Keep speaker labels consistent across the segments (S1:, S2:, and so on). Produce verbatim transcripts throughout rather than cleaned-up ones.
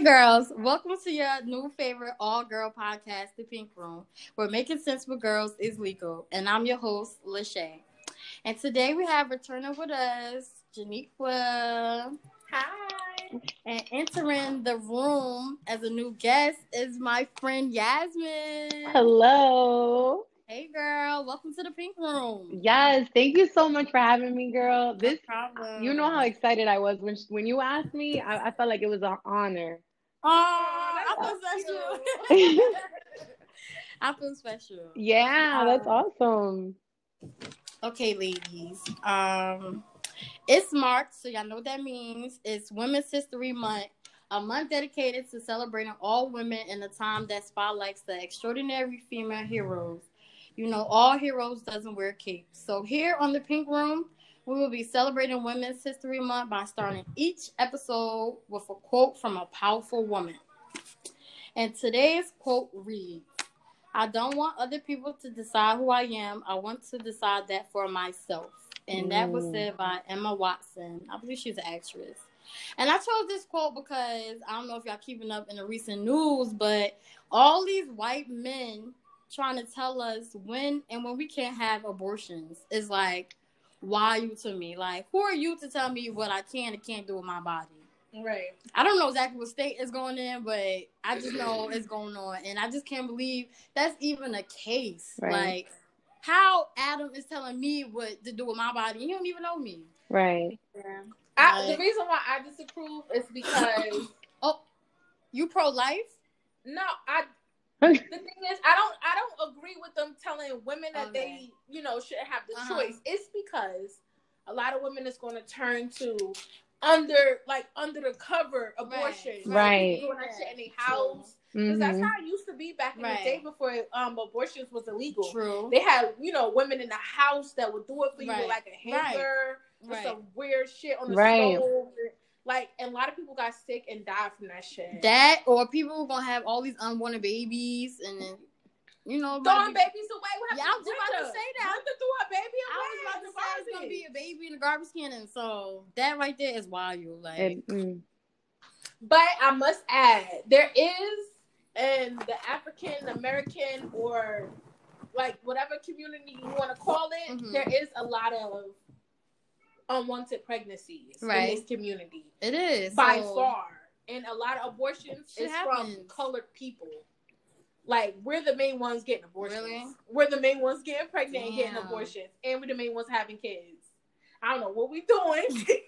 S1: Hey girls, welcome to your new favorite all-girl podcast, The Pink Room, where making sense with girls is legal. And I'm your host, Lachey. And today we have returning with us, Janiqua.
S2: Hi.
S1: And entering the room as a new guest is my friend Yasmin.
S3: Hello.
S1: Hey girl, welcome to The Pink Room.
S3: Yes, thank you so much for having me, girl. This,
S1: no problem.
S3: You know how excited I was when when you asked me. I, I felt like it was an honor.
S1: Oh, I feel special. I feel special.
S3: Yeah,
S1: um,
S3: that's awesome.
S1: Okay, ladies. Um, it's March, so y'all know what that means. It's Women's History Month, a month dedicated to celebrating all women in a time that spotlights the extraordinary female heroes. You know, all heroes doesn't wear capes. So here on The Pink Room, we will be celebrating Women's History Month by starting each episode with a quote from a powerful woman. And today's quote reads, "I don't want other people to decide who I am. I want to decide that for myself." And that was said by Emma Watson. I believe she's an actress. And I chose this quote because I don't know if y'all keeping up in the recent news, but all these white men trying to tell us when and when we can't have abortions is like, why you to me? Like, who are you to tell me what I can and can't do with my body?
S2: Right.
S1: I don't know exactly what state is going in, but I just know it's going on. And I just can't believe that's even a case.
S3: Right.
S1: Like, how Adam is telling me what to do with my body. He don't even know me.
S3: Right.
S2: Yeah. I, the reason why I disapprove is because...
S1: oh, you pro-life?
S2: No, I... the thing is, I don't I don't agree with them telling women that okay. they, you know, shouldn't have the uh-huh. choice. It's because a lot of women is going to turn to under, like, under the cover abortion.
S3: Right. right.
S2: Doing that shit in their house. Because mm-hmm. that's how it used to be back in right. the day before um, abortions was illegal.
S1: True.
S2: They had, you know, women in the house that would do it for you right. with, like, a hanger
S1: right.
S2: with
S1: right.
S2: some weird shit on the
S3: right.
S2: stove. Like, and a lot of people got sick and died from that shit.
S1: That, or people were going to have all these unwanted babies and then, you know.
S2: Throwing babies away. What
S1: yeah, I was about to say that.
S2: Brenda threw her baby away.
S1: I was about to say it's going to be a baby in a garbage can. And so that right there is wild. Like, it, mm.
S2: But I must add, there is in the African American or like whatever community you want to call it, mm-hmm. there is a lot of unwanted pregnancies right. in this community.
S1: It is
S2: by
S1: so
S2: far, and a lot of abortions is happens. from colored people. Like, we're the main ones getting abortions.
S1: Really?
S2: We're the main ones getting pregnant Damn. and getting abortions, and we're the main ones having kids. I don't know what we doing,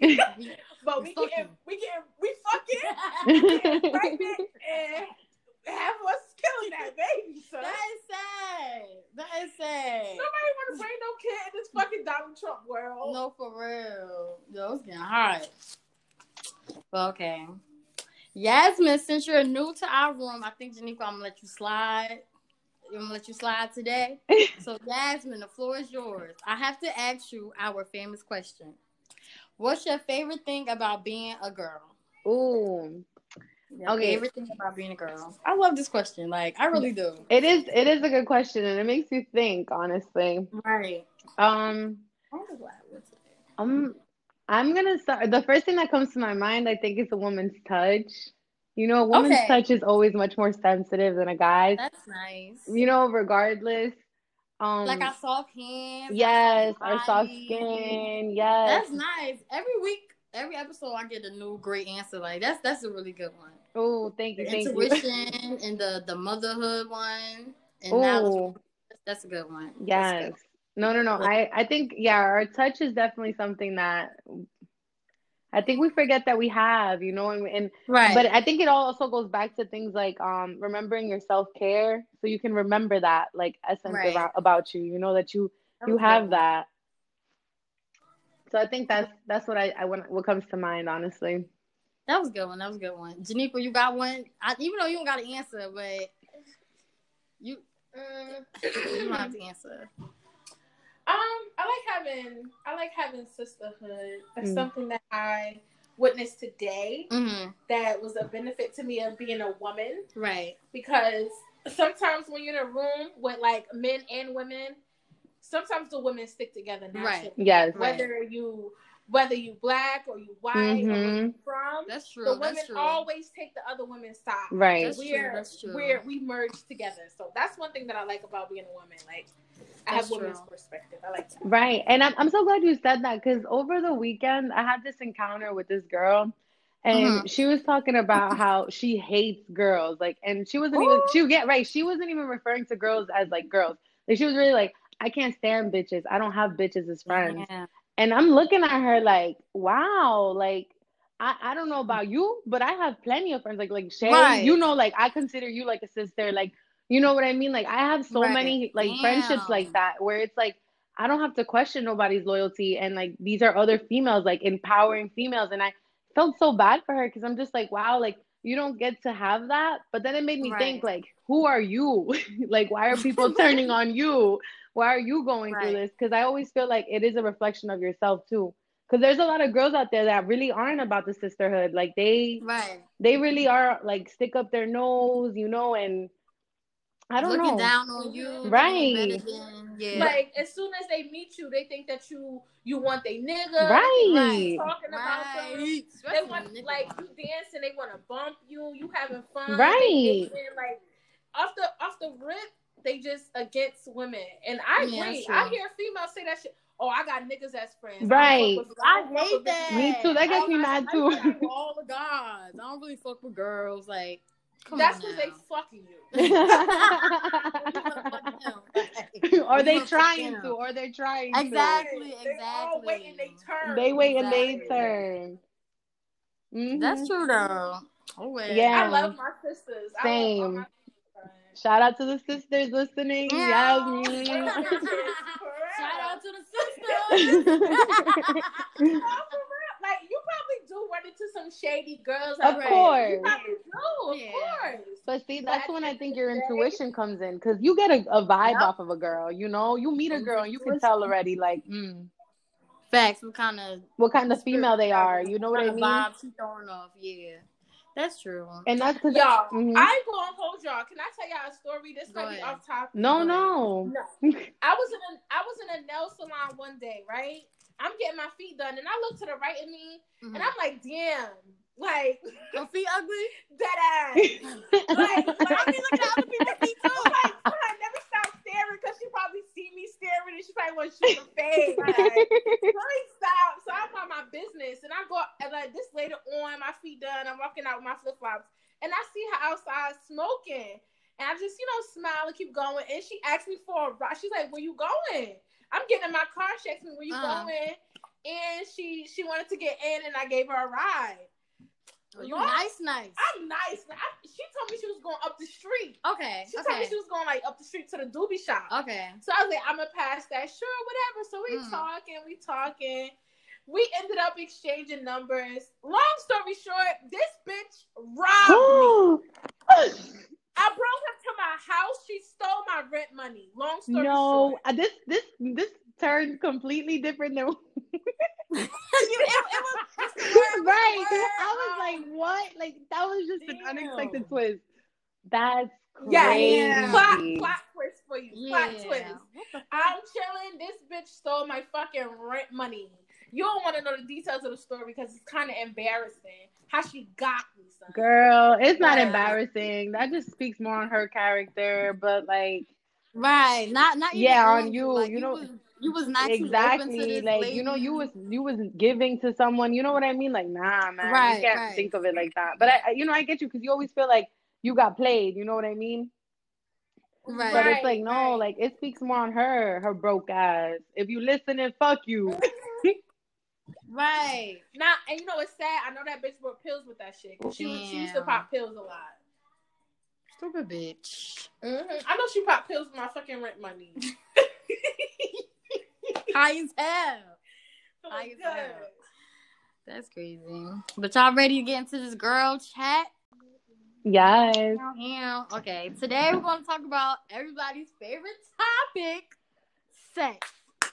S2: but we getting, we getting, we fucking we getting pregnant, and half of us killing that baby. So
S1: that is sad. That is sad.
S2: Nobody want to bring no kid in this fucking Donald Trump world.
S1: No, for real. Yo, it's getting hard. Well, okay. Yasmin, since you're new to our room, I think, Janiqua, I'm going to let you slide. I'm going to let you slide today. So, Yasmin, the floor is yours. I have to ask you our famous question. What's your favorite thing about being a girl?
S3: Ooh.
S1: Your okay. favorite thing about being a girl? I love this question. Like, I really do.
S3: It is It is a good question, and it makes you think, honestly.
S1: Right.
S3: Um, I'm, I'm going to start. The first thing that comes to my mind, I think, is a woman's touch. You know, a woman's okay. touch is always much more sensitive than a guy's.
S1: That's nice.
S3: You know, regardless. Um,
S1: like our soft hands.
S3: Yes,
S1: our,
S3: our soft skin. Yes.
S1: That's nice. Every week, every episode, I get a new great answer. Like, that's that's a really good one.
S3: Oh, thank you,
S1: the
S3: thank
S1: intuition
S3: you.
S1: and the, the motherhood one. And now that's a good one.
S3: Yes.
S1: Good.
S3: No, no, no. I, I think, yeah, our touch is definitely something that I think we forget that we have, you know, and, and
S1: right.
S3: But I think it also goes back to things like um remembering your self-care, so you can remember that like essence
S1: right.
S3: about, about you, you know, that you that you have that. So I think that's that's what I, I want what comes to mind, honestly.
S1: That was a good one. That was a good one. Janiqua, you got one? I, even though you don't got an answer, but you um, you don't have to answer.
S2: Um, I like having I like having sisterhood. That's mm. something that I witnessed today.
S1: Mm-hmm.
S2: That was a benefit to me of being a woman.
S1: Right.
S2: Because sometimes when you're in a room with like men and women, sometimes the women stick together naturally.
S3: Right. Yes.
S2: Whether
S1: right.
S2: you whether you black or you white mm-hmm. or where you from.
S1: That's true.
S2: The women
S1: that's true.
S2: always take the other women's side.
S3: Right.
S1: That's
S2: we're,
S1: true. That's true.
S2: We're, we merge together. So that's one thing that I like about being a woman. Like, I
S1: that's
S2: have women's
S1: true.
S2: perspective. I like that.
S3: Right. And I'm, I'm so glad you said that, because over the weekend, I had this encounter with this girl. And mm-hmm. she was talking about how she hates girls. Like, and she wasn't Ooh. even, she would get right. She wasn't even referring to girls as like girls. Like, she was really like, I can't stand bitches. I don't have bitches as friends. Yeah. And I'm looking at her like, wow, like, I, I don't know about you, but I have plenty of friends. Like, like Shay, right. you know, like, I consider you like a sister. Like, you know what I mean? Like, I have so right. many like Damn. friendships like that, where it's like, I don't have to question nobody's loyalty. And like, these are other females, like empowering females. And I felt so bad for her, because I'm just like, wow, like, you don't get to have that. But then it made me right. think, like, who are you? Like, why are people turning on you? Why are you going right. through this? Because I always feel like it is a reflection of yourself too. Because there's a lot of girls out there that really aren't about the sisterhood. Like, they
S1: right.
S3: they really are like stick up their nose, you know, and I don't
S1: Looking
S3: know.
S1: down on you.
S3: Right.
S1: Than, yeah.
S2: Like, as soon as they meet you, they think that you you want they nigga.
S3: Right.
S2: They talking about
S1: right.
S2: them. They want, like, you dancing, they want to bump you. You having fun.
S3: Right.
S2: They dancing, like, off the, off the rip, they just against women. And I
S1: yeah,
S2: agree. I hear females say that shit. Oh, I got niggas as friends.
S3: Right.
S1: I, I hate that.
S3: Me too. That gets me mad too.
S1: I fuck with all the guys. I don't really fuck with girls. Like, come
S2: That's
S1: because
S2: they fucking
S1: you.
S3: Or they trying to, or they're trying
S1: exactly,
S3: to.
S1: Exactly, exactly.
S2: They waiting they turn.
S3: They wait
S1: exactly.
S3: and they turn. Mm-hmm.
S1: That's true though. Oh, well.
S2: Yeah. I love my sisters.
S3: Same.
S2: I love my
S3: Shout out to the sisters listening.
S1: Yeah.
S3: Yes.
S1: Shout out to the sisters.
S2: Like, you probably do run into some shady girls.
S3: Of
S2: right?
S3: course.
S2: You probably do, of
S1: yeah.
S2: course.
S3: But see, that's but when I think your intuition comes in, because you get a, a vibe yep. off of a girl. You know, you meet a girl and you can tell already, like, mm.
S1: Facts. What kind of
S3: what kind of female they are. You know what I mean?
S1: Vibe she throwing off. Yeah. That's true.
S3: And that's because
S2: y'all, mm-hmm. I ain't gonna hold y'all. Can I tell y'all a story? This
S1: Go
S2: might
S1: ahead.
S2: be off topic.
S3: No, no.
S2: No. I was in a I was in a nail salon one day, right? I'm getting my feet done, and I look to the right of me, mm-hmm. and I'm like, damn, like
S1: your feet ugly?
S2: Dead ass. like, like I mean, look at other people's feet too. Like, I never stop staring, because she probably see me staring, and she probably want to shoot the face. Like, really stop. So I'm on my business, and I go, and like this later on, my feet done. I'm walking out with my flip flops, and I see her outside smoking, and I just, you know, smile and keep going. And she asked me for a ride. She's like, "Where you going?" I'm getting in my car. She asked me, "Where you uh-huh. going?" And she she wanted to get in, and I gave her a ride.
S1: Oh, you Lord, nice, nice.
S2: I'm nice. I, she told me she was going up the street.
S1: Okay.
S2: She
S1: okay.
S2: told me she was going like up the street to the doobie shop.
S1: Okay.
S2: So I was like, I'm gonna pass that. Sure, whatever. So we mm. talking, we talking. We ended up exchanging numbers. Long story short, this bitch robbed me. I brought her to my house. She stole my rent money. Long story
S3: no,
S2: short.
S3: No, this this this turned completely different than.
S1: it, it was,
S3: right. I was like, what? Like, that was just Damn. an unexpected twist. That's crazy.
S2: Yeah. Plot, plot twist for you.
S1: Yeah.
S2: Plot twist. I'm chilling. This bitch stole my fucking rent money. You don't want to know the details of the story because it's kind of embarrassing how she got me, son.
S3: Girl, it's not yeah. embarrassing. That just speaks more on her character, but like,
S1: right? Not not even
S3: yeah, on you.
S1: Like,
S3: you know.
S1: Was, You was not
S3: exactly
S1: open to this
S3: like
S1: lady.
S3: You know you was you was giving to someone, you know what I mean, like nah man,
S1: right,
S3: you can't
S1: right.
S3: think of it like that. But I you know I get you, because you always feel like you got played, you know what I mean,
S1: right?
S3: But
S2: right,
S3: it's like no
S2: right.
S3: like it speaks more on her her broke ass. If you listening, fuck you.
S2: Right now, and you know it's sad, I know that bitch bought pills with that shit. She, was, she used to pop pills a lot.
S1: Stupid bitch.
S2: Mm-hmm. I know she popped pills with my fucking rent money.
S1: High as hell.
S2: Oh,
S1: High as hell. That's crazy. But y'all ready to get into this girl chat?
S3: Yes.
S1: Yeah. Okay. Today we're going to talk about everybody's favorite topic, sex.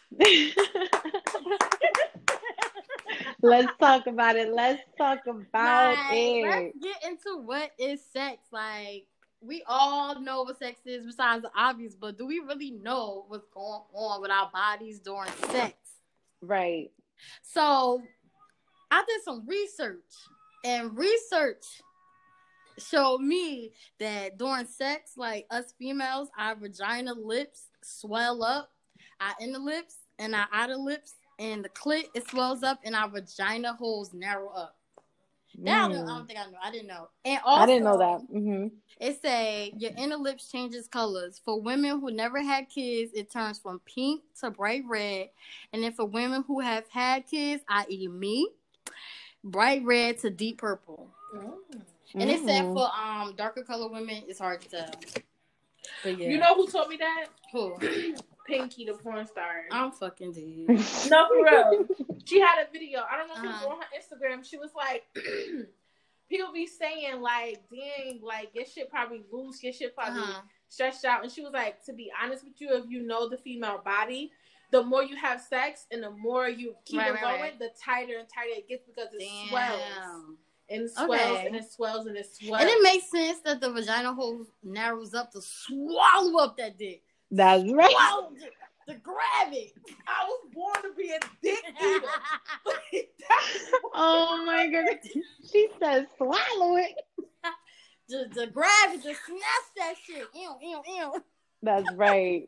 S3: Let's talk about it. Let's talk about
S1: like,
S3: it.
S1: Let's get into what is sex. Like, we all know what sex is besides the obvious, but do we really know what's going on with our bodies during sex?
S3: Right.
S1: So I did some research, and research showed me that during sex, like us females, our vagina lips swell up, our inner lips and our outer lips, and the clit it swells up, and our vagina holes narrow up. That mm. I, don't, I don't think I know. I didn't know. And also,
S3: I didn't know that. Mm-hmm.
S1: It say your inner lips changes colors. For women who never had kids, it turns from pink to bright red, and then for women who have had kids, that is me, bright red to deep purple. Mm. And mm. it said for um darker color women, it's hard to tell.
S2: But yeah. You know who told me that?
S1: Who?
S2: Pinky, the porn star.
S1: I'm fucking dead.
S2: No, for real. She had a video. I don't know if uh-huh. it was on her Instagram. She was like, people be saying like, dang, like your shit probably loose, your shit probably uh-huh. stretched out. And she was like, to be honest with you, if you know the female body, the more you have sex and the more you keep right, it right, going, right. the tighter and tighter it gets because it Damn. swells. And it swells okay. and it swells and it swells.
S1: And it makes sense that the vagina hole narrows up to swallow up that dick.
S3: That's right.
S1: Swallow it, to grab it.
S2: I was born to be a dick eater.
S3: Oh my goodness. She says swallow it.
S1: to, to grab it, to snatch that shit. Ew, ew, ew.
S3: That's right.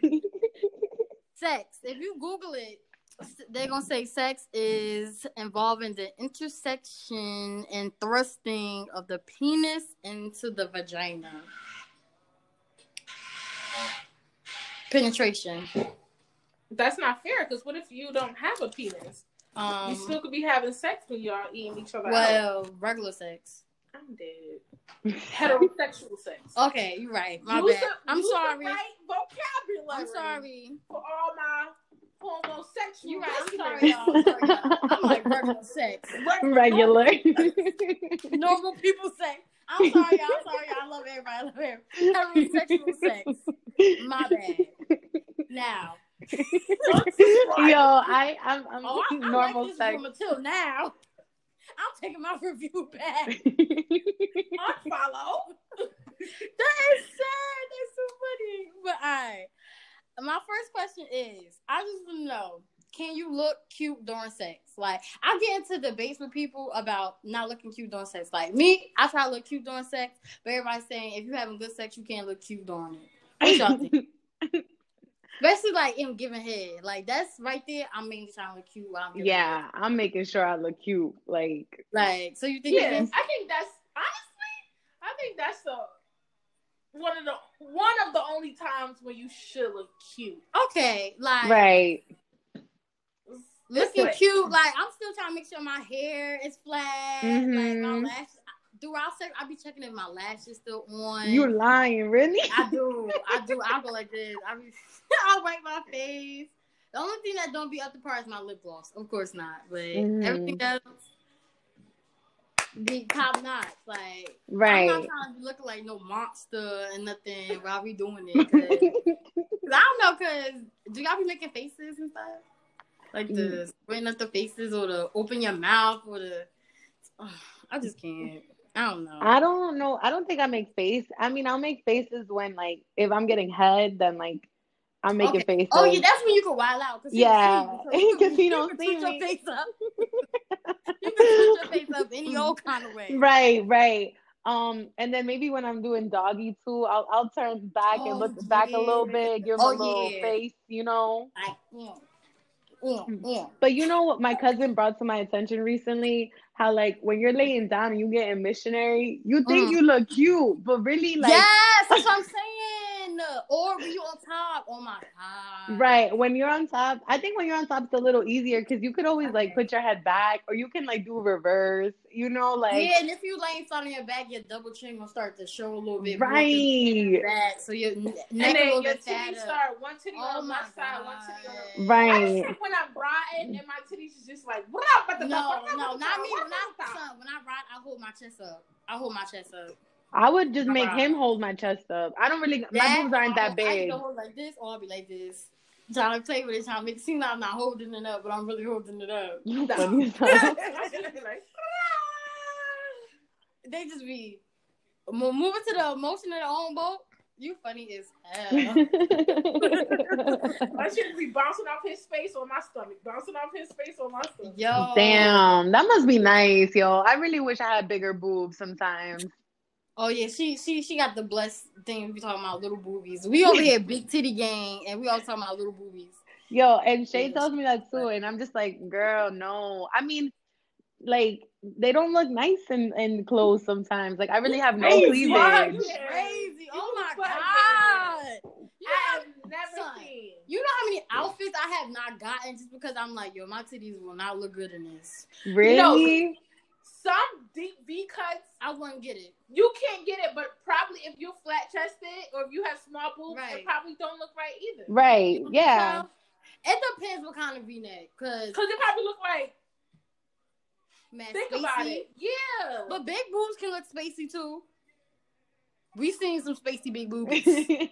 S1: Sex. If you Google it, they're going to say sex is involving the intersection and thrusting of the penis into the vagina. Penetration.
S2: That's not fair, because what if you don't have a penis? Um, you still could be having sex when y'all eating each other
S1: well,
S2: out.
S1: regular sex.
S2: I'm dead. Heterosexual sex.
S1: Okay, you're right. My
S2: use
S1: bad.
S2: A,
S1: I'm sorry.
S2: Right vocabulary.
S1: I'm sorry.
S2: For all my homosexual.
S1: You're right. I'm sorry, y'all. I'm, sorry, y'all. I'm like regular sex.
S3: Regular.
S1: Normal people sex. I'm sorry, y'all. I'm sorry, y'all. I love everybody. I love everybody. Heterosexual sex. My bad. Now.
S3: Yo, I, I'm, I'm
S1: oh, I,
S3: normal
S1: I like
S3: sex.
S1: Until now. I'm taking my review back.
S2: Unfollow.
S1: That is sad. That's so funny. But all right. My first question is, I just want to know, can you look cute during sex? Like, I get into debates with people about not looking cute during sex. Like, me, I try to look cute during sex, but everybody's saying if you're having good sex, you can't look cute during it. What y'all think? Especially, like, in giving head. Like, that's right there, I'm making trying to look cute while I'm
S3: Yeah,
S1: head.
S3: I'm making sure I look cute. Like,
S1: like so you think
S2: yeah, I think that's, honestly, I think that's the... One of the one of the only times when you should look cute.
S1: Okay, like
S3: right.
S1: Looking cute, like I'm still trying to make sure my hair is flat, mm-hmm. like my lashes. Throughout sex, I be checking if my lashes still on.
S3: You're lying, really?
S1: I do, I do. I go like this. I be, I wipe my face. The only thing that don't be up to par is my lip gloss. Of course not, but mm-hmm. everything else. Be top notch, like
S3: right.
S1: I'm not trying to be looking like no monster and nothing while we doing it. Cause, cause I don't know, cause do y'all be making faces and stuff? Like the squinting up the faces or the open your mouth or the. Oh, I just can't. I don't know.
S3: I don't know. I don't think I make face. I mean, I'll make faces when like if I'm getting head, then like I'm making okay. faces.
S1: Oh yeah, that's when you can wild out. Cause
S3: yeah,
S1: because
S3: he don't see
S1: your
S3: me.
S1: Face up. You can put your face up any old kind of way.
S3: Right, right. Um, and then maybe when I'm doing doggy too, I'll I'll turn back oh, and look yeah. back a little bit, give him oh, a little yeah. face, you know.
S1: I, yeah. Yeah, yeah.
S3: But you know what my cousin brought to my attention recently? How like when you're laying down and you getting missionary, you think mm. you look cute, but really like
S1: yes, that's what I'm saying. Or when you on top, oh my god.
S3: Right, when you're on top, I think when you're on top it's a little easier because you could always okay. like put your head back, or you can like do reverse, you know, like
S1: yeah. And if you laying flat on your back, your double chin will start to show a little bit
S3: right.
S1: more back, so your neck
S2: and then
S1: a little
S2: your
S1: bit
S2: titties start one titty oh on my side, one titty on
S3: right.
S2: I just when I'm riding and my titties is just like what up?
S1: No, no, not me. When I son, when I ride, I hold my chest up. I hold my chest up.
S3: I would just make him hold my chest up. I don't really, my boobs aren't that big. I
S1: either hold like this or I'll be like this. I'm trying to play with it, trying to make it seem like I'm not holding it up, but I'm really holding it up. You funny They just be moving to the emotion of their own boat. You funny as hell.
S2: My shit be bouncing off his face on my stomach. Bouncing off his face on my stomach.
S1: Yo.
S3: Damn, that must be nice, yo. I really wish I had bigger boobs sometimes.
S1: Oh yeah, she she she got the blessed thing. We talking about little boobies. We over here big titty gang, and we all talking about little boobies.
S3: Yo, and Shay tells me that too, and I'm just like, girl, no. I mean, like they don't look nice in, in clothes sometimes. Like I really have no
S2: Crazy.
S3: cleavage.
S1: Crazy! Oh my
S2: Fuck
S1: god! You
S2: I
S1: know,
S2: have never
S1: son,
S2: seen.
S1: you know how many outfits I have not gotten just because I'm like, yo, my titties will not look good in this.
S3: Really?
S2: You know, some deep V cuts,
S1: I wouldn't get it.
S2: you can't get it, but probably if you're flat chested or if you have small boobs,
S1: Right.
S2: it probably don't look right either.
S3: Right, yeah.
S1: So, it depends what kind of V-neck, cause
S2: Because it probably look like,
S1: man,
S2: think
S1: spacey.
S2: about it. Yeah.
S1: But big boobs can look spacey too. We seen some spacey big boobies.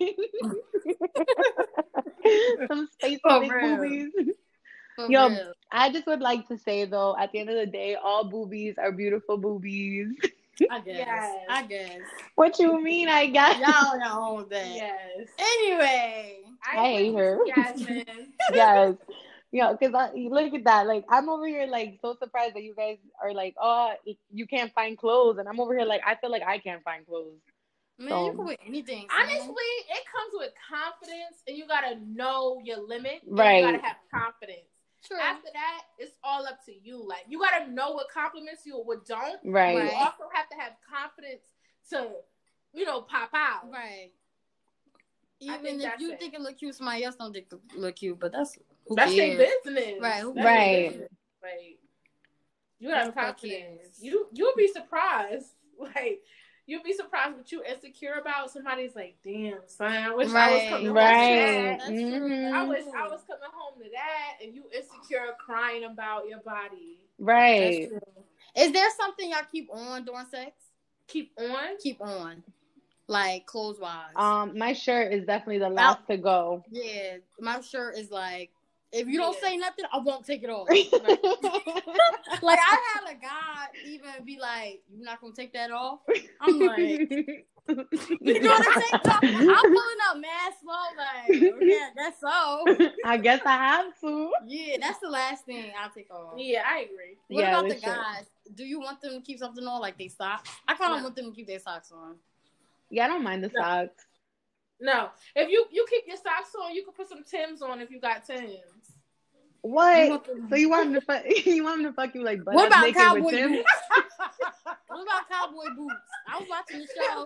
S3: Some spacey
S1: For
S3: big
S1: real.
S3: boobies.
S1: For
S3: Yo,
S1: real.
S3: I just would like to say though, at the end of the day, all boobies are beautiful boobies.
S1: I guess.
S2: Yes.
S1: I guess.
S3: What you mean, I guess?
S1: Y'all y'all own that.
S2: Yes.
S1: Anyway.
S3: I hate her.
S2: Jasmine.
S3: Yes. Yeah, because look at that. Like, I'm over here, like, so surprised that you guys are like, oh, you can't find clothes. And I'm over here, like, I feel like I can't find clothes.
S1: Man,
S3: So-
S1: you can wear anything. son.
S2: Honestly, it comes with confidence, and you gotta know your limit. And
S3: Right.
S2: You gotta have confidence.
S1: True.
S2: After that, it's all up to you. Like, you gotta know what compliments you or what don't.
S3: Right.
S2: You
S1: Right.
S2: also have to have confidence to, you know, pop out.
S1: Right.
S2: I
S1: Even
S2: think
S1: if
S2: that's
S1: you
S2: it.
S1: think it look cute, somebody else don't think it look cute, but that's who
S2: That's their
S1: cares?
S2: business.
S1: Right, who
S2: That's their
S3: Right.
S2: business. Like, you gotta have
S1: Who the fuck
S2: confidence.
S1: cares?
S2: You you'll be surprised. Like, you'll be surprised what you insecure about. Somebody's like, damn, son, I wish I was
S1: Right.
S2: coming home
S3: Right.
S2: to that.
S1: That's true.
S3: Mhm.
S2: I wish I was coming home to that, and you insecure crying about your body.
S3: Right.
S1: That's true. Is there something y'all keep on during sex?
S2: Keep on.
S1: Keep on. Like clothes wise.
S3: Um, my shirt is definitely the last to go.
S1: Yeah. My shirt is like, if you don't
S2: Yeah.
S1: say nothing, I won't take it off. Like, like I had a guy even be like, "You're not gonna take that off?" I'm like, you know what I'm saying? I'm pulling up mad slow, like, okay, that's so.
S3: I guess I have to.
S1: Yeah, that's the last thing I'll take off.
S2: Yeah, I agree.
S1: What
S3: Yeah,
S1: about the
S3: this shirt.
S1: guys? Do you want them to keep something on, like they socks? I kind of
S2: No.
S1: want them to keep their socks on.
S3: Yeah, I don't mind the
S2: No.
S3: socks.
S2: No, if you you keep your socks on, you can put some Timbs on if you got Timbs.
S3: What?
S1: You want them-
S3: So you want him to fuck? You want him to fuck you like butt
S1: What
S3: ass
S1: about
S3: naked
S1: cowboy
S3: with Tim?
S1: boots? What about cowboy boots? I was watching the show.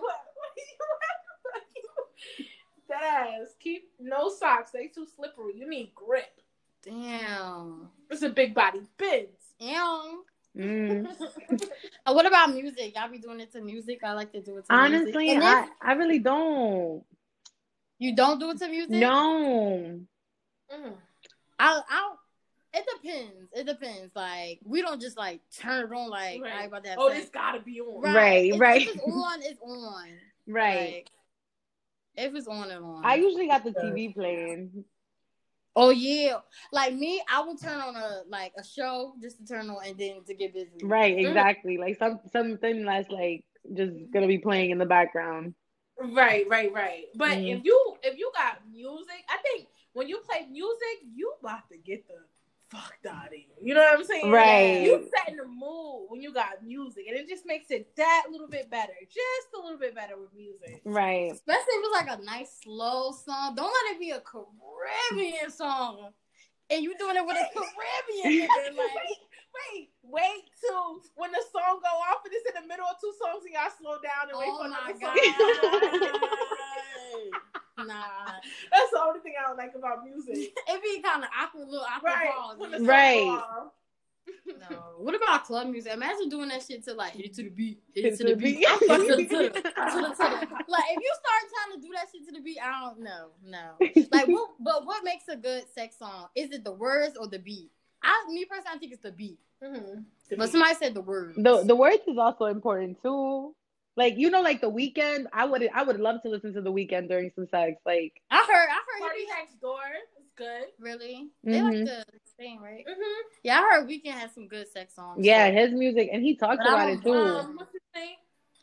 S2: That ass. Keep no socks. They too slippery. You need grip.
S1: Damn.
S2: It's a big body. Bins.
S1: Damn.
S3: Mm.
S1: Uh, what about music? Y'all be doing it to music? I like to do it to
S3: Honestly,
S1: music. And
S3: I,
S1: if
S3: I really don't.
S1: you don't do it to music?
S3: No.
S2: Mm.
S1: I'll, I'll, it depends. It depends. Like, we don't just like turn it on like,
S2: Right.
S1: I about to have
S2: Oh,
S1: sex.
S2: this gotta be on.
S3: Right,
S1: If-
S3: right.
S1: If it's on, it's on.
S3: Right.
S1: Like, if it's on, it's on.
S3: I usually got the T V playing.
S1: Oh yeah, like me, I will turn on a like a show just to turn on and then to get busy.
S3: Right, exactly. Like some something that's like just gonna be playing in the background.
S2: Right, right, right. But
S3: Mhm.
S2: if you if you got music, I think when you play music, you about to get the fuck out of here. You know what I'm saying?
S3: Right.
S2: You set in the mood when you got music, and it just makes it that little bit better, just a little bit better with music.
S3: Right.
S1: Especially if it's like a nice slow song. Don't let it be a Caribbean song. And you doing it with a Caribbean nigga. Like,
S2: wait, wait, wait till when the song go off and it's in the middle of two songs and y'all slow down and wait
S1: oh
S2: for
S1: my
S2: another song.
S1: god. Nah.
S2: That's the only thing I don't like about music.
S1: It be kind of awkward, little awkward
S2: Right.
S1: pause.
S2: When the song
S3: Right.
S2: go off.
S1: No. What about club music? Imagine doing that shit to like hit it to the beat, hit
S3: Hit
S1: it to the beat,
S3: beat.
S1: I'm fucking to the to the to the to the. Like if you start trying to do that shit to the beat, I don't know, no. Like what? But what makes a good sex song? Is it the words or the beat? I, me personally, I think it's the beat.
S2: Mm-hmm.
S1: But somebody said the words.
S3: The the words is also important too. Like you know, like the weekend. I would I would love to listen to the weekend during some sex. Like
S1: I heard, I heard.
S2: Party
S1: you be-
S2: Next Door is good.
S1: Really? They
S3: Mhm.
S1: like the thing, right?
S2: Mm-hmm.
S1: Yeah, I heard Weekend has some good sex songs.
S3: yeah,
S1: so.
S3: his music, and he talks
S1: But I
S3: about
S1: don't-
S3: it too.
S2: Um, what's his name?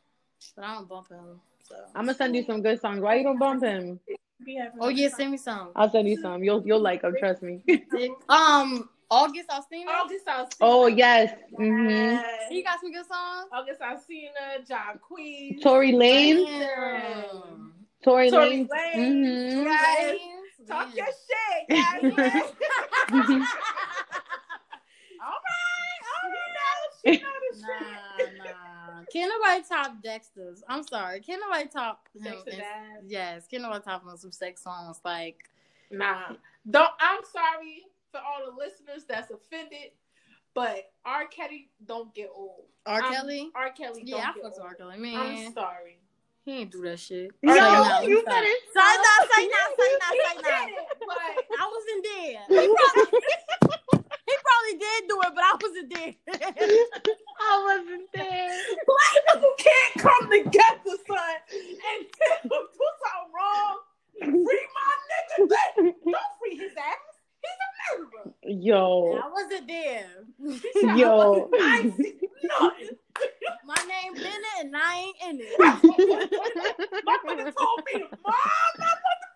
S1: but I don't bump him. So
S3: I'm gonna send you some good songs. Why you don't bump him?
S1: Oh yeah, send me some.
S3: I'll send you some. You'll you'll like them. Trust me.
S1: um, August Alsina.
S2: August Alsina.
S3: Oh yes.
S2: Yes.
S3: Mm-hmm.
S1: He got some good songs.
S2: August Alsina, John Queens,
S3: Tory Lanez.
S2: Damn.
S3: Tory
S2: Tory
S3: Lanez.
S2: Lanez.
S3: Mm-hmm.
S2: Yes. Talk your shit, guys. All right, all right. She knows, she knows the shit.
S1: Nah, nah. Can't nobody top Dexter's. I'm sorry. Can't nobody top him.
S2: Dexter
S1: And-
S2: Dad.
S1: Yes. Can't nobody top him with some sex songs like.
S2: Nah. Don't. I'm sorry for all the listeners that's offended, but R. Kelly don't get old.
S1: R.
S2: I'm-
S1: Kelly.
S2: R. Kelly.
S1: Yeah, I
S2: don't get
S1: fucks with
S2: old.
S1: R. Kelly. Man,
S2: I'm sorry.
S1: he ain't do that shit.
S3: No,
S1: Say now,
S3: you
S1: stop.
S3: better
S1: Say now, say now, say now,
S2: He
S1: say now.
S2: did it, but
S1: I wasn't there. He probably, he probably did do it, but I wasn't there.
S3: I wasn't there.
S2: black people can't come together, son, and do something wrong. Free my nigga, but don't free his ass. He's a murderer.
S3: Yo.
S1: I wasn't there.
S3: Yo.
S2: I ain't see nothing.
S1: My name Bennett and I ain't in it.
S2: My mother told me to mom.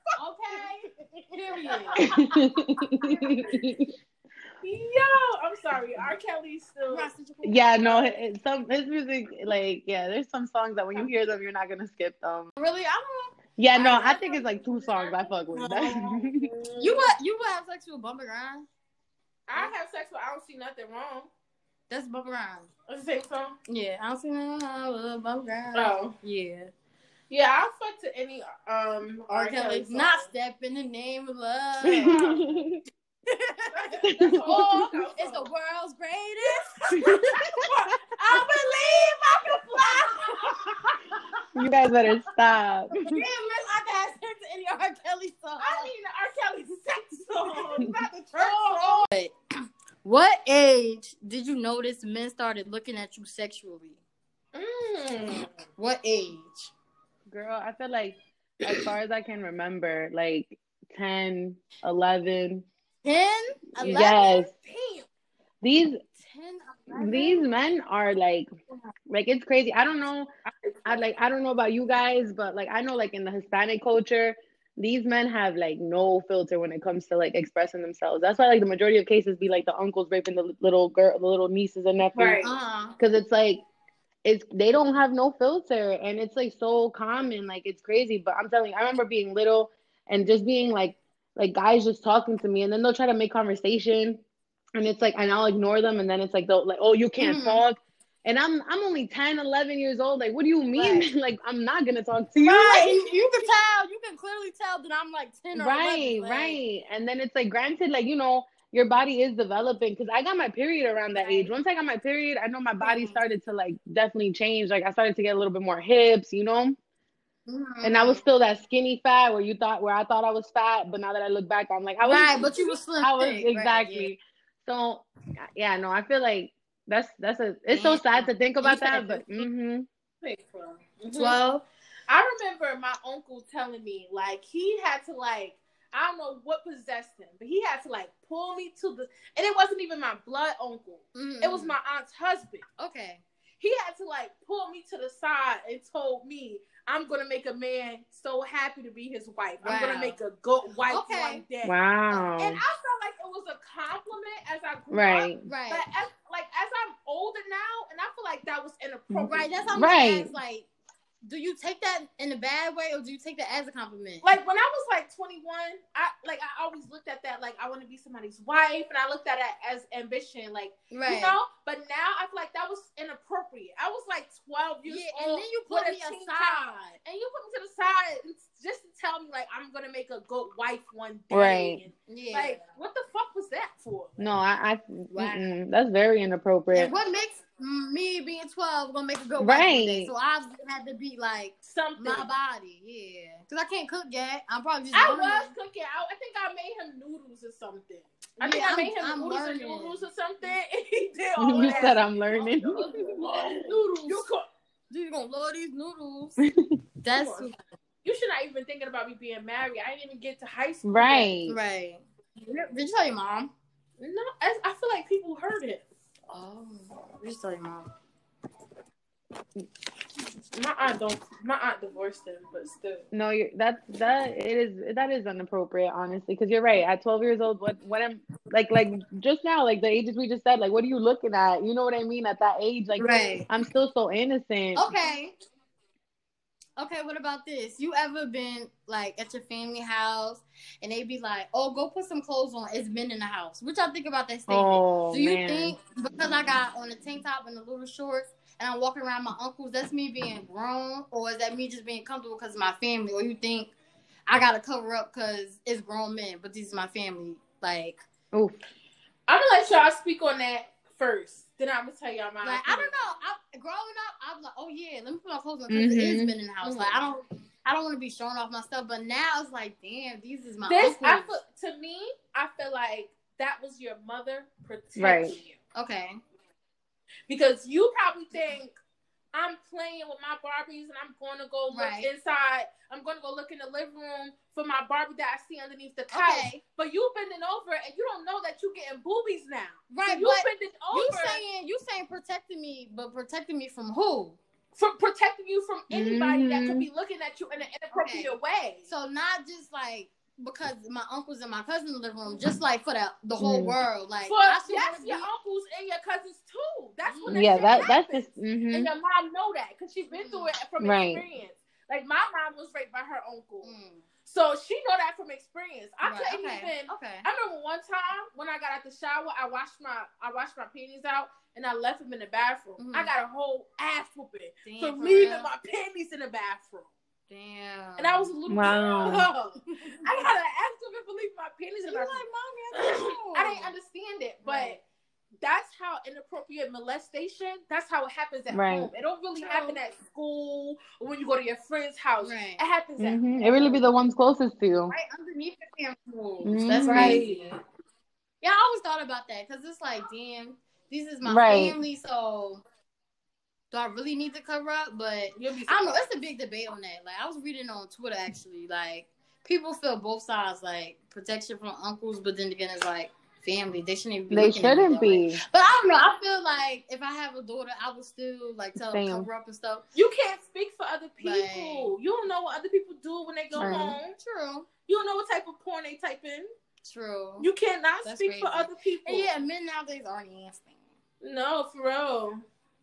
S1: Okay. Period.
S2: Yo, I'm sorry. R. Kelly's still.
S3: Yeah, no, it, some his music, like, yeah, there's some songs that when you hear them, you're not gonna skip them.
S1: Really? I don't.
S3: Yeah, no, I think it's like two songs I fuck with.
S1: You would you would have sex with Bumper Grind?
S2: I have sex, but I don't see nothing wrong.
S1: That's Bumper Grind.
S2: It's the same song.
S1: Yeah, I don't see nothing wrong with Bumper Grind.
S2: Oh,
S1: Yeah.
S2: yeah. I'll fuck to any um
S1: R. Kelly.
S2: song.
S1: Not Step in the Name of Love.
S2: That's all.
S1: It's the world's greatest.
S2: I believe I can fly.
S3: You guys better stop.
S1: Damn, miss, I can have sex to any R. Kelly song.
S2: I need an R. Kelly sex song, not the church
S1: Oh,
S2: song.
S1: oh. What age did you notice men started looking at you sexually?
S2: Mm.
S1: What age?
S3: Girl, I feel like as far as I can remember, like ten, eleven.
S1: ten, eleven?
S3: Yes.
S2: Damn.
S3: These
S1: ten, eleven?
S3: these men are like like it's crazy. I don't know. I like I don't know about you guys, but like I know like in the Hispanic culture, these men have like no filter when it comes to like expressing themselves. That's why like the majority of cases be like the uncles raping the little girl, the little nieces and nephews.
S2: Right.
S1: Uh-huh.
S3: Because it's like it's they don't have no filter, and it's like so common, like it's crazy. But I'm telling you, I remember being little and just being like like guys just talking to me, and then they'll try to make conversation, and it's like, and I'll ignore them, and then it's like they'll like, oh, you can't
S1: Mhm.
S3: talk. And I'm I'm only ten, eleven years old. Like, what do you mean?
S1: Right.
S3: Like, I'm not gonna talk to you.
S1: Right,
S3: Like,
S1: you, you can tell, you can clearly tell that I'm like ten or
S3: right,
S1: eleven. Like,
S3: right. And then it's like, granted, like, you know, your body is developing, because I got my period around that
S1: Right.
S3: age. Once I got my period, I know my body
S1: Mhm.
S3: started to like definitely change. Like, I started to get a little bit more hips, you know.
S1: Mhm.
S3: And I was still that skinny fat where you thought where I thought I was fat, but now that I look back, I'm like, I was
S1: right, but you were slim.
S3: I was
S1: thick, right,
S3: exactly. So yeah, no, I feel like that's that's a it's so
S1: Yeah.
S3: sad to think about
S1: You said
S3: that, but mm-hmm.
S1: yeah. twelve.
S2: I remember my uncle telling me, like, he had to, like, I don't know what possessed him, but he had to, like, pull me to the, and it wasn't even my blood uncle.
S1: Mhm.
S2: It was my aunt's husband.
S1: Okay.
S2: He had to, like, pull me to the side and told me, I'm going to make a man so happy to be his wife. I'm going to
S1: Wow.
S2: make a good wife
S1: Okay.
S2: one day.
S3: Wow.
S2: And I felt like it was a compliment as I grew
S3: Right.
S2: up.
S1: Right.
S2: But as, like, as I'm older now, and I feel like that was inappropriate.
S1: Right. That's how I'm
S3: Right.
S1: ask, like, do you take that in a bad way or do you take that as a compliment?
S2: Like when I was like twenty-one, I like I always looked at that like I want to be somebody's wife, and I looked at it as ambition, like
S1: right.
S2: you know. But now I feel like that was inappropriate. I was like twelve years
S1: Yeah,
S2: old,
S1: and then you
S2: with
S1: put
S2: a
S1: me
S2: teen
S1: aside.
S2: child, and you put me to the side just to tell me like I'm gonna make a good wife one day.
S3: Right.
S2: And,
S1: Yeah.
S2: like what the fuck was that for?
S3: No, I, I
S1: Wow.
S3: mm-mm, that's very inappropriate.
S1: And what makes me being twelve gonna make a good wife
S3: Right.
S1: one day? So I had to be like
S2: Something.
S1: my body, yeah. Because I can't cook yet. I'm probably just.
S2: I
S1: learning.
S2: was cooking. I, I think I made him noodles or something. I
S1: Yeah,
S2: think I
S1: I'm-
S2: made him
S1: I'm
S2: noodles
S1: learning.
S2: and noodles or something. And he did all
S3: You
S2: that.
S3: said I'm learning.
S1: Noodles.
S2: You cook.
S1: Dude, you gonna love these noodles.
S2: Come
S1: That's
S2: on. You should not even thinking about me being married. I didn't even get to high school.
S3: Right.
S1: right. Did you tell your mom?
S2: No, I, I feel like people heard it.
S1: Oh, did you tell your mom?
S2: My aunt don't. My aunt divorced him, but still.
S3: No, you're, that's that it is that is inappropriate, honestly. Because you're right. At twelve years old, what what am like like just now, like the ages we just said, like what are you looking at? You know what I mean? At that age, like
S1: Right.
S3: I'm still so innocent.
S1: Okay. Okay, what about this? You ever been like at your family house and they be like, "Oh, go put some clothes on. It's been in the house." What y'all think about that statement?
S3: Oh,
S1: Do you
S3: man.
S1: think because I got on a tank top and the little shorts and I'm walking around my uncles, that's me being grown, or is that me just being comfortable because of my family? Or you think I gotta cover up because it's grown men, but this is my family? Like,
S3: oof.
S2: I'm gonna let y'all speak on that first. Then I'm gonna tell y'all my.
S1: Like, I don't know. I, growing up, I was like, "Oh yeah, let me put my clothes on because
S3: Mm-hmm.
S1: it has been in the house."
S2: Mm-hmm.
S1: Like, I don't, I don't want to be showing off my stuff. But now it's like, damn, these is my
S2: This,
S1: uncles.
S2: I feel, to me, I feel like that was your mother protecting
S3: Right.
S2: you.
S1: Okay.
S2: Because you probably think I'm playing with my Barbies and I'm going to go look
S1: Right.
S2: inside. I'm going to go look in the living room for my Barbie that I see underneath the couch.
S1: Okay.
S2: But you bending over and you don't know that you getting boobies now.
S1: Right.
S2: So you
S1: but
S2: bending over.
S1: you saying you saying protecting me, but protecting me from who?
S2: From protecting you from anybody
S3: Mm-hmm.
S2: that could be looking at you in an inappropriate
S1: Okay.
S2: way.
S1: So not just like because my uncles and my cousins in the living room, just like for the the whole
S3: Mm.
S1: world. Like,
S2: For,
S1: I should
S2: yes,
S1: wanna
S2: your
S1: be-
S2: uncles and your cousins too. That's when that
S3: Yeah,
S2: shit
S3: that that's
S2: happens.
S3: just mm-hmm.
S2: And your mom know that because she been through it from
S3: Right.
S2: experience. Like my mom was raped by her uncle,
S1: Mm.
S2: so she know that from experience. I
S1: Right,
S2: couldn't
S1: okay.
S2: even.
S1: Okay.
S2: I remember one time when I got out the shower, I washed my I washed my panties out and I left them in the bathroom.
S1: Mhm.
S2: I got a whole ass whooping
S1: Damn,
S2: for
S1: for
S2: leaving
S1: real?
S2: my panties in the bathroom.
S1: Damn.
S2: And I was a little
S3: Wow.
S2: girl. I got an ass whooping for leaving my panties in
S1: You
S2: the
S1: like,
S2: bathroom.
S1: mommy, I don't know.
S2: I didn't understand it, but.
S1: Right.
S2: That's how inappropriate molestation, that's how it happens at
S3: Right.
S2: home. It don't really
S1: True.
S2: happen at school or when you go to your friend's house.
S1: Right.
S2: It happens at
S3: Mm-hmm.
S2: home.
S3: It really be the ones closest to you.
S1: Right underneath the damn rules.
S3: Mhm.
S1: That's crazy.
S2: Right.
S1: Yeah, I always thought about that because it's like, damn, this is my
S3: Right.
S1: family, so do I really need to cover up? But
S2: You'll be
S1: I don't know. It's a big debate on that. Like, I was reading on Twitter actually. Like, people feel both sides, like protection from uncles, but then again, it's like family. They shouldn't even be.
S3: They
S1: looking at me
S3: shouldn't
S1: that way.
S3: be.
S1: But I don't know. I feel like if I have a daughter, I would still like tell them to
S3: Same.
S1: cover up and stuff.
S2: You can't speak for other people.
S1: Right.
S2: You don't know what other people do when they go
S3: Right.
S2: home.
S1: True.
S2: You don't know what type of porn they type in.
S1: True.
S2: You cannot
S1: That's
S2: speak
S1: crazy.
S2: for other people.
S1: And yeah, men nowadays are nasty.
S2: No, for real.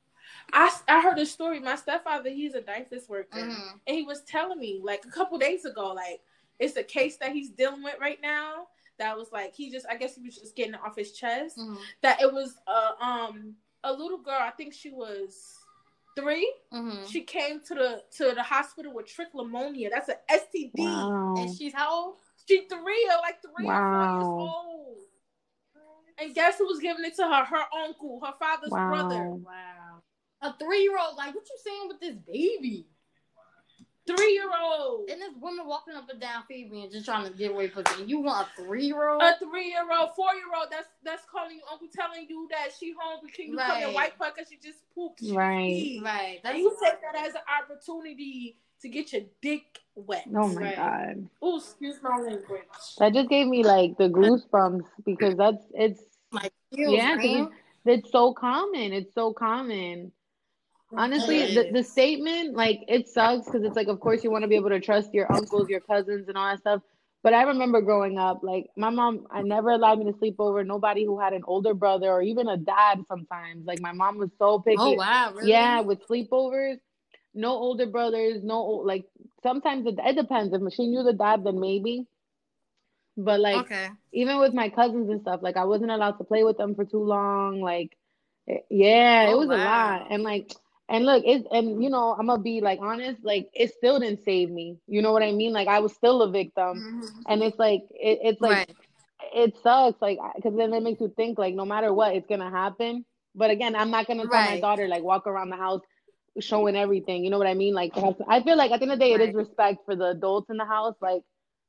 S2: I, I heard a story. My stepfather, he's a dialysis worker.
S1: Mm-hmm.
S2: And he was telling me, like, a couple days ago, like, it's a case that he's dealing with right now that was, like, he just, I guess he was just getting it off his chest.
S1: Mm-hmm.
S2: That it was uh, um a little girl, I think she was three.
S1: Mm-hmm.
S2: She came to the to the hospital with trichomoniasis. That's an S T D.
S3: Wow.
S1: And she's how old?
S2: She three or like three
S3: Wow.
S2: or four years old. And guess who was giving it to her? Her uncle, her father's
S3: Wow.
S2: brother.
S1: Wow. A three-year-old, like, what you saying with this baby?
S2: Three-year-old.
S1: And this woman walking up and down Phoebe and just trying to get away from it. You want a three-year-old?
S2: A three-year-old, four-year-old that's that's calling you uncle, telling you that she hungry. Can you come
S1: Right.
S2: and wipe her because she just pooped? She
S3: Right.
S2: peed.
S1: Right.
S2: And you take that as an opportunity to get your dick wet.
S3: Oh my
S1: Right.
S3: God.
S2: Oh, excuse my language.
S3: That just gave me like the goosebumps because that's it's
S1: Like, chills,
S3: yeah, 'cause
S1: man.
S3: it's, it's so common. It's so common. Honestly,
S1: It
S3: the, the
S1: is.
S3: statement, like, it sucks because it's like, of course, you want to be able to trust your uncles, your cousins, and all that stuff. But I remember growing up, like, my mom, I never allowed me to sleep over nobody who had an older brother or even a dad sometimes. Like, my mom was so picky.
S1: Oh, wow, really?
S3: Yeah, with sleepovers, no older brothers, no, like, sometimes it, it depends. If she knew the dad, then maybe. But, like,
S1: Okay.
S3: even with my cousins and stuff, like, I wasn't allowed to play with them for too long. Like, it- yeah, it
S1: Oh,
S3: was a
S1: wow.
S3: lot. And, like, and look, it, and, you know, I'm gonna be, like, honest, like, it still didn't save me. You know what I mean? Like, I was still a victim.
S1: Mm-hmm.
S3: And it's, like, it, it's, like,
S1: Right.
S3: it sucks, like, because then it makes you think, like, no matter what, it's gonna happen. But, again, I'm not gonna tell my
S1: Right.
S3: daughter, like, walk around the house showing everything. You know what I mean? Like, I feel like at the end of the day, it is
S1: Right.
S3: respect for the adults in the house. Like,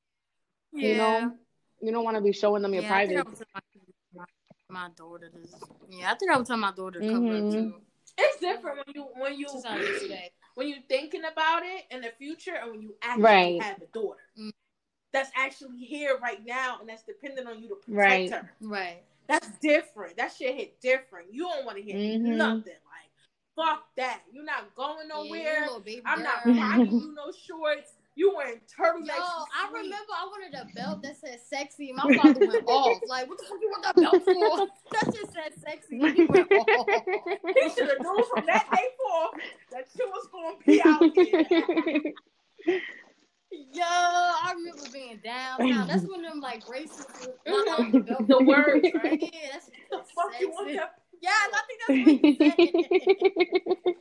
S1: Yeah.
S3: you know, you don't want to be showing them your
S1: Yeah, I think I
S3: privates.
S1: would tell my, my daughter to. Yeah, I think I would tell my daughter to cover
S3: Mhm.
S1: up too.
S2: It's different when you when you
S1: Just out of respect.
S2: when you're thinking about it in the future and when you actually
S3: Right.
S2: have a daughter
S1: Mm.
S2: that's actually here right now and that's dependent on you to protect
S3: Right.
S2: her.
S1: Right.
S2: That's different. That shit hit different. You don't want to hear
S3: Mhm.
S2: nothing like, fuck that. You're not going nowhere.
S1: Yeah,
S2: I'm not buying you no shorts. You wearing turtlenecks.
S1: Yo, I remember I wanted a belt that said sexy. My father went off. Like, what the fuck you want that belt for? That shit said sexy. He went off.
S2: He should have known from that day forth that shit was going to be out here.
S1: Yo, I remember being downtown. That's when them, like, braces mm-hmm. the, belt,
S2: the words, right?
S1: Yeah, that's
S2: the fuck sexy. You want that?
S1: Yeah, I think that's what he said.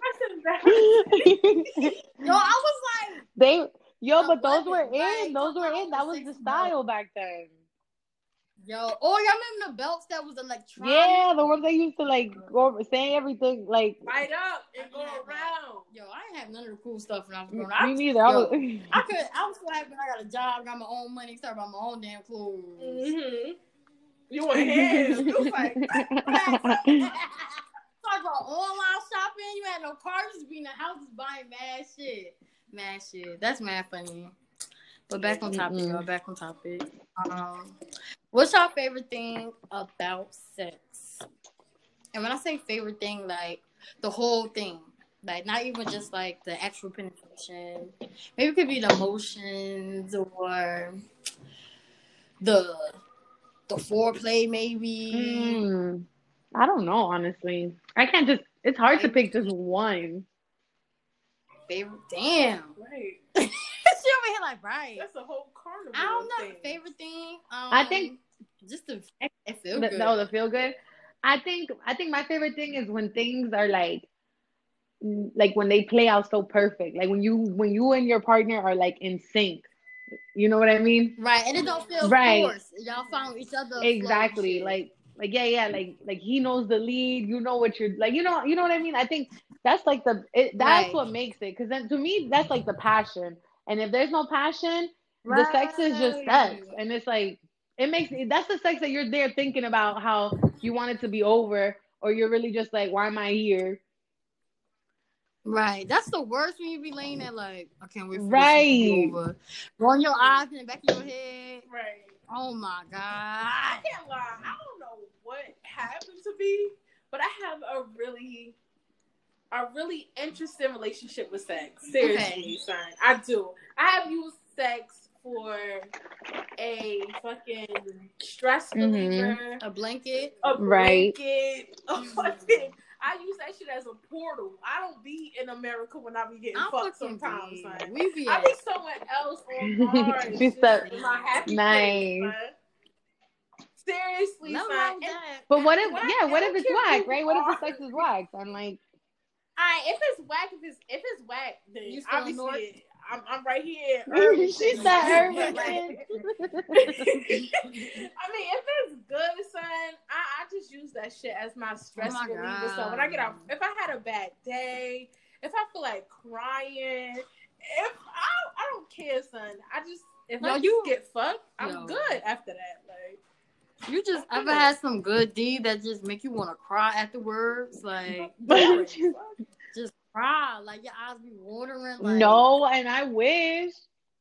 S1: Yo, I was like,
S3: they yo, but those were in, right? those were in. That was the style back then.
S1: Yo, oh, y'all remember the belts that was electronic?
S3: Yeah, the ones that used to like go saying everything like
S2: light up and go around.
S1: Yo, I didn't have none of the cool stuff when I was growing up.
S3: Me neither.
S1: Yo,
S3: I was.
S1: I could. I was so happy I got a job, got my own money, started buying my own damn clothes.
S2: Mm-hmm. You went hands. You was like.
S1: Talk about online shopping. You had no car, just be in the house just buying mad shit. Mad shit. That's mad funny. But back on topic, mm-hmm. y'all. Back on topic. Um, what's your favorite thing about sex? And when I say favorite thing, like the whole thing, like not even just like the actual penetration. Maybe it could be the emotions or the the foreplay, maybe.
S3: Mm. I don't know, honestly. I can't just, it's hard like, to pick just one.
S1: Favorite, damn.
S2: Right.
S1: She over here like, right.
S2: That's a whole carnival.
S1: I don't know,
S2: thing.
S1: favorite thing. Um,
S3: I think.
S1: Just the it feel
S3: the,
S1: good.
S3: No, the feel good. I think, I think my favorite thing is when things are like, like when they play out so perfect. Like when you, when you and your partner are like in sync. You know what I mean?
S1: Right. And it don't feel
S3: right.
S1: forced. Y'all found each other.
S3: Exactly. Like, Like, yeah, yeah, like, like he knows the lead, you know what you're, like, you know, you know what I mean? I think that's like the, it, that's right. what makes it. Cause then to me, that's like the passion. And if there's no passion, right. the sex is just sex. And it's like, it makes, that's the sex that you're there thinking about how you want it to be over, or you're really just like, why am I here?
S1: Right. That's the worst when you be laying there like, I can't wait for
S3: right.
S1: this to be over. Rolling your eyes in the back of your head.
S2: Right.
S1: Oh my God.
S2: I can't lie. I don't know what happened to me, but I have a really, a really interesting relationship with sex. Seriously, okay. son. I do. I have used sex for a fucking stress reliever.
S1: Mm-hmm. A blanket.
S2: A
S3: right.
S2: blanket. A fucking, I use that shit as a portal. I don't be in America when I be getting I'm fucked sometimes, son.
S1: We be
S2: I be somewhere else on Mars. She's so my happy
S3: nice.
S2: Place, Seriously,
S1: no,
S2: son.
S1: And,
S3: but what if, what yeah, what if it's whack, right? What if the sex is whack? I'm like,
S2: alright, if it's whack, if it's if it's whack, then
S1: you
S2: obviously I'm I'm right here.
S3: She said urban.
S2: Like, I mean, if it's good, son, I, I just use that shit as my stress
S1: oh my
S2: reliever. So when I get out, if I had a bad day, if I feel like crying, if I I don't care, son. I just if no, I just you get fucked, I'm no. good after that. Like.
S1: You just ever had some good deed that just make you want to cry afterwards? Like, just cry. Like, your eyes be watering. Like,
S3: no, and I wish.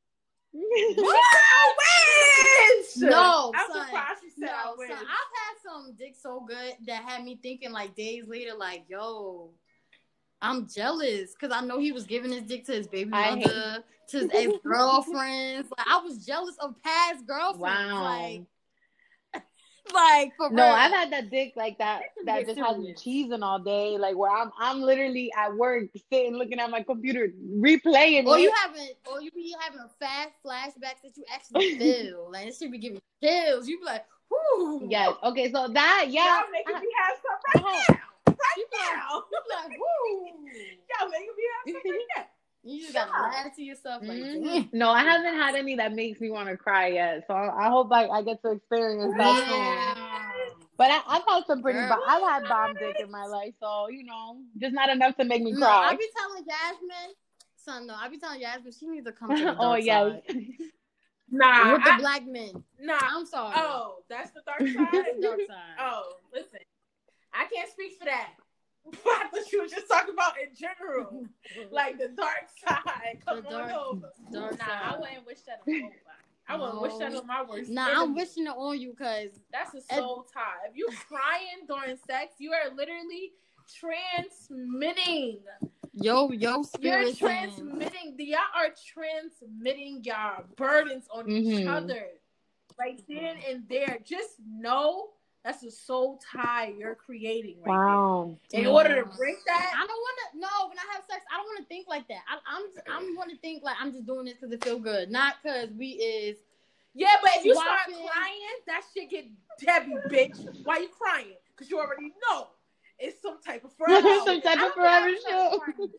S2: I wish!
S1: No,
S2: I'm
S1: son.
S2: surprised she said
S1: no,
S2: I wish.
S1: Son. I've had some dick so good that had me thinking, like, days later, like, yo, I'm jealous. Because I know he was giving his dick to his baby mother, to his ex-girlfriends. Like, I was jealous of past girlfriends.
S3: Wow.
S1: Like, Like for
S3: no,
S1: real.
S3: I've had that dick like that that just has me cheesing all day, like where I'm I'm literally at work sitting looking at my computer replaying.
S1: Or
S3: it.
S1: you having, or you be having fast flashbacks that you actually feel. Like it should be giving you chills. You be like, whoo.
S3: Yes. Okay. So that yeah.
S2: Y'all making I, me have some right now. Right
S1: you
S2: now.
S1: You be like, whoo.
S2: Y'all making me have some right now.
S1: You just gotta laugh to yourself like
S3: mm-hmm. No, I haven't had any that makes me want to cry yet. So I, I hope I, I get to experience that
S1: yeah.
S3: soon. But I, I've had some pretty, bo- I've had bomb dick in my life, so you know, just not enough to make me
S1: no,
S3: cry.
S1: I be telling Jasmine, son, no, I be telling Jasmine she needs to come to the dark
S3: oh yeah.
S1: side.
S2: Nah,
S1: with the
S2: I,
S1: black men.
S2: Nah,
S1: I'm sorry.
S2: Oh, that's the dark side.
S1: Dark side.
S2: Oh, listen, I can't speak for that. I thought you were just talking about in general, like the dark side. Come
S1: the dark,
S2: on over.
S1: Dark
S2: nah,
S1: side.
S2: I wouldn't wish that on nobody. I wouldn't
S1: no.
S2: wish that on my worst.
S1: Nah,
S2: enemy.
S1: I'm wishing it on you because
S2: that's a soul tie. If you crying during sex, you are literally transmitting.
S1: Yo, yo,
S2: You're
S1: spirit.
S2: transmitting. Y'all are transmitting y'all burdens on mm-hmm. each other. Right then and there. Just know that's a soul tie you're creating right wow. there. In yeah. order to break that.
S1: I don't want to, no, when I have sex, I don't want to think like that. I, I'm just, I'm want to think like I'm just doing this because it feel good. Not because we is.
S2: Yeah, but if you start crying, that shit get Debbie, bitch. Why you crying? Because you already know it's some type of forever
S3: some type of forever shit.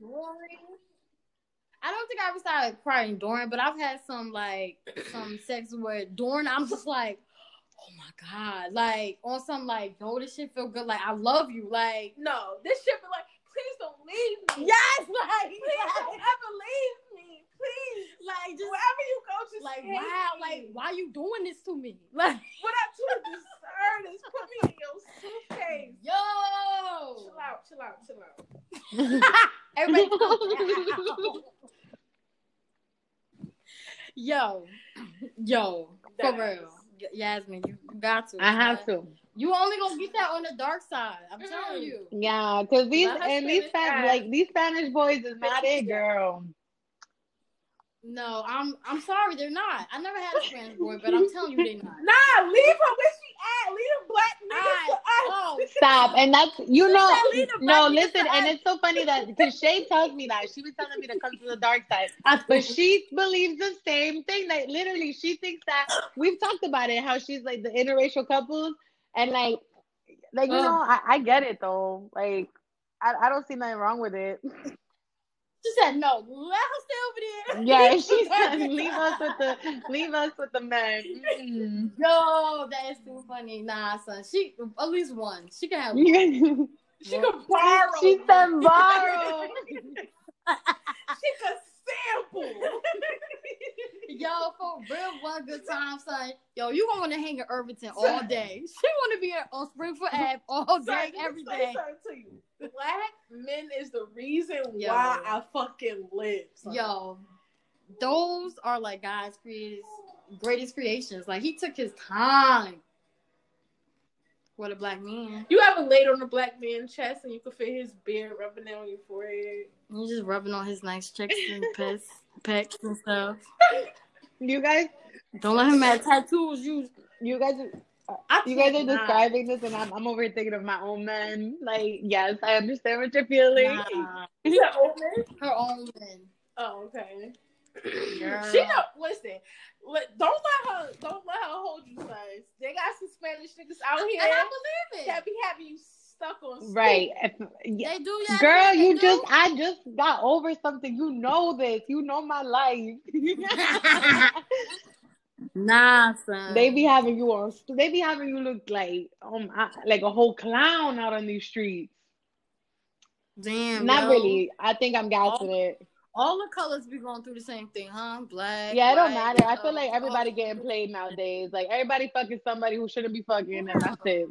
S1: I don't think I ever started crying during, but I've had some like some sex where during I'm just like, oh my god, like on some like, yo, this shit feel good. Like I love you. Like
S2: no, this shit be like, please don't leave me.
S1: Yes, like
S2: please like, don't ever leave me. Please,
S1: like just
S2: wherever you go, just
S1: like wow,
S2: me.
S1: like why you doing this to me? Like
S2: what I do deserve is put me in your suitcase.
S1: Yo,
S2: chill out, chill out, chill out.
S1: Everybody, yo, yo, for nice. Real, Yasmin, you got to.
S3: I have to.
S1: You only gonna get that on the dark side. I'm mm. telling you.
S3: Yeah, because these and these Spanish, like these Spanish boys is not it, girl.
S1: No, I'm I'm sorry, they're not. I never had a Spanish boy, but I'm telling you, they're not.
S2: Nah, leave her where she at. Leave the black niggas to us.
S3: Oh, stop. And that's you know. No, listen, and it's so funny that because Shay tells me that she was telling me to come to the dark side, but she believes the same thing. Like literally, she thinks that we've talked about it. How she's like the interracial couples, and like, like you uh, know, I, I get it though. Like, I I don't see nothing wrong with it.
S1: She said, "No, let her stay over there."
S3: Yeah, she said, "Leave us with the, leave us with the men."
S1: Mm. Yo, that is too funny. Nah, son, she at least one. She can have one.
S2: She can borrow.
S3: She said borrow.
S2: She can sample.
S1: Yo, for real, one good time, son. Yo, you gonna want to hang in Irvington all day. She want to be on Springfield Ave all day, son, every day.
S2: To you. Black men is the reason Yo. why I fucking live. Son.
S1: Yo, those are like God's greatest, greatest creations. Like he took his time. What a black man.
S2: You ever laid on a black man's chest and you could feel his beard rubbing it on your forehead?
S1: You just rubbing on his nice checks and pecs, pecs and stuff.
S3: You guys
S1: don't let him have tattoos. You,
S3: you guys. You guys are describing this, and I'm, I'm over here thinking of my own man. Like, yes, I understand what you're feeling.
S2: Nah. Is her own man?
S1: Her own man.
S2: Oh, okay. Girl. She don't listen. Let, don't let her. Don't let her hold you, guys. They got some Spanish niggas out here.
S1: And I believe it.
S2: That be having you stuck on. Speed.
S3: Right. If,
S1: they do. Yeah,
S3: girl,
S1: they
S3: you
S1: do.
S3: just. I just got over something. You know this. You know my life.
S1: Nah, son.
S3: They be having you on. They be having you look like um like a whole clown out on these streets.
S1: Damn.
S3: Not
S1: yo.
S3: really. I think I'm gassing all, it.
S1: All the colors be going through the same thing, huh? Black.
S3: Yeah, it
S1: white,
S3: don't matter. I feel
S1: uh,
S3: like everybody oh. getting played nowadays. Like everybody fucking somebody who shouldn't be fucking, and that's it.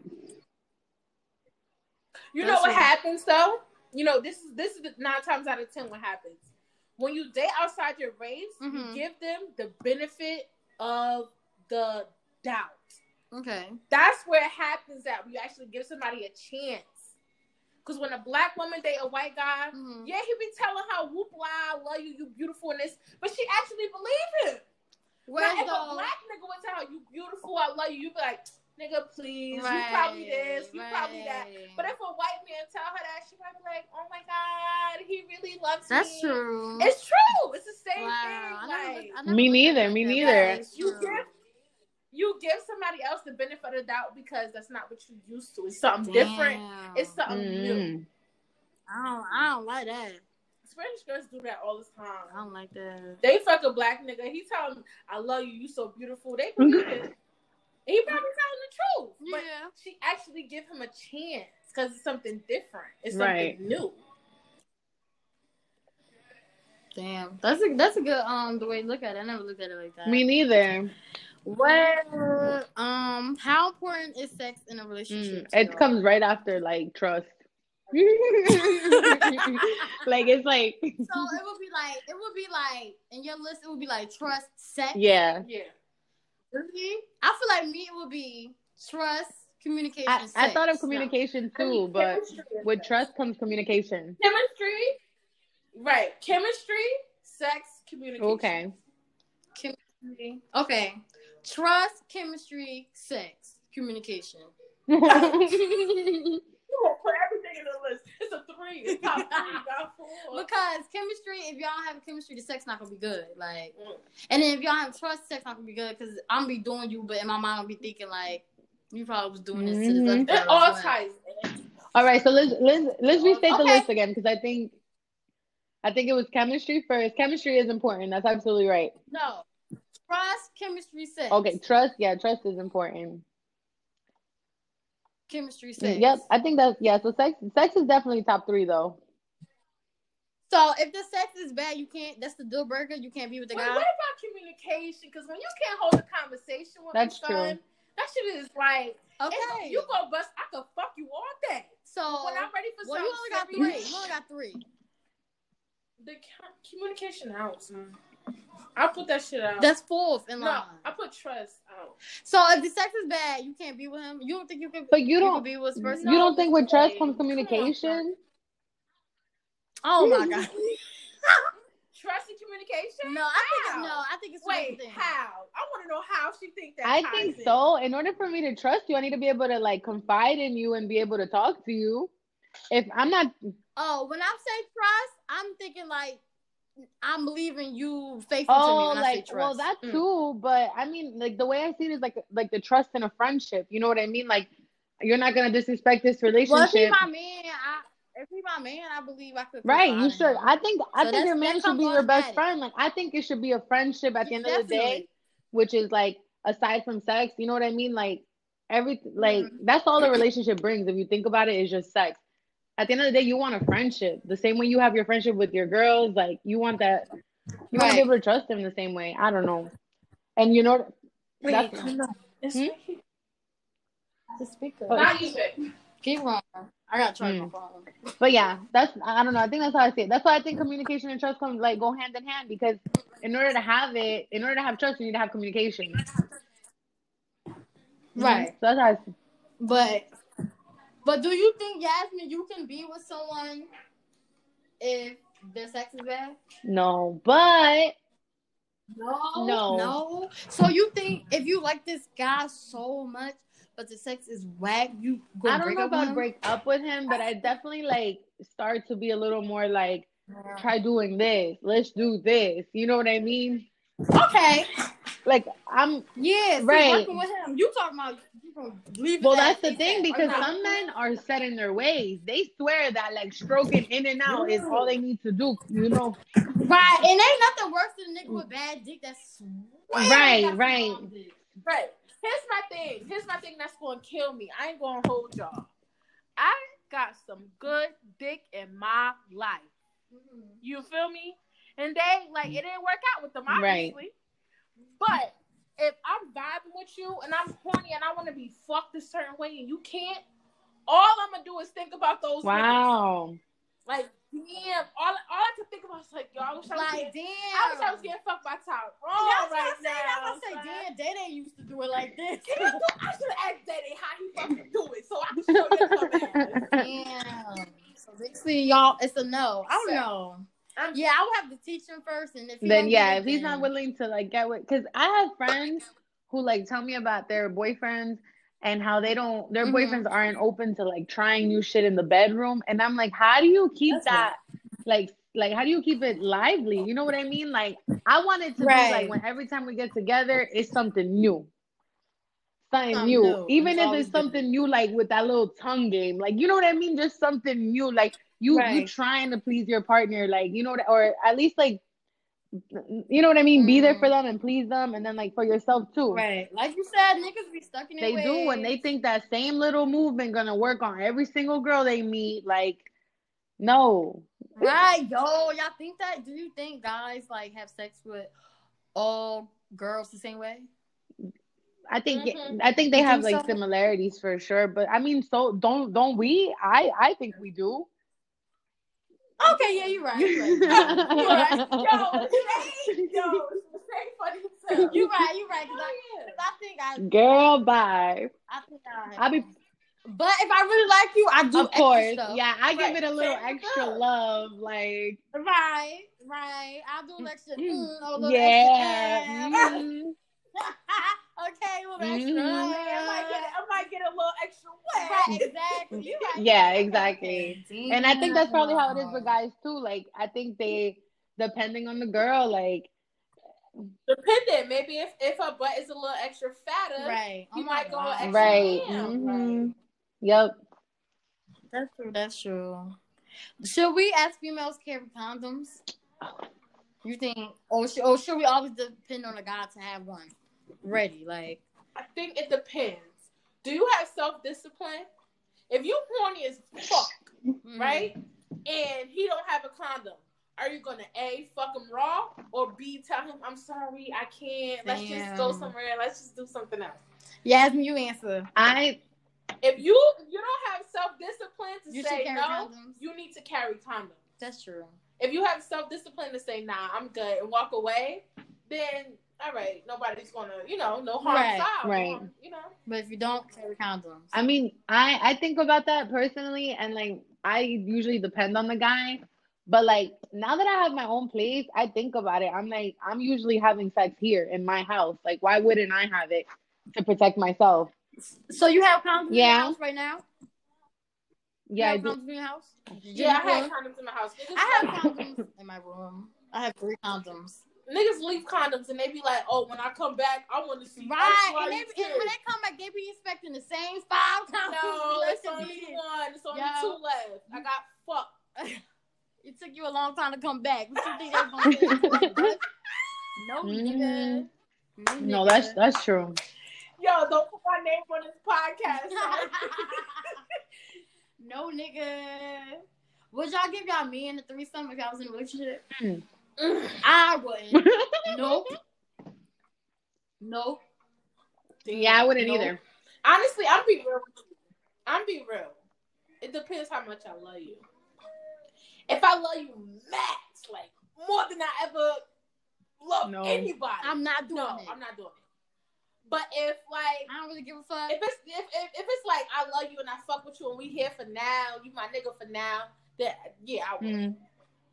S2: You know that's what it. happens though? You know this is this is nine times out of ten what happens when you date outside your race. Mm-hmm. You give them the benefit of the doubt.
S1: Okay.
S2: That's where it happens that you actually give somebody a chance. Because when a black woman date a white guy, mm-hmm. yeah, he be telling her, whoop, wow, I love you, you beautiful in this. But she actually believe him. Whereas now, if the... a black nigga would tell her, you beautiful, I love you, you be like, nigga, please, right, you probably this, you right. probably that. But if a white man tell her that, she might be like, oh my God, he really loves
S1: That's
S2: me.
S1: That's true.
S2: It's true. It's the same
S1: wow.
S2: thing.
S1: I
S2: like,
S1: never, I never
S3: me neither. Me neither.
S2: You give, you give somebody else the benefit of the doubt because that's not what you used to. It's something Damn. different. It's something mm. new.
S1: I don't, I don't like that.
S2: Spanish girls do that all the time.
S1: I don't like that.
S2: They fuck a black nigga. He tell him, I love you, you so beautiful. They believe it. He probably telling the truth.
S1: Yeah.
S2: But she actually give him a chance because it's something different. It's something right. new.
S1: Damn. That's a that's a good um the way to look at it. I never looked at it like that.
S3: Me neither.
S1: Well, um, how important is sex in a relationship?
S3: Mm, it y'all? comes right after like trust. Like it's like
S1: so it would be like it would be like in your list it would be like trust, sex.
S3: Yeah.
S2: Yeah.
S1: Really? I feel like me it would be trust, communication.
S3: I,
S1: sex.
S3: I thought of communication
S2: no.
S3: too,
S2: I mean,
S3: but with sex. Trust comes communication.
S2: Chemistry, right? Chemistry, sex, communication.
S3: Okay.
S1: Chemistry. Okay. Trust, chemistry, sex, communication.
S2: You won't put everything in the list. It's a three. It's not three, not four.
S1: Because chemistry, if y'all don't have chemistry, the sex not gonna be good. Like, mm. and then if y'all have trust, sex not gonna be good. Because I'm be doing you, but in my mind, I'll be thinking like, you probably was doing this mm-hmm. to this other girl.
S2: All types.
S3: All right, so let's let's let's restate okay. the list again because I think I think it was chemistry first. Chemistry is important. That's absolutely right.
S1: No, trust, chemistry, sex.
S3: Okay, trust. Yeah, trust is important.
S1: Chemistry, sex.
S3: Yep, I think that's yeah. So sex, sex is definitely top three though.
S1: So if the sex is bad, you can't. That's the deal breaker. You can't be with the
S2: Wait,
S1: guy.
S2: What about communication? Because when you can't hold a conversation with
S3: that's
S2: your son,
S3: true.
S2: that shit is like
S1: okay.
S2: You go bust. I could fuck you all day.
S1: So
S2: but when I'm ready for
S1: well,
S2: something,
S1: you only got three. You only got three.
S2: The communication out. Son. I'll put that shit out.
S1: That's fourth in line.
S2: No, I put trust out.
S1: So if the sex is bad, you can't be with him. You don't think you could?
S3: But you, you don't.
S1: Could be with this person?
S3: You don't think with trust comes communication?
S1: Oh my god.
S2: Trust and communication?
S1: No, I how? think no. I think it's
S2: wait. How? I want to know how she think that.
S3: I think
S2: in.
S3: so. In order for me to trust you, I need to be able to like confide in you and be able to talk to you. If I'm not.
S1: Oh, when I say trust, I'm thinking like. I'm believing you faithful
S3: oh,
S1: to me when
S3: like,
S1: I say trust.
S3: Well, that
S1: mm.
S3: too, but I mean, like the way I see it is like like the trust in a friendship. You know what I mean? Like you're not gonna disrespect this relationship.
S1: Well, if he's my man, I, if he's my man, I believe I could.
S3: Right, you should. Him. I think I so think your man should be your best friend. Like I think it should be a friendship at the end Definitely. of the day, which is like aside from sex. You know what I mean? Like every like mm-hmm. that's all the relationship brings. If you think about it, is just sex. At the end of the day, you want a friendship. The same way you have your friendship with your girls, like you want that. You right. want to be able to trust them the same way. I don't know. And you know,
S2: Wait,
S3: that's
S2: no. It's hmm?
S1: the speaker.
S2: Oh, Not even.
S1: Keep wrong. I gotta charge mm. my phone.
S3: But yeah, that's I don't know. I think that's how I see it. That's why I think communication and trust come like go hand in hand because in order to have it, in order to have trust, you need to have communication.
S1: Right.
S3: Mm-hmm. So that's how I see.
S1: But. But do you think, Yasmin, you can be with someone if their sex is bad?
S3: No, but
S1: no,
S3: no,
S1: no. So you think if you like this guy so much, but the sex is whack, you go
S3: I don't
S1: break
S3: know
S1: up
S3: about
S1: with him?
S3: break up with him, but I definitely like start to be a little more like yeah. try doing this. Let's do this. You know what I mean?
S1: Okay.
S3: Like I'm
S1: yeah,
S3: right.
S1: working with him. You talking about you gonna leave
S3: Well, that's the thing because some men are set in their ways. They swear that like stroking in and out is all they need to do. You know,
S1: right? And ain't nothing worse than a nigga with bad dick. That's
S3: right, right,
S2: right. Here's my thing. Here's my thing that's gonna kill me. I ain't gonna hold y'all. I got some good dick in my life. Mm-hmm. You feel me? And they like it didn't work out with them, obviously.
S3: Right.
S2: But if I'm vibing with you and I'm horny and I want to be fucked a certain way and you can't, all I'm gonna do is think about those.
S3: Wow.
S2: Niggas. Like damn, all all I can think about is like, yo, I wish I was
S1: like
S2: getting,
S1: damn.
S2: I wish I was getting fucked by Tyrone
S1: yeah,
S2: right
S1: say,
S2: now.
S1: I was say, damn, Day used to do it like this.
S2: Yeah, I should ask Daddy how he fucking do it so I can show you the
S1: Damn. So basically, y'all, it's a no. I don't know. Um, yeah, I would have to teach him first, and if he
S3: then yeah,
S1: it,
S3: if he's
S1: then...
S3: not willing to like get with, because I have friends who like tell me about their boyfriends and how they don't, their mm-hmm. boyfriends aren't open to like trying new shit in the bedroom, and I'm like, how do you keep That's that, right. like, like how do you keep it lively? You know what I mean? Like, I want it to right. be like when every time we get together, it's something new. Something, something new. new, even it's if it's something different. new, like with that little tongue game, like you know what I mean, just something new, like you right. you trying to please your partner, like you know, or at least like you know what I mean, mm. be there for them and please them, and then like for yourself too.
S1: Right, like you said, niggas be stuck in their
S3: They
S1: ways.
S3: do, and they think that same little movement gonna work on every single girl they meet. Like, no,
S1: right, yo, y'all think that? Do you think guys like have sex with all girls the same way?
S3: I think mm-hmm. I think they you have think like so? similarities for sure, but I mean, so don't don't we? I I think we do.
S1: Okay, yeah, you're right. You're right. You're right. Yo, hey, yo, it's funny. You're right. You're right. Because I, I think I
S3: girl, bye.
S1: I think
S3: I'll be.
S1: But if I really like you, I do.
S3: Of course,
S1: stuff.
S3: yeah. I
S2: right.
S3: give it a little extra love, like.
S1: Right, right. I'll do extra. Mm, a little
S3: yeah.
S1: extra.
S3: Mm.
S1: Okay, a little extra.
S3: Mm-hmm.
S2: I might get, I might get a little extra wet.
S1: Right, exactly. Right.
S3: Yeah, exactly.
S1: Damn.
S3: And I think that's probably how it is with guys too. Like, I think they, depending on the girl, like.
S2: Dependent. Maybe if, if her butt is a little extra fatter,
S1: right.
S2: you
S1: oh
S2: might go
S1: God.
S2: extra
S3: right.
S2: ham.
S3: Mm-hmm.
S1: Right.
S3: Yep.
S1: That's true. That's true. Should we, as females, carry condoms? You think? Or should, or should we always depend on a guy to have one ready? Like,
S2: I think it depends. Do you have self discipline? If you horny as fuck,
S1: mm-hmm.
S2: right, and he don't have a condom, are you gonna A, fuck him raw, or B, tell him I'm sorry, I can't. Let's
S1: Damn.
S2: just go somewhere. Let's just do something else.
S1: Yasmin, you answer.
S3: I.
S2: If you if you don't have self discipline to
S1: You
S2: say
S1: should carry
S2: no,
S1: condoms.
S2: you need to carry condoms.
S1: That's true.
S2: If you have self discipline to say nah, I'm good and walk away, then all right, nobody's gonna, you know, no harm
S1: Right,
S2: foul,
S3: right.
S2: you know.
S1: But if you don't carry condoms,
S3: I mean, I I think about that personally, and like I usually depend on the guy. But like now that I have my own place, I think about it. I'm like, I'm usually having sex here in my house. Like, why wouldn't I have it to protect myself?
S1: so you have condoms in
S3: Yeah.
S1: your house right now?
S3: Yeah, I
S1: you have
S3: do.
S1: condoms in your house?
S2: Yeah, I had
S1: room?
S2: condoms in my house. Niggas,
S1: I have condoms in my room. I have three condoms.
S2: niggas leave condoms and they be like, oh, when I come back, I want to see
S1: Right,
S2: X,
S1: and,
S2: Y,
S1: they, and
S2: Z.
S1: when they come back, they be expecting the same five condoms.
S2: No,
S1: Let
S2: it's
S1: them
S2: only
S1: be.
S2: one. It's only
S1: Yo.
S2: two left. I got fucked.
S1: It took you a long time to come back. What you think they was gonna do? No,
S3: Mhm.
S1: nigga. No,
S3: No,
S1: nigga.
S3: that's that's true.
S2: Yo, don't put my name on this podcast. Right?
S1: No, nigga. Would y'all give y'all men a threesome if y'all was in a relationship?
S3: Mm.
S1: I wouldn't. Nope. Nope.
S3: Yeah, I wouldn't
S1: Nope.
S3: either.
S2: Honestly, I'm be real with you. I'm be real. It depends how much I love you. If I love you max, like more than I ever love
S3: No.
S2: anybody,
S1: I'm not doing
S2: no,
S1: it.
S2: I'm not doing it. But if like
S1: I don't really give a fuck.
S2: if it's if, if, if it's like I love you and I fuck with you and we here for now, you my nigga for now, then yeah, I would.
S3: Mm.
S2: And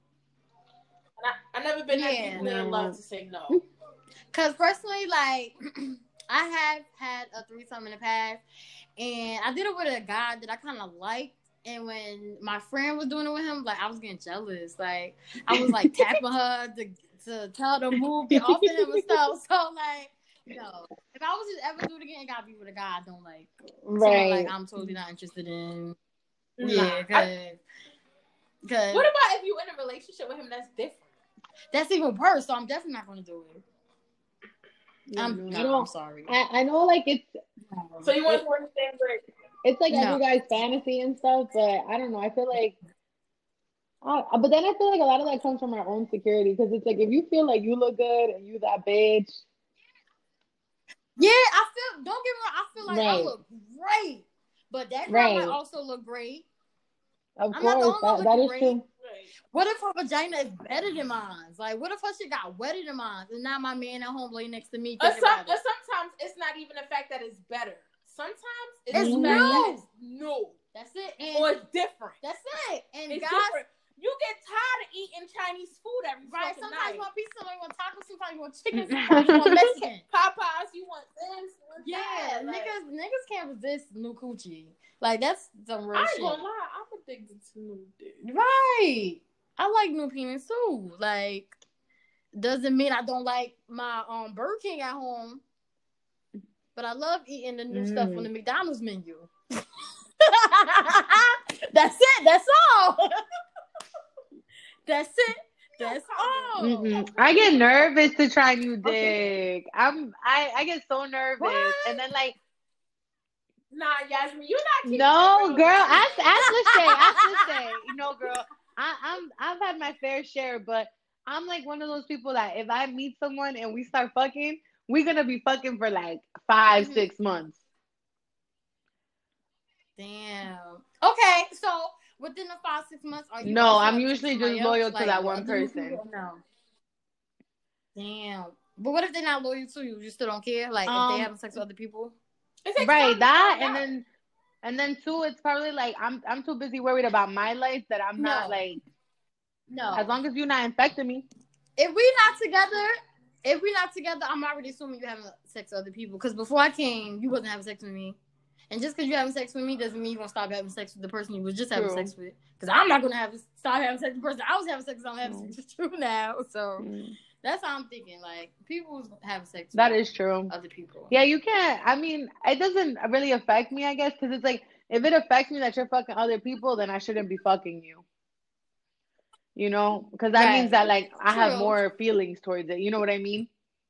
S2: I I never been that
S1: Yeah.
S2: deeply in
S3: No.
S2: love to say no.
S1: Cause personally, like, I have had a threesome in the past, and I did it with a guy that I kind of liked. And when my friend was doing it with him, like, I was getting jealous. Like, I was like tapping her to to tell her to move, get off of him and stuff. So like, no, if I was to ever do it again, it gotta be with a guy I don't like. Someone,
S3: Right.
S1: like I'm totally not interested in.
S2: Nah.
S1: Yeah, cause, cause
S2: What about if you in a relationship with him that's different?
S1: that's even worse. So I'm definitely not gonna do it.
S3: Yeah,
S1: I'm,
S3: no, I
S1: no, I'm
S3: don't.
S1: sorry.
S3: I, I know, like it's
S2: So you want to understand where
S3: it's like
S1: No.
S3: every guy's fantasy and stuff, but I don't know. I feel like, I, but then I feel like a lot of that comes from our own security because it's like if you feel like you look good and you that bitch,
S1: Yeah, I feel. Don't get me wrong. I feel like I
S3: Right.
S1: look great, but that girl
S3: Right.
S1: might also look great.
S3: of
S1: I'm not the
S3: course
S1: only
S3: that,
S1: one
S3: that is
S1: looking
S3: true.
S1: What if her vagina is better than mine? Like, what if her shit got wetter than mine? And now my man at home laying next to me.
S2: Or,
S1: thinking
S2: some,
S1: about
S2: or
S1: it.
S2: sometimes it's not even the fact that it's better. Sometimes it's,
S1: It's
S2: the fact that
S1: new.
S2: it's new
S1: That's it. And
S2: or it's different.
S1: that's it. And
S2: It's
S1: guys,
S2: different. You get tired of eating Chinese food every
S1: right?
S2: fucking
S1: Sometimes
S2: night.
S1: you want pizza, sometimes you want tacos, sometimes you want chicken, sometimes you want Mexican.
S2: Popeyes, you want this, you want
S1: Yeah,
S2: that. Like,
S1: niggas, niggas can't resist new coochie. Like that's some real
S2: I ain't
S1: shit.
S2: gonna lie, I'm addicted to new dick.
S1: Right. I like new penis too. Like, doesn't mean I don't like my um Burger King at home, but I love eating the new
S3: Mm.
S1: stuff on the McDonald's menu. That's it. That's all. That's it. That's all.
S3: Mm-mm. I get nervous to try new dick.
S2: Okay.
S3: I'm I, I get so nervous,
S1: What?
S3: and then like
S2: Nah, Yasmin, you're not keeping
S3: no
S2: it real.
S3: girl, ask ask Lachey, ask Lachey. You know, girl, I, I'm I've had my fair share, but I'm like one of those people that if I meet someone and we start fucking, we're gonna be fucking for like five,
S1: Mhm.
S3: six months.
S1: Damn. Okay, so within the five six months, are you?
S3: No,
S1: also
S3: I'm
S1: up to
S3: usually
S1: somebody
S3: just loyal
S1: else,
S3: to
S1: like,
S3: that
S1: with
S3: one
S1: other new
S3: person.
S1: people? No. Damn. But what if they're not loyal to you? You still don't care? Like if
S3: Um,
S1: they having sex with other people?
S3: Right, that and then and then two, it's probably like I'm I'm too busy worried about my life that I'm
S1: no.
S3: not like
S1: no.
S3: As long as you're not infecting me.
S1: If we not together, if we not together, I'm already assuming you having sex with other people. Because before I came, you wasn't having sex with me. And just because you having sex with me doesn't mean you gonna stop having sex with the person you was just having True. sex with. Because I'm not gonna have stop having sex with the person I was having sex with. I'm having mm. sex with you now. So mm. that's how I'm thinking. Like people have sex.
S3: That
S1: with
S3: is true.
S1: Other people.
S3: Yeah, you can't. I mean, it doesn't really affect me, I guess, because it's like if it affects me that you're fucking other people, then I shouldn't be fucking you. You know, because that right. means that like I True. have more feelings towards it. You know what I mean?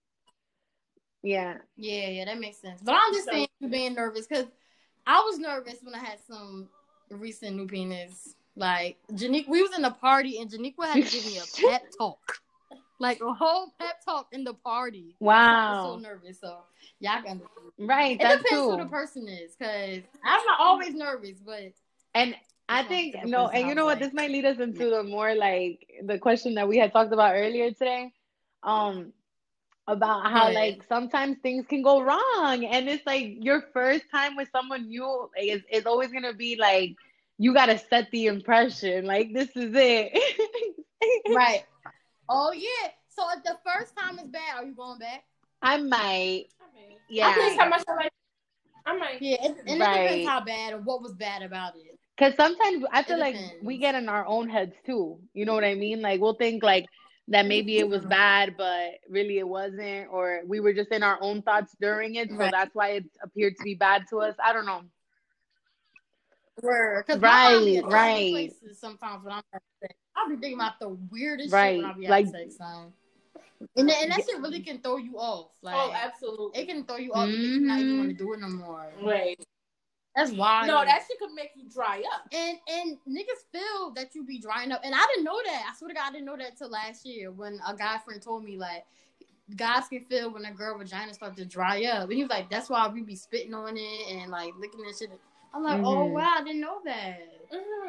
S3: Yeah.
S1: Yeah, yeah, that makes sense. But I understand you being nervous because I was nervous when I had some recent new penis. Like Janique, we was in a party and Janique had to give me a pep talk, like a whole pep talk in the party.
S3: Wow.
S1: I was so nervous. So y'all can
S3: right.
S1: It depends too. who the person is, because I'm not always nervous, but
S3: and. I think, no, and you know what, this might lead us into the more, like, the question that we had talked about earlier today, um, about how, like, sometimes things can go wrong, and it's, like, your first time with someone new is, is always going to be, like, you got to set the impression, like, this is it.
S1: Right. Oh, yeah. So if the first time is bad, are you going back?
S3: I might. I might. Yeah.
S2: I think how much I like. I might.
S1: Yeah, it, and right. it depends how bad or what was bad about it.
S3: Because sometimes I feel like we get in our own heads too. You know what I mean? Like we'll think like that maybe it was bad, but really it wasn't, or we were just in our own thoughts during it, so right. that's why it appeared to be bad to us. I don't know.
S1: Right,
S3: right.
S1: Sometimes when I'm at sex, I'll be thinking about the weirdest
S3: right.
S1: shit when I be
S3: like,
S1: at sex. So. And, and that shit really can throw you off. Like,
S2: oh, absolutely.
S1: It can throw you off. Mm-hmm. You not even want to do it no more.
S2: Right.
S1: That's wild.
S2: No, that shit could make you dry up.
S1: And and niggas feel that you be drying up. And I didn't know that. I swear to God, I didn't know that till last year when a guy friend told me, like, guys can feel when a girl vagina starts to dry up. And he was like, that's why we be spitting on it and, like, licking that shit. I'm like, mm-hmm. oh, wow, I didn't know that.
S2: Mm-hmm.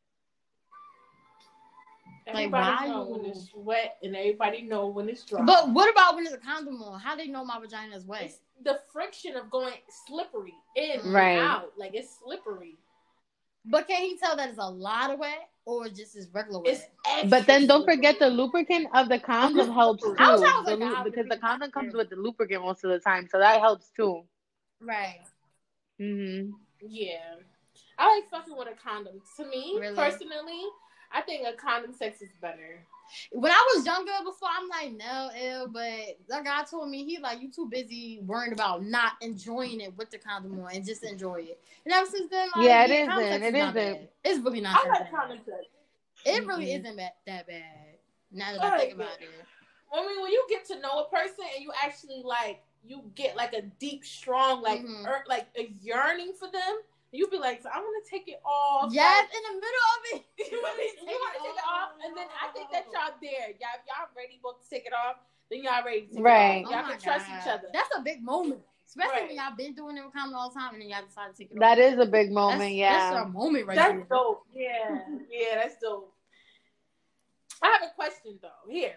S1: Like,
S2: everybody know when it's wet and everybody know when it's dry.
S1: But what about when there's a condom on? How they know my vagina is wet?
S2: It's the friction of going slippery in
S3: right.
S2: and out. Like, it's slippery.
S1: But can he tell that it's a lot of wet or just is regular wet?
S3: It's but then don't slippery. forget the lubricant of the condom helps too.
S1: I was, I was
S3: the,
S1: like,
S3: because the condom comes with the lubricant most of the time, so that helps too.
S1: Right.
S3: Mm-hmm.
S2: Yeah. I like fucking with a condom. To me,
S1: really?
S2: personally, I think a condom sex is better.
S1: When I was younger before, I'm like, no, ew, but that guy told me, he like, you too busy worrying about not enjoying it with the condom on and just enjoy it. And ever since then, like,
S3: yeah, it
S1: yeah,
S3: isn't. It isn't.
S1: Bad. It's really not
S2: I
S1: that
S2: like
S1: bad.
S2: condom sex.
S1: It really mm-hmm. isn't that, that bad, now that I, I think about it. it.
S2: I mean, when you get to know a person and you actually, like, you get, like, a deep, strong, like, mm-hmm. er, like a yearning for them, you be like, so I want to take it off.
S1: Yes,
S2: like,
S1: in the middle of it.
S2: You want to take it off, and then I think that y'all there. Y'all, y'all ready to take it off, then y'all ready to take
S3: right.
S2: it off. Y'all
S1: oh
S2: can trust
S1: God.
S2: each other.
S1: That's a big moment. Especially
S2: right.
S1: when y'all been doing it with condom all the time, and then y'all decide to take it
S3: that
S1: off.
S3: That is a big moment,
S1: that's,
S3: yeah.
S1: That's a moment right
S2: that's
S1: there.
S2: That's dope. Yeah, yeah, that's dope. I have a question, though, here.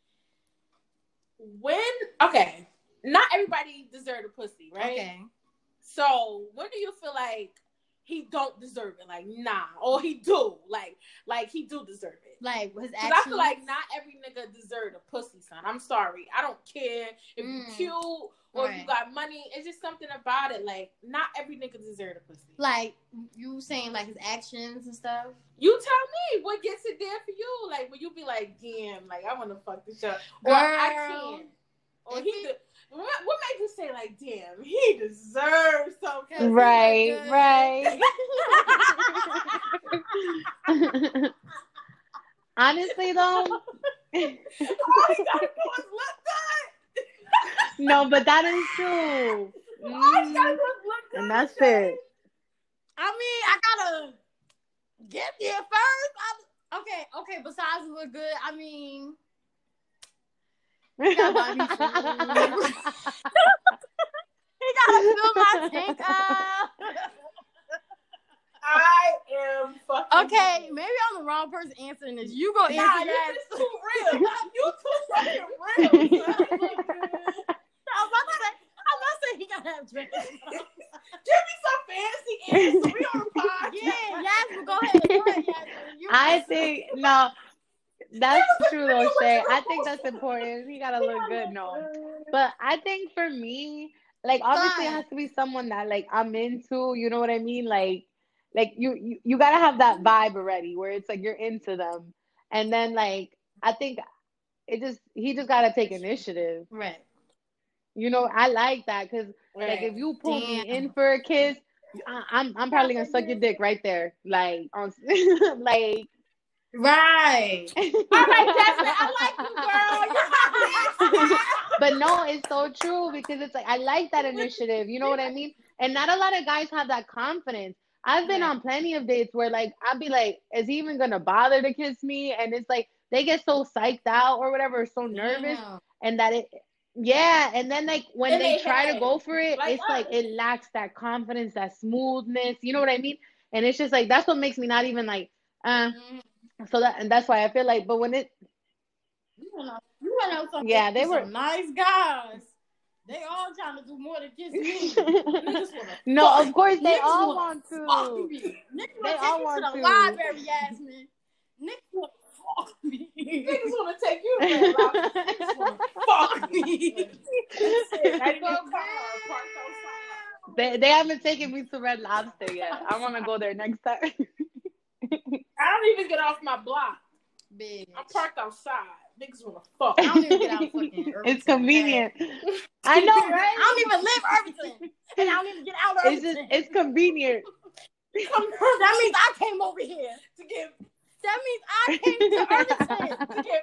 S2: When, okay, not everybody deserves a pussy, right?
S1: Okay.
S2: So, when do you feel like he don't deserve it? Like, nah. Or he do. Like, like he do deserve it.
S1: Like, his actions.
S2: Because I feel like not every nigga deserve a pussy, son. I'm sorry. I don't care if mm. you cute or right. if you got money. It's just something about it. Like, not every nigga deserve a pussy.
S1: Like, you saying, like, his actions and stuff?
S2: You tell me what gets it there for you. Like, when you be like, damn, like, I want to fuck this up. Or
S1: Girl,
S2: I can't. Or he could. What, what made you say, like, damn, he deserves something?
S3: Right, right. Honestly, though.
S2: All you gotta do is look good.
S3: No, but that is true.
S2: Mm. All you gotta do is look good.
S3: And that's it.
S1: I mean, I gotta get there first. I, okay, okay, besides look good, I mean... He gotta buy me food. He gotta fill my tank up.
S2: I am fucking.
S1: Okay, weird. Maybe I'm the wrong person answering this. You go answer
S2: nah,
S1: that.
S2: This is too real. You too fucking real. I
S1: was about to say, I'm not saying he gotta have dreads.
S3: No, that's true though, Shay. I think that's important. He gotta look good, no. But I think for me, like obviously it has to be someone that like I'm into, you know what I mean? Like like you you, you gotta have that vibe already where it's like you're into them. And then like I think it just he just gotta take initiative.
S1: Right.
S3: You know, I like that because
S2: Right.
S3: like if you pull
S1: Damn.
S3: me in for a kiss, I, I'm I'm probably gonna suck your dick right there, like on like.
S1: Right.
S2: All right, Jasmine, I like you, girl.
S3: But no, it's so true because it's like I like that initiative. You know what I mean? And not a lot of guys have that confidence. I've been
S1: Right.
S3: on plenty of dates where like I'll be like, is he even gonna bother to kiss me? And it's like they get so psyched out or whatever, so nervous,
S1: Damn.
S3: and that it. Yeah, and then like when
S2: In
S3: they
S2: their
S3: try
S2: head.
S3: to go for it,
S2: Like
S3: it's like
S2: us.
S3: it lacks that confidence, that smoothness. You know what I mean? And it's just like that's what makes me not even like, uh.
S1: Mhm.
S3: So that and that's why I feel like, but when it,
S1: You went out, you went out some,
S3: Yeah, they
S1: some
S3: were-
S1: nice guys. They all trying to do more than kiss me. Niggas wanna
S3: no,
S1: fuck.
S3: of course they
S1: Niggas
S3: all
S1: wanna
S3: want
S1: fuck
S3: to.
S1: me. Niggas
S3: They
S1: wanna
S3: all
S1: take you
S3: want
S1: to the
S3: to.
S1: library, Yasmin. Niggas wanna fuck me.
S2: Niggas want to take you to Red Lobster.
S1: Niggas wanna fuck me.
S2: That's it. Not even
S1: But
S2: car,
S1: man.
S2: parked outside.
S3: They they haven't taken me to Red Lobster yet. I want to go there next time.
S2: I don't even get off my block.
S1: Bitch.
S2: I'm parked outside. Niggas want to fuck.
S1: I don't even get out of fucking Irvington.
S3: It's convenient. I know,
S1: I
S3: right?
S1: don't even live Irvington. And I don't even get out of
S3: It's just
S1: Irvington.
S3: it's convenient.
S1: That means I came over here.
S2: to get
S1: That means I came to Irvington to get.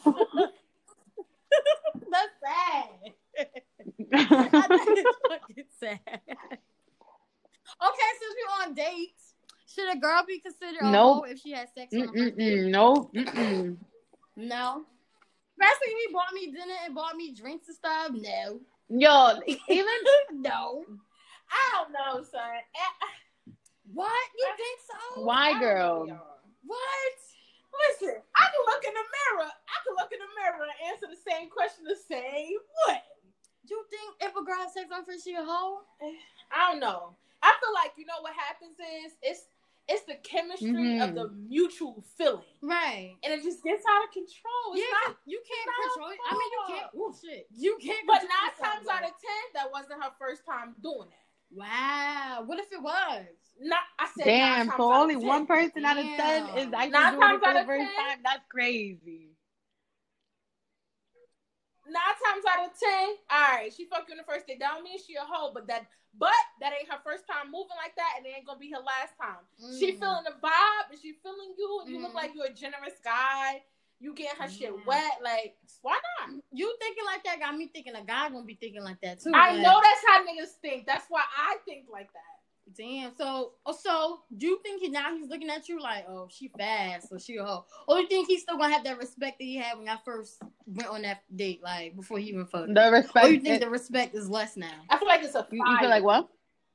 S1: That's sad. I think it's fucking sad. Okay, since we're on dates, should a girl be considered a
S3: Nope.
S1: hoe if she has sex on the first date?
S3: Mm-mm, no. Mm-mm.
S1: No. Especially if he bought me dinner and bought me drinks and stuff. No.
S3: Yo, even
S1: No.
S2: I don't know, son. I-
S1: What? You think so?
S3: why,
S2: I don't
S3: girl?
S2: know, y'all.
S1: What?
S2: Listen, I can look in the mirror. I can look in the mirror and answer the same question the same way.
S1: You think if a girl has sex on first, she a hoe?
S2: I don't know. I feel like you know what happens is it's it's the chemistry
S3: Mhm.
S2: of the mutual feeling,
S1: Right.
S2: and it just gets out of control. It's
S1: Yeah,
S2: not.
S1: you can't
S2: not
S1: control it. I mean, you
S2: fault.
S1: can't. Oh shit, you can't.
S2: But
S1: control
S2: nine times
S1: yourself,
S2: out of ten, that wasn't her first time doing that.
S1: Wow. What if it was?
S2: Not, I said
S3: Damn,
S2: nine times
S3: so
S2: out
S3: only
S2: of ten.
S3: one person out of ten
S1: Damn.
S3: is actually
S2: Nine
S3: doing
S2: times
S3: it for
S2: out
S3: the
S2: of
S3: first
S2: ten?
S3: time. That's crazy.
S2: Nine times out of ten, all right, she fucked you on the first date. That don't mean she a hoe, but that, but that ain't her first time moving like that, and it ain't gonna be her last time. She
S1: Mm.
S2: feeling the vibe, and she feeling you, and you
S1: Mhm.
S2: look like you're a generous guy. You getting her shit
S1: Mhm.
S2: wet, like why not?
S1: You thinking like that got me thinking a guy gonna be thinking like that too.
S2: I
S1: like,
S2: know that's how niggas think. That's why I think like that.
S1: Damn. So, oh, so do you think he now he's looking at you like, oh, she fast, so she a hoe, or you think he's still gonna have that respect that he had when y'all first went on that date, like before he even fucked?
S3: The respect.
S1: Or you think
S3: it-
S1: the respect is less now?
S2: I feel like it's a fire.
S3: you, you feel like what?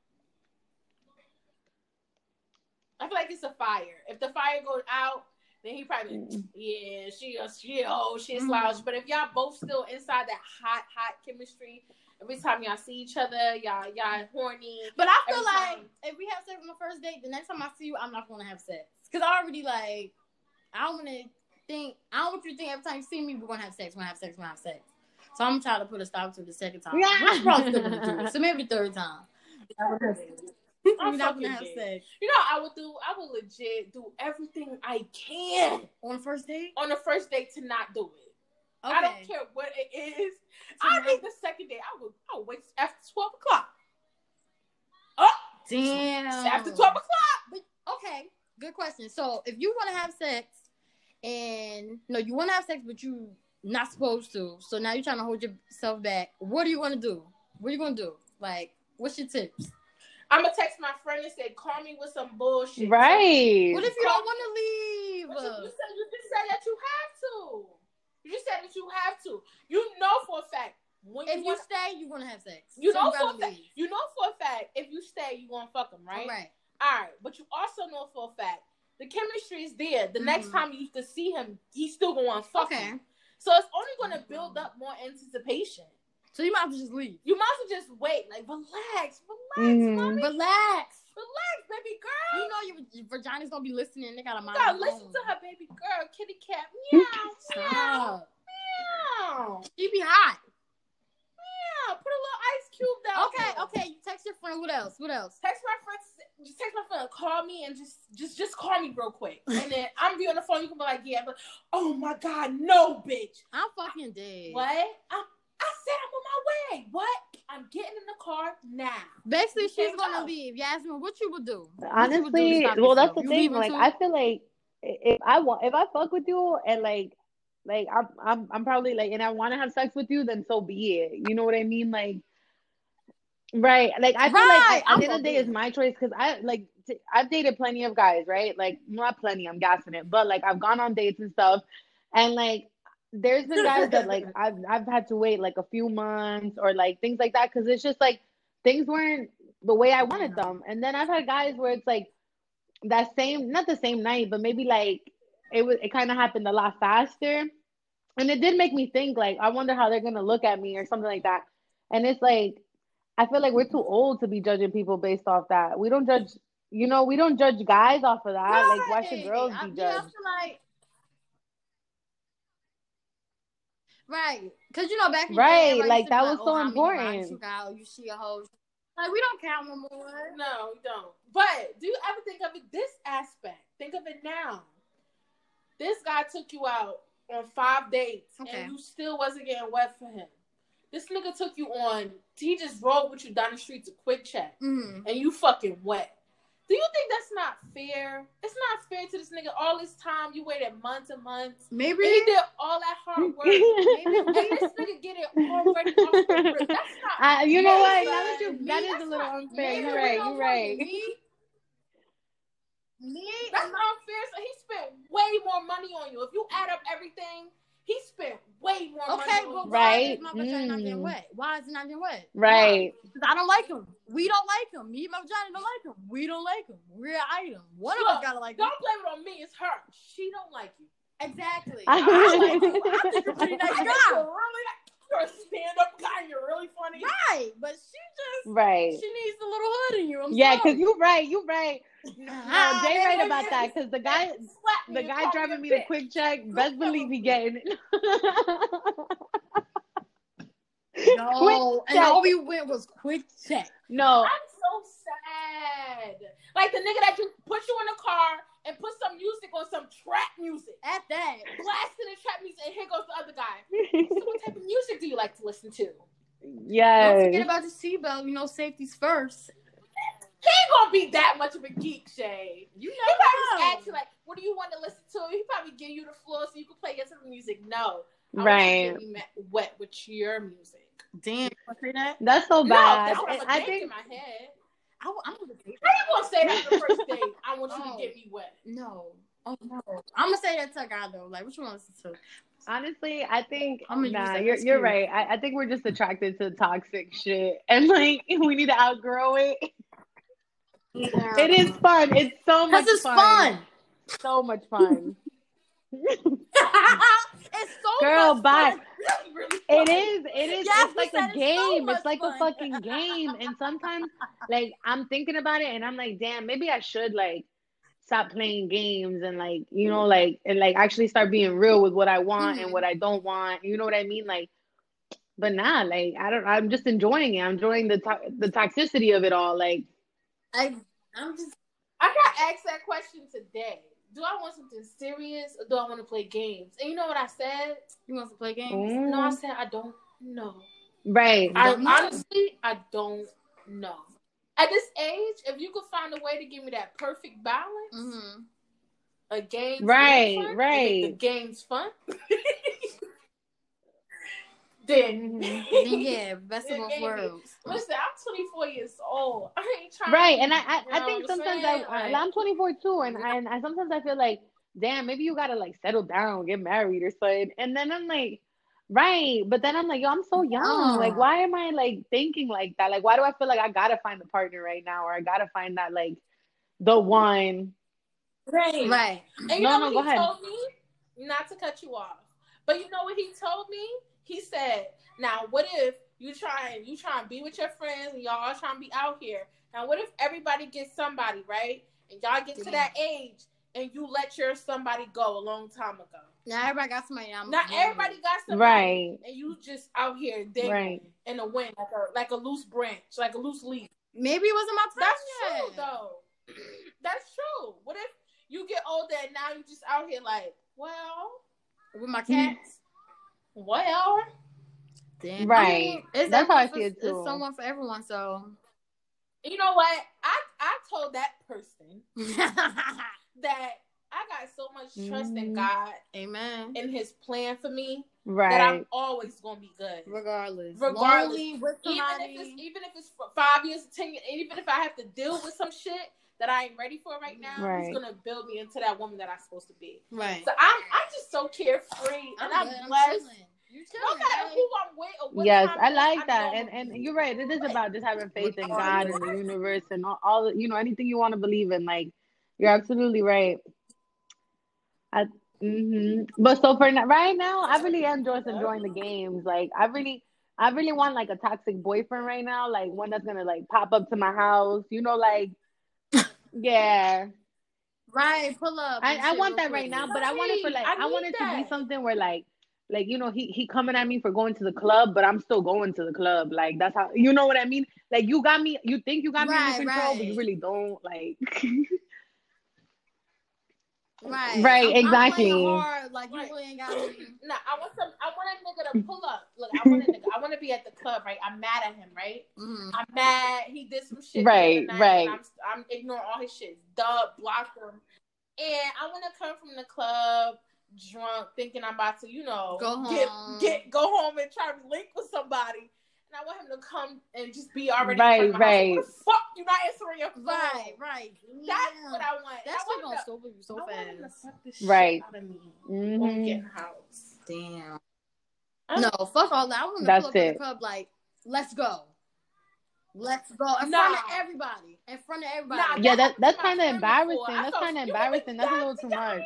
S2: I feel like it's a fire. If the fire goes out, then he probably, yeah, she a she a hoe, she a
S1: Mhm.
S2: slouch. But if y'all both still inside that hot, hot chemistry, every time y'all see each other, y'all y'all horny.
S1: But I feel
S2: Every
S1: like
S2: time.
S1: if we have sex on the first date, the next time I see you, I'm not gonna have sex because I already like I don't want to think. I don't want you to think every time you see me, we're gonna have sex. We're gonna have sex. We're gonna have sex. So I'm trying to put a stop to the second time.
S3: Yeah.
S1: Which probably still gonna do it. So maybe the third time.
S2: I'm
S1: We're not
S2: fucking
S1: gonna have
S2: dead.
S1: sex
S2: You know, what I would do. I would legit do everything I can
S1: on the first date.
S2: on the first date to not do it.
S1: Okay.
S2: I don't care what it is.
S1: So
S2: I
S1: now-
S2: think the second day I would I would wait after twelve o'clock. Oh,
S1: Damn.
S2: after twelve o'clock.
S1: But, okay, good question. So if you want to have sex, and no, you want to have sex, but you not supposed to. So now you're trying to hold yourself back. What are you gonna do? What are you gonna do? Like, what's your tips?
S2: I'm gonna text my friend and say, "Call me with some bullshit."
S3: Right.
S1: What if you don't want to leave?
S2: But you, you said you just said that you have to. You just said that you have to. You know for a fact when
S1: If
S2: you,
S1: you
S2: wanna,
S1: stay, you're gonna have sex.
S2: you
S1: So
S2: know
S1: gotta
S2: for a fact,
S1: leave.
S2: you know for a fact if you stay, you gonna fuck them, right?
S1: All right.
S2: All right. But you also know for a fact the chemistry is there. The next
S1: Mhm.
S2: time you to see him, he's still gonna fuck
S1: Okay.
S2: you. So it's only gonna build up more anticipation.
S1: So you might have to just leave.
S2: You might as well just wait. Like relax, relax,
S3: Mhm.
S2: mommy.
S1: Relax.
S2: Relax, baby girl.
S1: You know your, your vagina's gonna be listening. They gotta mind.
S2: You gotta listen to her, baby girl. Kitty cat. Meow. Meow. Meow.
S1: She be hot.
S2: Meow. Put a little ice cube down.
S1: Okay,
S2: there.
S1: okay. You text your friend. What else? What else?
S2: Text my friend. Just text my friend. Call me and just, just, just call me real quick. And then I'm be on the phone. You can be like, yeah, but oh my god, no, bitch.
S1: I'm fucking dead.
S2: What? I'm, I said I'm on my way. What? I'm getting in the car now.
S1: Basically,
S2: You
S1: she's
S2: can't
S1: gonna
S2: go.
S1: leave. Yasmin, what you would do?
S3: Honestly,
S1: you would do to stop
S3: well, that's
S1: yourself?
S3: the
S1: You
S3: thing.
S1: leaving
S3: Like,
S1: too?
S3: I feel like if I want, if I fuck with you, and like, like I'm, I'm, I'm probably like, and I want to have sex with you, then so be it. You know what I mean? Like, right? Like, I feel
S1: Right.
S3: like I, at
S1: I'm
S3: the end of the day,
S1: gonna
S3: it's my choice because I like t- I've dated plenty of guys, right? Like, not plenty. I'm gassing it, but like I've gone on dates and stuff, and like. There's been guys that like I've I've had to wait like a few months or like things like that because it's just like things weren't the way I wanted them. And then I've had guys where it's like that same, not the same night, but maybe like it was it kind of happened a lot faster, and it did make me think like I wonder how they're gonna look at me or something like that. And it's like I feel like we're too old to be judging people based off that. We don't judge, you know, we don't judge guys off of that.
S1: Right.
S3: Like why should girls
S1: I,
S3: be
S1: yeah, I
S3: judged?
S1: feel like. Right, because you know back in the
S3: Right,
S1: day,
S3: like that
S1: like,
S3: was
S1: oh,
S3: so
S1: how many
S3: important.
S1: bodies you got? You see a hoe. Like we don't count no more.
S2: No, you don't. But do you ever think of it this aspect? Think of it now. This guy took you out on five dates
S1: Okay.
S2: and you still wasn't getting wet for him. This nigga took you on, he just rode with you down the street to Quick Check
S1: Mm-hmm.
S2: and you fucking wet. Do you think that's not fair? It's not fair to this nigga. All this time, you waited months and months.
S1: Maybe
S2: And he did all that hard work. Maybe and this nigga get it already off the rip. That's not
S3: Uh, you know what?
S2: fair,
S3: Now that
S2: son.
S3: you, that
S2: Me,
S3: is a
S2: that's
S3: little
S2: not
S3: unfair.
S2: fair.
S3: You're right. You're right.
S1: Me, me,
S2: That's unfair. So he spent way more money on you. If you add up everything, he spent way more
S1: okay,
S2: money
S1: but
S2: on you.
S1: why
S3: Right.
S1: is my vagina not getting
S3: Mm.
S1: wet? Why is it not getting wet?
S3: Right.
S1: Because I don't like him. We don't like him. Me and my vagina don't like him. We don't like him. We're an item. One of
S2: Look,
S1: us gotta like him.
S2: Don't blame it on me. It's her. She don't like you.
S1: Exactly.
S3: I-
S1: I like you. I think you're a pretty nice
S2: I think
S1: guy.
S2: you're really, you're a stand-up guy. And you're really funny.
S1: Right, but she just
S3: Right.
S1: she needs a little hood in you. I'm
S3: Yeah,
S1: sorry.
S3: because you're right. You're right. No,
S1: Ah,
S3: Jay
S1: they
S3: right
S1: like
S3: about
S1: it.
S3: that. Because the guy,
S2: Slap me
S3: the
S2: and
S3: guy
S2: call
S3: driving
S2: me
S3: me
S2: a
S3: to
S2: bitch.
S3: Quick Check, best believe he getting it.
S1: No, and
S3: Check.
S1: all we went was Quick Check.
S3: No.
S2: I'm so sad. Like the nigga that just put you in the car and put some music on some trap music.
S1: At that.
S2: Blasting the trap music, and here goes the other guy. So what type of music do you like to listen to?
S1: Don't
S3: Yes.
S1: forget about the seatbelt. You know, safety's first.
S2: He ain't gonna be that much of a geek, Shay.
S1: You
S2: He
S1: never
S2: probably just
S1: know.
S2: ask you like, "What do you want to listen to?" He probably give you the floor so you can play your some music. No, I
S3: Right.
S2: want you to get me wet with your music.
S1: Damn, you want to say that?
S3: That's so
S2: No,
S3: bad.
S2: that's what
S3: And
S2: I'm
S3: I
S2: gonna think in
S3: think
S2: my head.
S1: I, I'm gonna say
S2: How you gonna say that on the first date? I want you
S1: Oh.
S2: to get me wet.
S1: no. Oh no. I'm gonna say that to a guy though. Like, what you want to listen to?
S3: honestly, I think
S1: I'm gonna use
S3: nah,
S1: that.
S3: you're
S1: That's
S3: you're
S1: cute.
S3: right. I, I think we're just attracted to toxic shit, and like we need to outgrow it.
S1: Yeah.
S3: It is fun. It's so much
S1: Cause it's
S3: fun.
S1: fun.
S3: So much fun.
S1: It's so
S3: Girl,
S1: much
S3: bye.
S1: fun. It's really, really
S3: It
S1: fun.
S3: is. It is.
S1: Yes,
S3: it's
S1: we
S3: like
S1: said
S3: a
S1: it's so
S3: game.
S1: much
S3: it's like
S1: fun.
S3: a fucking game. And sometimes, like, I'm thinking about it, and I'm like, damn, maybe I should like stop playing games and like, you know, like, and like actually start being real with what I want
S1: Mhm.
S3: and what I don't want. You know what I mean? Like, but nah, like, I don't. I'm just enjoying it. I'm enjoying the to- the toxicity of it all. Like,
S1: I, I'm just.
S2: I got asked that question today. Do I want something serious or do I want to play games? And you know what I said?
S1: You want to play games?
S3: mm,
S2: No, I said I don't know.
S3: right.
S2: I
S1: don't know.
S2: honestly, I don't know. At this age, if you could find a way to give me that perfect balance,
S1: Mm-hmm.
S2: a game,
S3: Right,
S2: fun, and
S3: right.
S2: make the game's fun. then,
S1: Then yeah, best of both
S2: Maybe.
S1: worlds.
S2: Listen, I'm twenty-four years old. I ain't trying.
S3: Right,
S2: to,
S3: and I, I,
S2: you
S3: I
S2: know
S3: think
S2: what I'm
S3: sometimes
S2: saying?
S3: I,
S2: Like,
S3: I'm twenty-four too, and I, and I sometimes I feel like, damn, maybe you gotta like settle down, get married or something, and then I'm like, right, but then I'm like, yo, I'm so young, like,
S1: Yeah.
S3: why am I like thinking like that? Like, why do I feel like I gotta find a partner right now, or I gotta find that like the one?
S2: right.
S1: Right.
S2: And you
S3: No,
S2: know
S3: no,
S2: what
S3: go
S2: he
S3: ahead.
S2: told me? Not to cut you off, but you know what he told me? He said, "Now, what if You trying, you trying to be with your friends, and y'all all trying to be out here. Now, what if everybody gets somebody, right? And y'all get to that age, and you let your somebody go a long time ago.
S1: Now everybody got somebody. I'm
S2: Not everybody got somebody,
S3: right?
S2: And you just out here dangling
S3: right.
S2: in the wind like a like a loose branch, like a loose leaf.
S1: Maybe it wasn't my time.
S2: That's
S1: yet.
S2: true, though. That's true. What if you get older and now you just out here like, well,
S1: with my cats?
S2: Well,
S1: damn.
S3: Right.
S1: I mean, it's
S3: That's how I
S1: for,
S3: see it too.
S1: It's someone for everyone. So,
S2: you know what? I I told that person that I got so much trust mm-hmm. in God,
S1: amen,
S2: in His plan for me,
S3: right?
S2: That I'm always gonna be good,
S1: regardless.
S2: Regardless,
S1: Lonely with
S2: even if it's even if it's for five years, ten years, even if I have to deal with some shit that I ain't ready for right now, right. He's gonna build me into that woman that I'm supposed to be.
S1: Right.
S2: So I'm I'm just so carefree, and I'm, I'm blessed.
S1: I'm
S2: no matter who I'm with or what
S3: yes,
S2: time
S3: I like
S2: I'm
S3: that, and and you're right. It is about just having faith in God and the universe and all, all you know, anything you want to believe in. Like, you're absolutely right. I, mm-hmm. But so for right now, I really am just enjoying the games. Like, I really, I really want like a toxic boyfriend right now, like one that's gonna like pop up to my house. You know, like, yeah.
S1: Right, pull up.
S3: I, I want that right now, but I want it for like I, I want it
S2: that.
S3: to be something where like. Like, you know, he, he coming at me for going to the club, but I'm still going to the club. Like, that's how, you know what I mean? Like, you got me, you think you got me
S1: right,
S3: under control,
S1: right.
S3: but you really don't. Like,
S1: right,
S3: right,
S1: I'm,
S3: exactly.
S1: I'm playing hard. Like, you right. really ain't got me.
S2: Nah, I want some. I want a nigga to pull up. Look, I want a nigga. I want to be at the club, right? I'm mad at him, right?
S1: Mm-hmm.
S2: I'm mad. He did some shit.
S3: Right,
S2: night,
S3: right.
S2: I'm, I'm ignoring all his shit. Dub, block him. And I want to come from the club drunk, thinking I'm about to, you know,
S1: go home,
S2: get, get go home and try to link with somebody. And I want him to come and just be already
S3: right,
S2: in front of my
S3: right.
S2: house. Like, what the fuck? You're not answering your phone.
S1: Right, right.
S2: That's
S1: yeah.
S2: what I want.
S1: That's
S2: what
S1: gonna stop you so
S2: I
S1: fast.
S2: want him to fuck this
S3: right.
S2: shit out of me
S3: mm-hmm.
S2: when we get in the house.
S1: Damn. I'm, no, fuck all that. I want to
S3: That's
S1: pull up
S3: it.
S1: in the club like, let's go. Let's go in
S2: nah.
S1: front of everybody. In front of everybody.
S2: Nah,
S3: yeah,
S2: that,
S3: that that's kind of embarrassing.
S2: Before.
S3: That's kind of embarrassing. That's a little too much.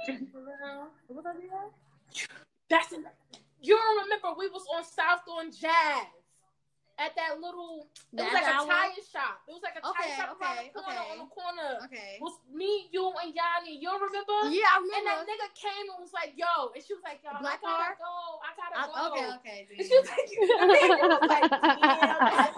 S2: That's an, you don't remember we was on South doing jazz at that little. It was like a tire shop. It was like a
S1: okay,
S2: tire shop
S1: okay,
S2: on the corner.
S1: Okay.
S2: On the corner.
S1: Okay.
S2: It was me, you, and Yanni. You don't remember?
S1: Yeah, I remember.
S2: And that nigga came and was like, "Yo," and she was like, "Yo,
S1: Black
S2: I gotta
S1: car?
S2: go. I gotta
S1: I,
S2: go."
S1: Okay, okay. Damn.
S2: And she was like, and me and you was like, "Damn, that's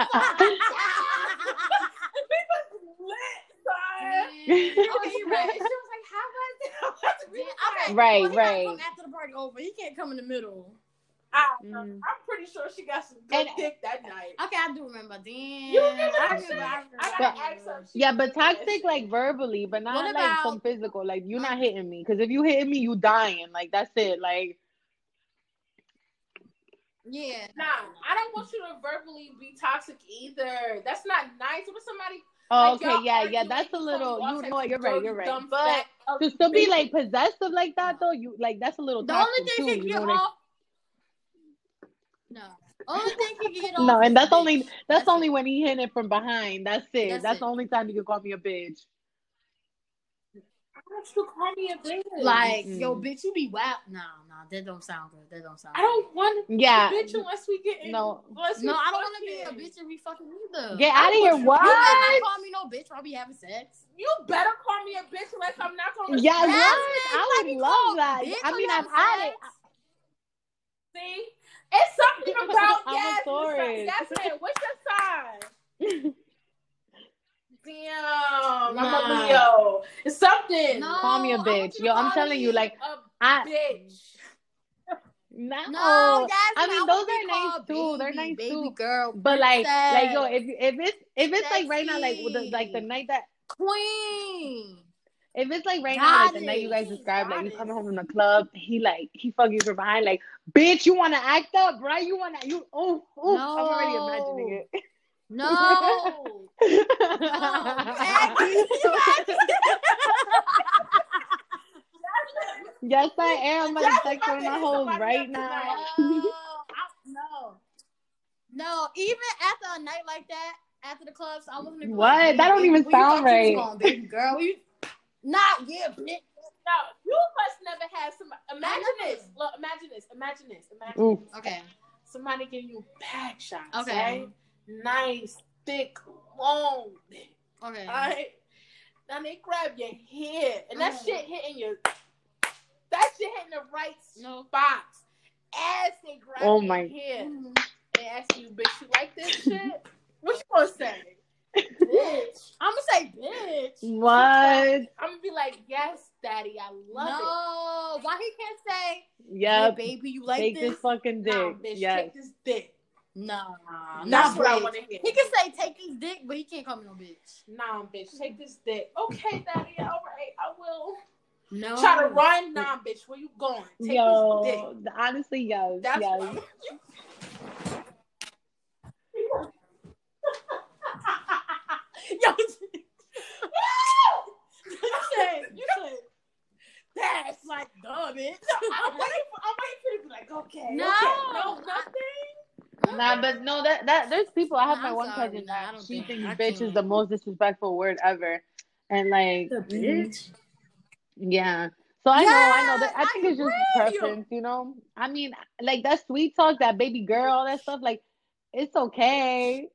S2: we was lit, son." Okay, you right. And she was like, "How was it?"
S1: Okay,
S3: right,
S1: well, he
S3: right.
S1: Come after the party over. He can't come in the middle.
S2: I, mm. I'm pretty sure she got some good and, dick that night.
S1: Okay, I do remember. Damn.
S2: You remember that shit? I, I
S3: but,
S2: ask her.
S3: Yeah, but toxic like verbally, but not
S1: what
S3: like
S1: about,
S3: some physical. Like, you're not hitting me. Because if you hitting me, you dying. Like, that's it. Like,
S2: yeah. Nah, I don't want you to verbally be toxic either. That's not nice. What if somebody...
S3: Oh,
S2: like,
S3: okay, yeah, yeah, that's a little, you know, you're right, you're right. But to still be like possessive like that though, you like that's a little
S1: the
S3: toxic
S1: only thing
S3: too.
S1: he can
S3: You
S1: get
S3: know
S1: off. No, only thing he can get off.
S3: No, and that's only
S1: bitch.
S3: that's,
S1: that's
S3: only
S1: it.
S3: when he hit it from behind. That's it.
S1: That's,
S3: that's
S1: it.
S3: the only time you can call me a bitch.
S2: Why don't you call me a bitch?
S1: Like,
S3: mm.
S1: yo, bitch, you be wild. No, no, that don't sound good. That don't sound.
S2: I don't want to
S3: yeah.
S2: be a bitch unless we get in.
S3: No,
S2: unless we
S1: no, I don't want to
S2: fucking.
S1: be a bitch if we fucking either.
S3: Get out of here! What?
S1: You better call me no bitch while we having sex.
S2: You better call me a bitch unless I'm not going to.
S3: Yeah, what?
S1: Yes,
S3: I would love that. I mean, I've had it.
S2: See, it's something about
S3: I'm
S2: yes.
S3: a Taurus.
S2: Jasmine, what's your sign? Damn,
S1: nah.
S2: I'm a Leo. It's something.
S1: No,
S3: Call me a bitch. Yo, I'm telling you, like,
S2: a
S3: I.
S2: bitch.
S3: No,
S1: no
S3: I mean those are nice too.
S1: Baby,
S3: They're nice
S1: baby
S3: too.
S1: Girl,
S3: but like,
S1: princess.
S3: like yo, if if it's if it's
S1: Sexy.
S3: like right now, like the, like the night that
S1: queen.
S3: If it's like right
S1: Got
S3: now, like the
S1: it.
S3: night you guys described, like you
S1: Got
S3: coming home from the club, he like he fuck you from behind, like bitch, you want to act up, right? You want to you oh oh.
S1: No.
S3: I'm already imagining it.
S1: No. no. You acting. You acting.
S3: Yes, I am. I'm
S2: That's
S3: text one of my hoes right now.
S1: No, I, no, no. Even after a night like that, after the clubs, I wasn't.
S3: What?
S1: Like,
S3: that don't
S1: baby,
S3: even sound right.
S1: Going, baby girl, you not yeah, bitch.
S2: No, you must never have some. Imagine this. Look, imagine this. Imagine this. Imagine
S3: Ooh.
S2: this.
S1: Okay.
S2: somebody give you back shots,
S1: Okay.
S2: right? Nice, thick, long.
S1: Okay.
S2: Right? Now they grab your head, and that
S1: Mm.
S2: shit hitting your, that shit hitting the right
S1: No.
S2: spots. As they grab
S3: Oh
S2: your
S3: my.
S2: head,
S1: Mhm.
S2: they ask you, bitch, you like this shit? What you gonna say? Bitch.
S1: I'm gonna say bitch.
S3: What?
S2: I'm gonna be like, yes, daddy, I love
S1: No, why he can't say,
S3: Yeah.
S1: hey, baby, you like
S3: Take
S1: this?
S3: this fucking
S2: it.
S3: dick.
S2: Nah, bitch,
S3: Yes.
S2: take this dick.
S1: Nah,
S2: That's
S1: nah,
S2: what I
S1: bitch.
S2: want to hear.
S1: He can say take this dick, but he can't call me no bitch.
S2: Nah, bitch, take this dick. Okay, daddy, all right, I will.
S1: No.
S2: Try to run? Nah, bitch, where you going? Take this
S3: Yo,
S2: dick.
S3: honestly, yes.
S2: That's
S3: yes.
S2: what I'm... Yo, you said, you said, that's
S1: like, duh, bitch.
S2: I'm waiting for, I'm waiting for you to be like, okay,
S1: No.
S2: okay, no, nothing.
S3: Nah, but no, that that there's people. I have
S1: Nah,
S3: my
S1: I'm
S3: one
S1: sorry.
S3: cousin
S1: Nah, I
S3: that
S1: don't
S3: she
S1: think-
S3: thinks
S1: I
S3: bitch is
S1: can't.
S3: the most disrespectful word ever, and like,
S1: The bitch.
S3: yeah. So I know, I know that.
S1: Yes,
S3: I think
S1: I
S3: it's just
S1: agree.
S3: preference, you know. I mean, like that sweet talk, that baby girl, all that stuff. Like, it's okay.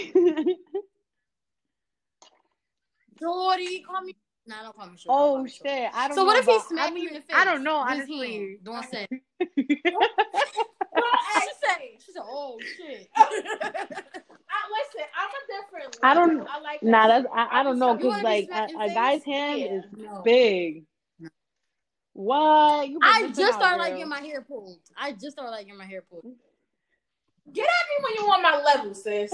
S1: Shorty, call me. Nah, don't call me shorty. Don't
S3: Oh
S1: call me shorty.
S3: shit! I don't
S1: So
S3: know.
S1: what if he
S3: about,
S1: smacked
S3: I
S1: me
S3: mean,
S1: in the face?
S3: I don't know.
S1: with his
S3: Honestly,
S1: hand, doing sex.
S2: Well,
S1: She
S2: actually,
S1: said, she said, oh shit.
S2: I, listen, I'm a different.
S3: I don't.
S2: I like that
S3: Nah, that's
S2: shit.
S3: I, I don't know
S2: I'll be
S1: You
S3: because
S1: wanna be
S3: like
S1: smacked
S3: a,
S1: in
S3: a
S1: the
S3: guy's
S1: face?
S3: hand
S2: Yeah.
S3: is
S1: No.
S3: big. What? You been
S1: I
S3: missing
S1: just
S3: out,
S1: started
S3: girl.
S1: like getting my hair pulled. I just started like getting my hair pulled.
S2: Get at me when you want my level, sis.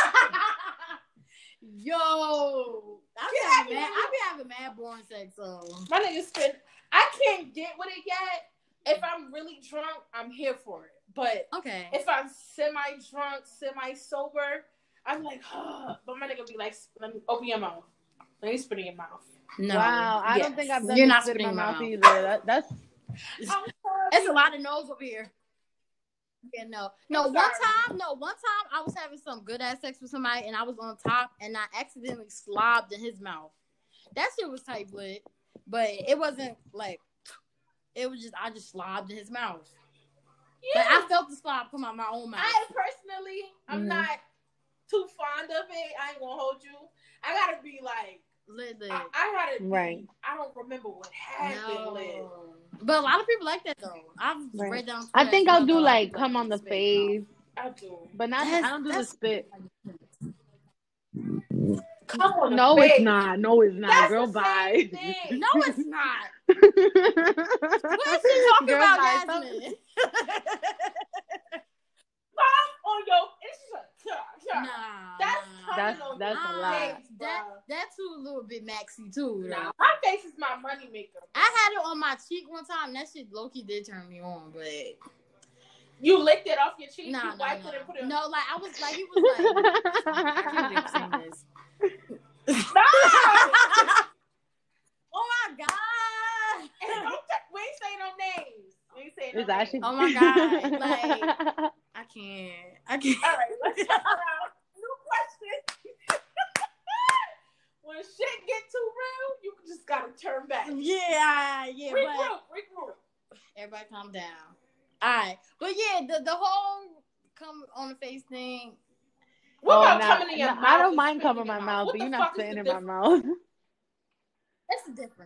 S1: Yo, I be
S2: Get
S1: having
S2: at me
S1: mad,
S2: when
S1: I be having mad boring sex. So
S2: My nigga spin. I can't get with it yet. If I'm really drunk, I'm here for it. But
S1: okay,
S2: if I'm semi drunk, semi sober, I'm like, huh. But my nigga be like, let me open your mouth. Let me spit in your mouth.
S1: no.
S3: Wow, I
S2: Yes.
S3: don't think I've done
S1: You're
S3: this
S1: not
S3: spit in my
S1: spitting in my
S3: mouth
S1: mouth.
S3: either. That, that's
S2: I'm sorry.
S1: It's a lot of no's over here. Yeah, no, no.
S2: I'm
S1: One
S2: sorry.
S1: time, no, one time I was having some good ass sex with somebody, and I was on top, and I accidentally slobbed in his mouth. That shit was tight lit, but it wasn't like it was just I just slobbed in his mouth.
S2: Yeah.
S1: Like I felt the slob come out my own mouth.
S2: I personally, I'm
S3: Mhm.
S2: not too fond of it. I ain't gonna hold you. I gotta be like,
S1: Lit, lit.
S2: I, I gotta be,
S3: Right.
S2: I don't remember what happened. Lit.
S1: No. But a lot of people like that though. I've
S3: Right.
S1: read down.
S3: I think I'll do
S1: Twitter,
S3: like
S1: people
S3: come
S1: like
S3: on the
S1: spit,
S3: face,
S2: I do.
S3: but not.
S1: That's-
S3: I don't do the
S1: that's-
S3: spit.
S2: Come on,
S3: No,
S2: the
S3: it's
S2: face.
S3: not. No, it's not.
S2: That's
S3: Girl,
S2: the
S3: bye.
S2: same thing.
S1: No, it's not. What is she talking
S3: Girl,
S1: about,
S3: bye.
S1: Jasmine?
S2: Mom on your, it's just a,
S1: Nah,
S2: That's
S1: nah.
S3: That's-
S2: coming on
S3: that's
S2: your
S3: a lot.
S2: face,
S1: That
S2: bruh.
S1: that too a little bit maxy too. Though.
S2: Nah, my face is my money maker.
S1: I had it on my cheek one time. That shit low key did turn me on, but
S2: You licked it off your cheek.
S1: nah,
S2: you
S1: nah,
S2: wiped
S1: nah.
S2: it and put it.
S1: No, like I was like he was like I can't believe I'm saying this.
S2: Nah!
S1: Oh my god!
S2: And don't t- we ain't saying no names. We ain't saying no
S3: It's
S2: names.
S3: actually.
S1: Oh my god! Like I can't. I can't.
S2: All right, let's talk about new question. When shit get too real, you just gotta turn back.
S1: Yeah, yeah. But
S2: Regroup, regroup.
S1: everybody calm down. All right, but yeah, the the whole come on the face thing.
S2: What
S3: Oh,
S2: about
S3: nah,
S2: coming in your
S3: nah,
S2: mouth?
S3: I don't
S2: and
S3: mind
S2: spitting
S3: coming in my
S2: your
S3: mouth,
S2: What
S3: but
S2: the
S3: you're not
S2: fuck is
S3: spitting
S2: the
S3: in my
S2: difference?
S3: mouth.
S1: That's the difference.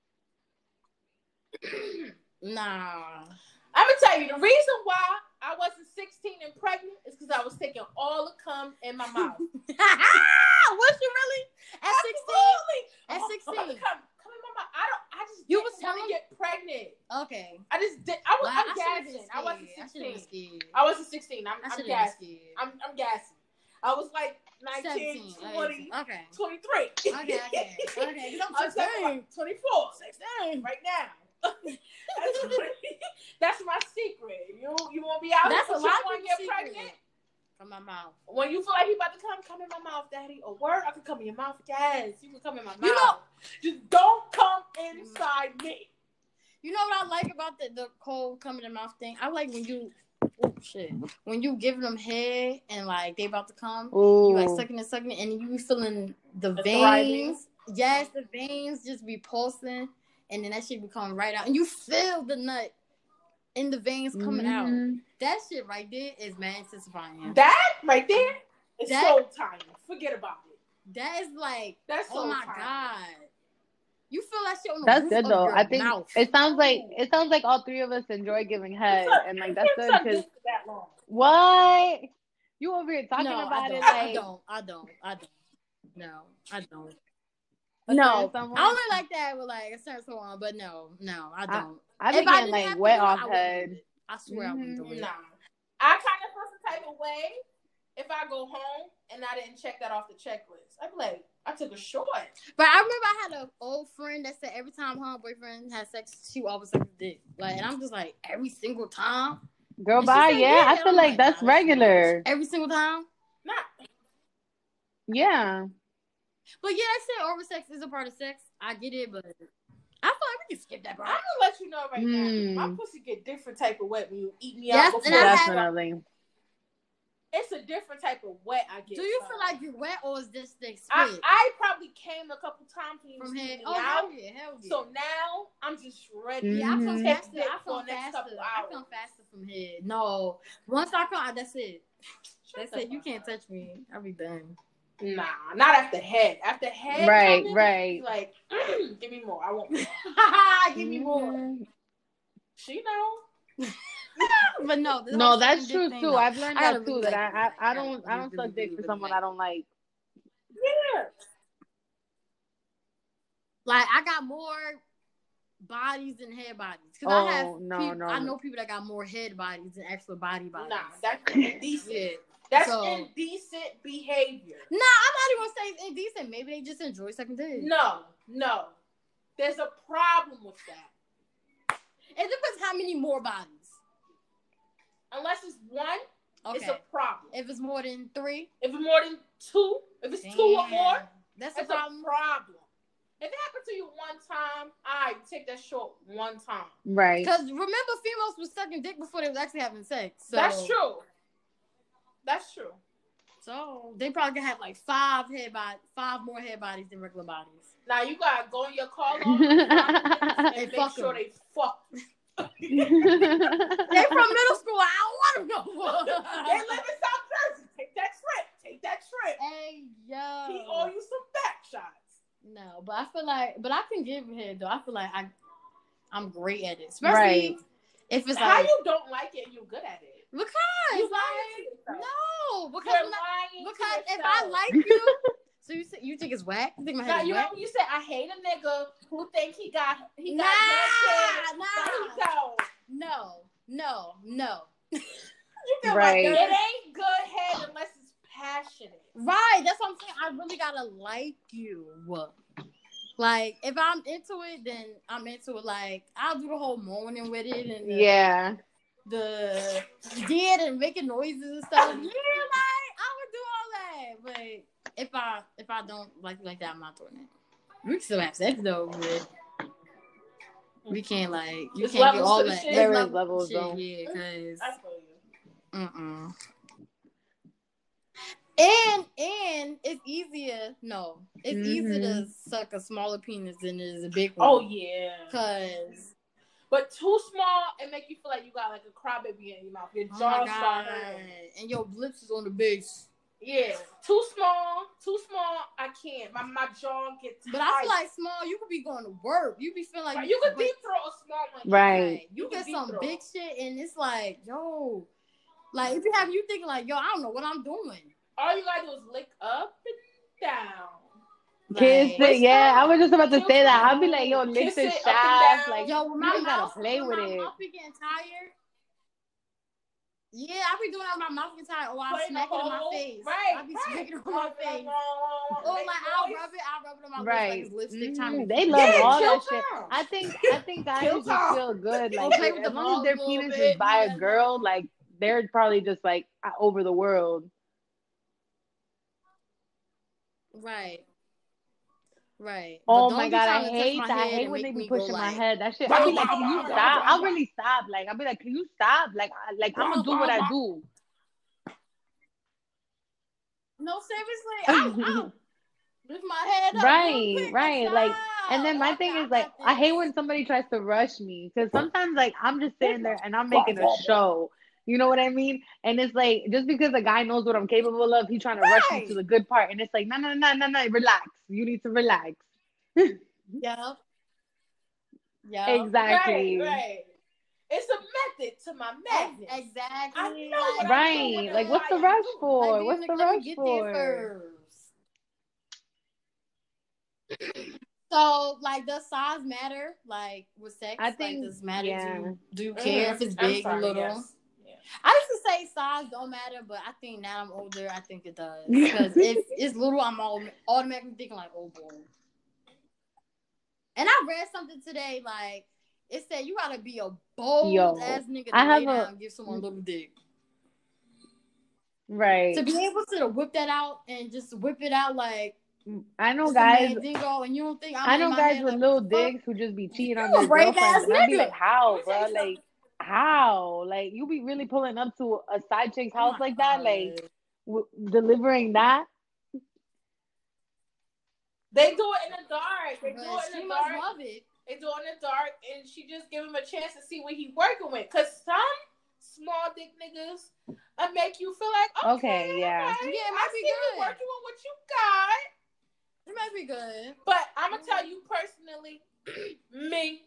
S1: Nah.
S2: I'm gonna tell you the reason why I wasn't sixteen and pregnant is because I was taking all the cum in my mouth.
S1: Was you really at sixteen?
S2: Absolutely.
S1: At
S2: Oh,
S1: sixteen?
S2: Come, come in my mouth. I don't. I just
S1: You
S2: didn't
S1: was
S2: want to
S1: telling-
S2: get pregnant.
S1: Okay.
S2: I just did. I was.
S1: Well,
S2: I'm
S1: I should've been
S2: gassing. I wasn't
S1: scared. I should've been
S2: sixteen.
S1: scared.
S2: I wasn't sixteen. I'm.
S1: I
S2: I'm
S1: should've been
S2: gassing.
S1: scared.
S2: I'm. I'm gassing. I was like nineteen,
S1: seventeen.
S2: twenty,
S1: Okay.
S2: twenty-three.
S1: Okay, okay. Okay. I'm
S2: I'm
S1: sixteen.
S2: twenty-four. sixteen. Right now. that's, that's my secret. You you won't be out
S1: That's
S2: here
S1: a
S2: for
S1: lot
S2: sure
S1: of
S2: when
S1: people's
S2: you're
S1: secret.
S2: pregnant.
S1: From my mouth.
S2: When you feel like he about to come, come in my mouth, daddy. Or word, I can come in your mouth. Yes, you can come in my mouth.
S1: You know-
S2: just don't come inside me.
S1: You know what I like about the, the cold coming in mouth thing? I like when you, oh shit, when you give them head and like they about to come,
S3: Ooh.
S1: you like sucking and sucking it, and you feeling the,
S2: The
S1: veins.
S2: thriving.
S1: Yes, the veins just be pulsing, and then that shit be coming right out, and you feel the nut in the veins coming
S3: mm-hmm.
S1: out. That shit right there is mad satisfying.
S2: That right there is
S1: that,
S2: soul time. Forget about it.
S1: That is like,
S2: that's
S1: oh my
S2: time.
S1: God. You feel that shit on the
S3: That's
S1: roof
S3: good
S1: of
S3: though.
S1: your
S3: I think
S1: mouth.
S3: it sounds like it sounds like all three of us enjoy giving head, and like that's good because
S2: that long.
S3: What? You over here talking
S1: no,
S3: about
S1: I
S3: it
S1: like
S3: like
S1: I don't, I don't, I don't. No, I don't.
S3: a
S1: No,
S3: certain
S1: I only like that with like a certain someone, but no, no, I don't.
S3: I, I be
S1: if I
S3: getting
S1: didn't
S3: like
S1: have
S3: wet
S1: to do
S3: off
S1: it, I
S3: head.
S1: do it. I swear
S3: mm-hmm.
S1: I wouldn't do it.
S2: Nah, I kind of feel some type of way if I go home and I didn't check that off the checklist. I'd be like, I took a short.
S1: But I remember I had an old friend that said every time her boyfriend had sex, she always sucked his dick. Like, and I'm just like, every single time.
S3: Girl, bye. Yeah, yeah, I feel like, like that's nah, regular.
S1: Every single time.
S2: Nah.
S3: Yeah.
S1: But yeah, I said oral sex is a part of sex. I get it, but I feel like we can skip that part.
S2: I'm gonna let you know right
S3: mm.
S2: now. My pussy get different type of wet when you eat me
S1: yes,
S2: out.
S1: And I
S3: definitely.
S1: Have,
S2: it's a different type of wet I get.
S1: Do you feel like you're wet or is this the spit?
S2: I, I probably came a couple times when you
S1: from
S2: head.
S1: Oh,
S2: out.
S1: hell yeah, hell yeah.
S2: So now I'm just ready.
S1: Mm-hmm. Yeah, I come faster. I come
S2: faster.
S1: I come faster from head. No, once I come, that's it. Shut that's it. You can't touch me. I'll be done.
S2: Nah, not after head. After head,
S3: right,
S2: coming,
S3: right.
S2: Like, mm, give me more. I want more. give me
S3: mm-hmm.
S2: more. She know.
S1: But no,
S3: no, that's true too.
S1: Though.
S3: I've learned
S1: I
S3: that too.
S1: Really
S3: that
S1: like
S3: I, I, I don't, I don't
S1: really,
S3: suck dick
S1: really,
S3: for
S1: really
S3: someone
S1: like.
S3: I don't like.
S2: Yeah.
S1: Like I got more bodies than head bodies. Cause
S3: oh
S1: I have
S3: no,
S1: people,
S3: no,
S1: I
S3: no.
S1: know people that got more head bodies than actual body bodies.
S2: Nah, that's indecent. That's so, indecent behavior.
S1: Nah, I'm not even gonna say it's indecent. Maybe they just enjoy sucking dick.
S2: No, no. There's a problem with that.
S1: It depends how many more bodies. Unless it's one, okay. It's a problem. If it's more than three?
S2: If it's more than two, if it's Damn. two or more,
S1: that's,
S2: that's
S1: a problem.
S2: a problem. If it happened to you one time, I right, take that short one time.
S3: Right.
S1: Because remember, females were sucking dick before they was actually having sex. So.
S2: That's true. That's true.
S1: So they probably could have like five head body, five more head bodies than regular bodies.
S2: Now you gotta go in your car and, and make
S1: fuck
S2: sure
S1: them.
S2: they fuck.
S1: They from middle school. I don't want to go.
S2: They live in South Jersey. Take that trip. Take that trip.
S1: Hey yo.
S2: He owe you some back shots.
S1: No, but I feel like, but I can give head though. I feel like I, I'm great at it, especially
S3: right.
S1: if it's
S2: how
S1: like,
S2: you don't like it and you're good at it.
S1: Because
S2: you
S1: like no, because
S2: you're
S1: when
S2: lying
S1: I, because
S2: to
S1: if I like you, so you you think it's whack? You think my head
S2: now,
S1: is
S2: you
S1: whack?
S2: know when you said I hate a nigga who think he got he got
S1: nah, nah.
S2: he don't.
S1: No, no, no.
S2: You feel
S3: right.
S2: Like, it ain't good head unless it's passionate.
S1: Right, that's what I'm saying. I really gotta like you. Like if I'm into it, then I'm into it. Like I'll do the whole moaning with it and the,
S3: yeah.
S1: the dead and making noises and stuff. Yeah, like I would do all that. But if I if I don't like you like that, I'm not doing it. We can still have sex though, but we can't like you
S2: There's
S1: can't get all
S2: that.
S1: that.
S3: There is levels
S1: shit,
S3: though.
S1: Yeah, because mm-mm. And and it's easier. No, it's mm-hmm. easier to suck a smaller penis than it is a big one.
S2: Oh yeah,
S1: cause.
S2: But too small, it make you feel like you got like a crybaby in your mouth. Your jaw
S1: oh
S2: start hurting.
S1: And your lips is on the base.
S2: Yeah. Too small. Too small, I can't. My my jaw gets
S1: But tight. I feel like small, you could be going to work. You be feeling like...
S2: Right. You, you could deep throw a small one.
S3: Right.
S1: right. You, you get some throw. Big shit and it's like, yo... Like, if you have you thinking like, yo, I don't know what I'm doing.
S2: All you gotta do is lick up and down.
S3: Kiss like, it, yeah. I was just about to say that. I'll be like, yo, lick the shaft. Like,
S1: yo, when my
S3: you
S1: mouth,
S3: gotta play
S1: when
S3: with
S1: my
S3: it.
S1: mouth be getting tired. Yeah, I be doing that with my mouth getting tired. Or I smack it in my face.
S2: Right.
S1: I be
S2: right.
S1: smacking it on my face. Or like, I'll rub it, I'll rub it on my
S3: right.
S1: lips like it's lipstick.
S3: Mm-hmm.
S1: Trying
S3: they
S1: to
S3: love
S2: yeah,
S3: all that
S2: time.
S3: Shit. I think, I think guys just time. feel good. Like,
S1: play with
S3: as
S1: the
S3: long as their penis
S1: bit,
S3: is by
S1: yeah,
S3: a girl,
S1: no.
S3: like, they're probably just like over the world.
S1: Right. Right.
S3: Oh my god, I hate that. I hate when they be pushing my
S1: like,
S3: head. That shit. I be like, can you stop? I'll really stop. Like, I'll be like, can you stop? Like, I, like I'm gonna do what I do.
S1: No, seriously, I'll, I'll lift my head up.
S3: Right, right. Like, And then my
S2: okay,
S3: thing
S2: I
S3: is like,
S2: got
S3: I hate
S2: this.
S3: when somebody tries to rush me because sometimes like I'm just sitting there and I'm making a show. You know what I mean? And it's like just because a guy knows what I'm capable of, he's trying to rush me
S1: Right.
S3: to the good part, and it's like, no, no, no, no, no, relax. You need to relax.
S1: Yeah. Yeah.
S3: Exactly.
S2: Right, right. It's a method to my madness.
S1: Exactly.
S2: I know what
S3: Right.
S2: I'm doing.
S3: Like, what's
S2: why
S3: the
S2: I'm
S3: rush
S2: doing it.
S3: for?
S1: Like,
S3: What's
S1: nigga,
S3: the
S1: let me
S3: rush
S1: get
S3: for?
S1: there first. So, like, does size matter? Like, with sex?
S3: I
S1: Like,
S3: think,
S1: does it matter?
S3: yeah.
S1: Do you, do you care
S2: Mhm.
S1: if it's
S2: I'm
S1: big
S2: sorry,
S1: or little?
S2: yes. Yeah.
S1: I used to say size don't matter, but I think now I'm older, I think it does. Because if it's little, I'm all, automatically thinking, like, oh, boy. And I read something today, like, it said you gotta be a bold
S3: Yo,
S1: ass nigga to
S3: I have
S1: lay down
S3: a-
S1: and give someone a little dick.
S3: Right.
S1: To be able to whip that out and just whip it out like
S3: I know
S1: just a
S3: guys.
S1: mandingo, and you don't think I'm
S3: I
S1: in
S3: know
S1: my
S3: guys
S1: head
S3: with
S1: like,
S3: little
S1: what the fuck?
S3: dicks who just be cheating on
S1: You a
S3: their
S1: brave
S3: girlfriends,
S1: ass
S3: and I'd be
S1: nigga.
S3: like, how,
S2: Let me
S3: bro?
S2: tell you
S3: Like, how? Like, you be really pulling up to a side chick's
S1: Oh
S3: house
S1: my
S3: like that,
S1: God.
S3: like w- delivering that.
S2: They do it in the dark. They
S1: But
S2: do it in
S1: she
S2: the
S1: must
S2: dark.
S1: love it.
S2: They do it in the dark, and she just give him a chance to see what he working with. Cause some small dick niggas uh, make you feel like, okay,
S3: Okay, yeah.
S2: all right,
S1: Yeah, it
S2: I
S1: might be
S2: see you
S1: good.
S2: working with what you got.
S1: It might be good.
S2: But I'm gonna tell you personally, me,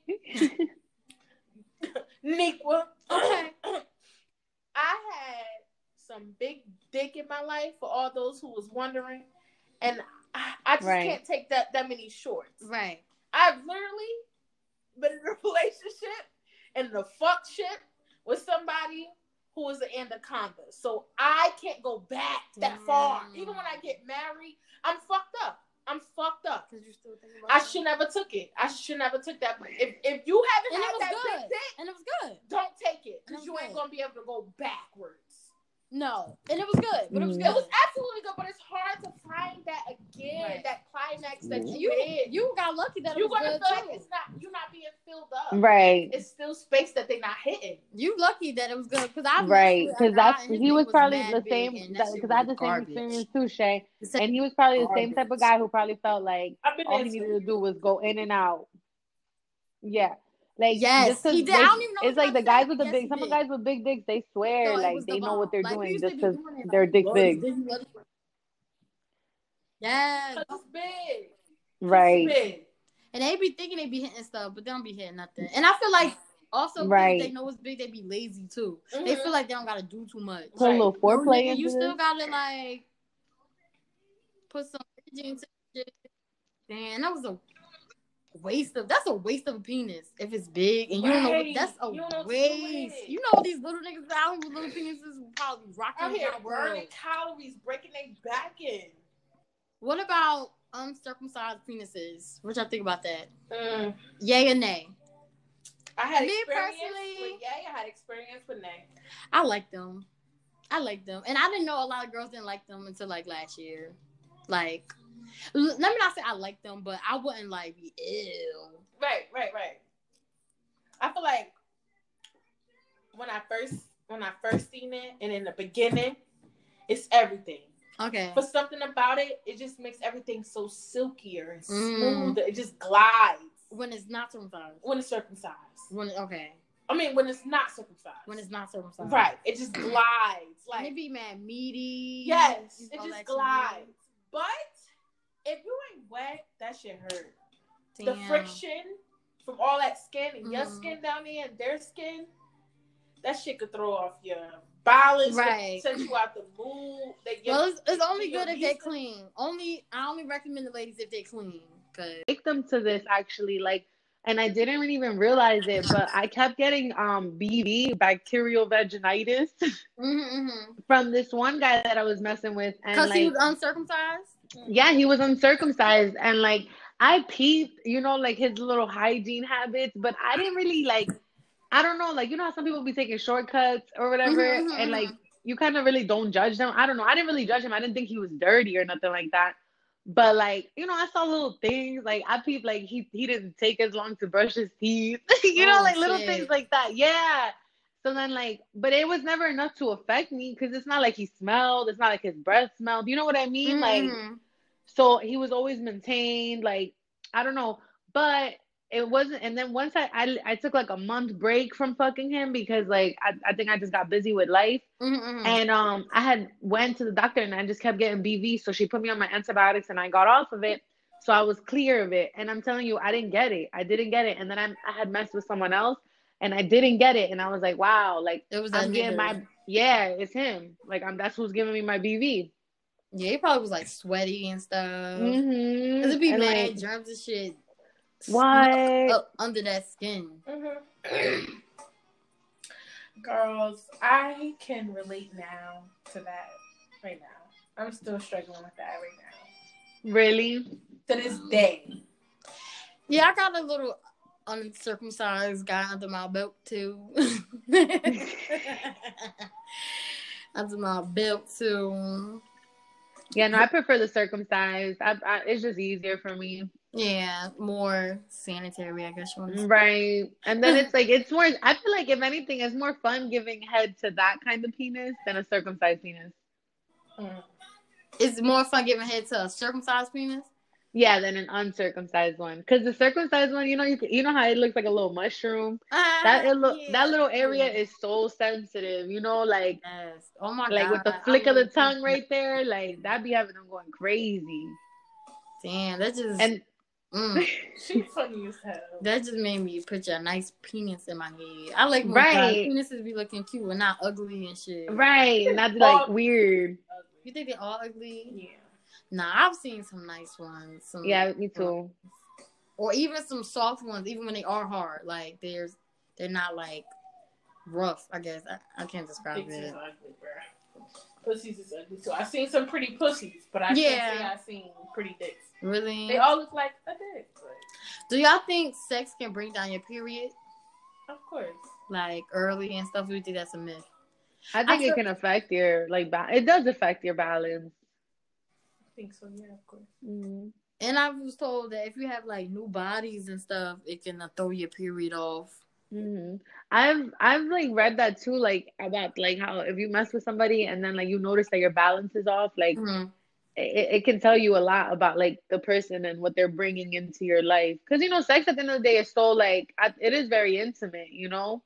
S2: Nikwa,
S1: Okay.
S2: I had some big dick in my life. For all those who was wondering, and I, I just
S3: Right.
S2: can't take that that many shorts.
S1: Right.
S2: I've literally been in a relationship and the fuck shit with somebody who was an anaconda. So I can't go back that
S1: Damn.
S2: far. Even when I get married, I'm fucked up. I'm fucked up.
S1: Cause you still thinking about
S2: I
S1: that?
S2: should never took it. I should never took that. If if you haven't
S1: And it
S2: had
S1: was
S2: that
S1: good.
S2: big dick,
S1: And it was good.
S2: don't take it
S1: And it
S2: because
S1: was
S2: you ain't
S1: good.
S2: gonna be able to go backwards.
S1: No. And it was good. But it was
S3: Mhm.
S1: good.
S2: It was absolutely good, but it's hard to find that again,
S1: Right.
S2: that climax that you,
S1: You
S2: hit.
S1: you got lucky that it
S2: You're
S1: was
S2: gonna
S1: good
S2: feel
S1: too.
S2: like it's not you're not being filled up.
S3: Right.
S2: It's still space that they're not hitting.
S1: You lucky that it was good because I
S3: Right,
S1: messed with a
S3: because
S1: guy
S3: that's
S1: and his
S3: he
S1: dick
S3: was probably
S1: mad
S3: the
S1: big,
S3: same
S1: and that shit
S3: because I had
S1: was
S3: the same
S1: garbage.
S3: experience too, Shay.
S1: It's a-
S3: And he was probably the same type of
S1: Garbage.
S3: guy who probably felt like
S2: I've been
S3: all
S2: there
S3: he needed
S2: too.
S3: to do was go in and out. Yeah, like
S1: Yes,
S3: just because
S1: he did. I don't even know
S3: it's
S1: what
S3: like
S1: you
S3: the
S1: about to
S3: guys
S1: say,
S3: with
S1: but
S3: the
S1: yes,
S3: big,
S1: he
S3: some of
S1: did.
S3: the guys with big dicks, they swear
S1: So it
S3: like
S1: was the
S3: they know what
S1: bomb.
S3: they're
S1: Like we
S3: doing
S1: used
S3: just
S1: to be
S3: because
S1: doing it.
S3: their
S1: Like,
S3: dick's
S1: Lord,
S3: big.
S1: did he let it- Yes.
S2: Cause it's big.
S3: Right,
S2: It's big.
S1: And they be thinking they be hitting stuff, but they don't be hitting nothing. And I feel like also because
S3: right.
S1: they know it's big, they be lazy too.
S2: Mhm.
S1: They feel like they don't gotta do too much.
S3: Put a little
S1: No,
S3: foreplay
S1: nigga,
S3: into
S1: you still
S3: this.
S1: gotta like put some energy into shit. Damn, that was a waste of that's a waste of a penis if it's big and you don't know what
S2: Right.
S1: that's a
S2: You don't know what to do with
S1: waste.
S2: it.
S1: You know these little niggas out here with little penises will probably be
S2: Out
S1: rocking
S2: here
S1: my world.
S2: burning calories, breaking their back in.
S1: What about uncircumcised penises? What y'all think about that?
S2: Mm.
S1: Yay or nay?
S2: I had
S1: Me
S2: experience
S1: personally-
S2: with Yay. I had experience with Nay.
S1: I like them. I like them. And I didn't know a lot of girls didn't like them until like last year. Like, l- let me not say I like them, but I wouldn't like be ew.
S2: Right, right, right. I feel like when I first when I first seen it, and in the beginning, it's everything.
S1: Okay.
S2: But something about it, it just makes everything so silkier and
S1: Mm.
S2: smoother. It just glides
S1: When it's not circumcised.
S2: when it's circumcised.
S1: When okay.
S2: I mean, when it's not circumcised.
S1: When it's not circumcised.
S2: right, it just glides
S1: And
S2: like
S1: it be mad meaty.
S2: yes, it
S1: all
S2: just
S1: that
S2: glides. But if you ain't wet, that shit hurt.
S1: shit.
S2: The
S1: Damn.
S2: friction from all that skin and your
S1: Mhm.
S2: skin down there and their skin, that shit could throw off your balance,
S1: Right.
S2: set you out the mood. That your,
S1: Well, it's, it's only
S2: your
S1: good if they
S2: knees-
S1: clean. Only I only recommend the ladies if they clean. Cause
S3: Victim to this actually, like, and I didn't really even realize it, but I kept getting um B V, bacterial vaginitis,
S1: mm-hmm, mm-hmm.
S3: from this one guy that I was messing with, and
S1: Cause
S3: like,
S1: he was uncircumcised.
S3: yeah, he was uncircumcised, and like I peeped, you know, like his little hygiene habits, but I didn't really like. I don't know, like you know how some people be taking shortcuts or whatever,
S1: Mhm, mhm,
S3: and like
S1: mhm.
S3: you kind of really don't judge them. I don't know. I didn't really judge him. I didn't think he was dirty or nothing like that. But like you know, I saw little things. Like I peeped, like he he didn't take as long to brush his teeth. you know,
S1: Oh,
S3: like little
S1: shit.
S3: things like that. Yeah. So then like, but it was never enough to affect me because it's not like he smelled. It's not like his breath smelled. You know what I mean? Like,
S1: Mhm.
S3: so he was always maintained. Like I don't know. but it wasn't. And then once I, I, I took like a month break from fucking him because like I, I think I just got busy with life.
S1: Mm-hmm.
S3: And um, I had went to the doctor and I just kept getting B V. So she put me on my antibiotics and I got off of it. So I was clear of it. And I'm telling you, I didn't get it. I didn't get it. And then I, I had messed with someone else and I didn't get it. And I was like, wow, like
S1: it was that
S3: I'm getting
S1: nigga.
S3: my, yeah, it's him. Like I'm, that's who's giving me my B V.
S1: Yeah, he probably was like sweaty and stuff.
S3: Mm-hmm.
S1: Cause it be
S3: and
S1: mad
S3: like,
S1: germs and shit.
S3: What?
S1: Up under that skin.
S2: Mm-hmm. Girls, I can relate now to that right now. I'm still struggling with that right now.
S3: Really?
S2: To this day.
S1: Yeah, I got a little uncircumcised guy under my belt too. Under my belt too.
S3: Yeah, no, I prefer the circumcised. I, I, it's just easier for me.
S1: Yeah, more sanitary, I guess you want to say.
S3: Right. And then it's like, it's more, I feel like if anything, it's more fun giving head to that kind of penis than a circumcised penis.
S1: Mm. It's more fun giving head to a circumcised penis?
S3: Yeah, than an uncircumcised one. Because the circumcised one, you know, you you know how it looks like a little mushroom. Uh, that it look
S1: yeah,
S3: that little area
S1: yeah.
S3: is so sensitive. You know, like
S1: yes. Oh my
S3: like
S1: God.
S3: with the flick of the tongue right there, like that be having them going crazy.
S1: Damn, that just
S3: and
S1: mm,
S2: she's funny as hell.
S1: That just made me picture a nice penis in my head. I like when
S3: right.
S1: penises be looking cute and not ugly and shit.
S3: Right, not like weird.
S1: You think they're all ugly?
S2: Yeah.
S1: Nah, I've seen some nice ones. Some
S3: yeah, me too.
S1: Ones. Or even some soft ones, even when they are hard. Like there's, they're not like rough. I guess I, I can't describe
S2: Pussies
S1: it.
S2: Is ugly, bro. Pussies is ugly too. I've seen some pretty pussies, but I
S1: yeah.
S2: can't say I've seen pretty dicks.
S1: Really?
S2: They all look like a dick. But...
S1: Do y'all think sex can bring down your period?
S2: Of course.
S1: Like early and stuff. We think that's a myth.
S3: I think
S1: I
S3: it
S1: feel-
S3: can affect your like. Ba- it does affect your balance.
S2: I think so, yeah, of course.
S3: Mm-hmm.
S1: And I was told that if you have like new bodies and stuff, it can uh, throw your period off.
S3: Mm-hmm. I've I've like read that too, like about like how if you mess with somebody and then like you notice that your balance is off, like
S1: mm-hmm.
S3: it, it can tell you a lot about like the person and what they're bringing into your life. Because you know, sex at the end of the day is so like I, it is very intimate, you know.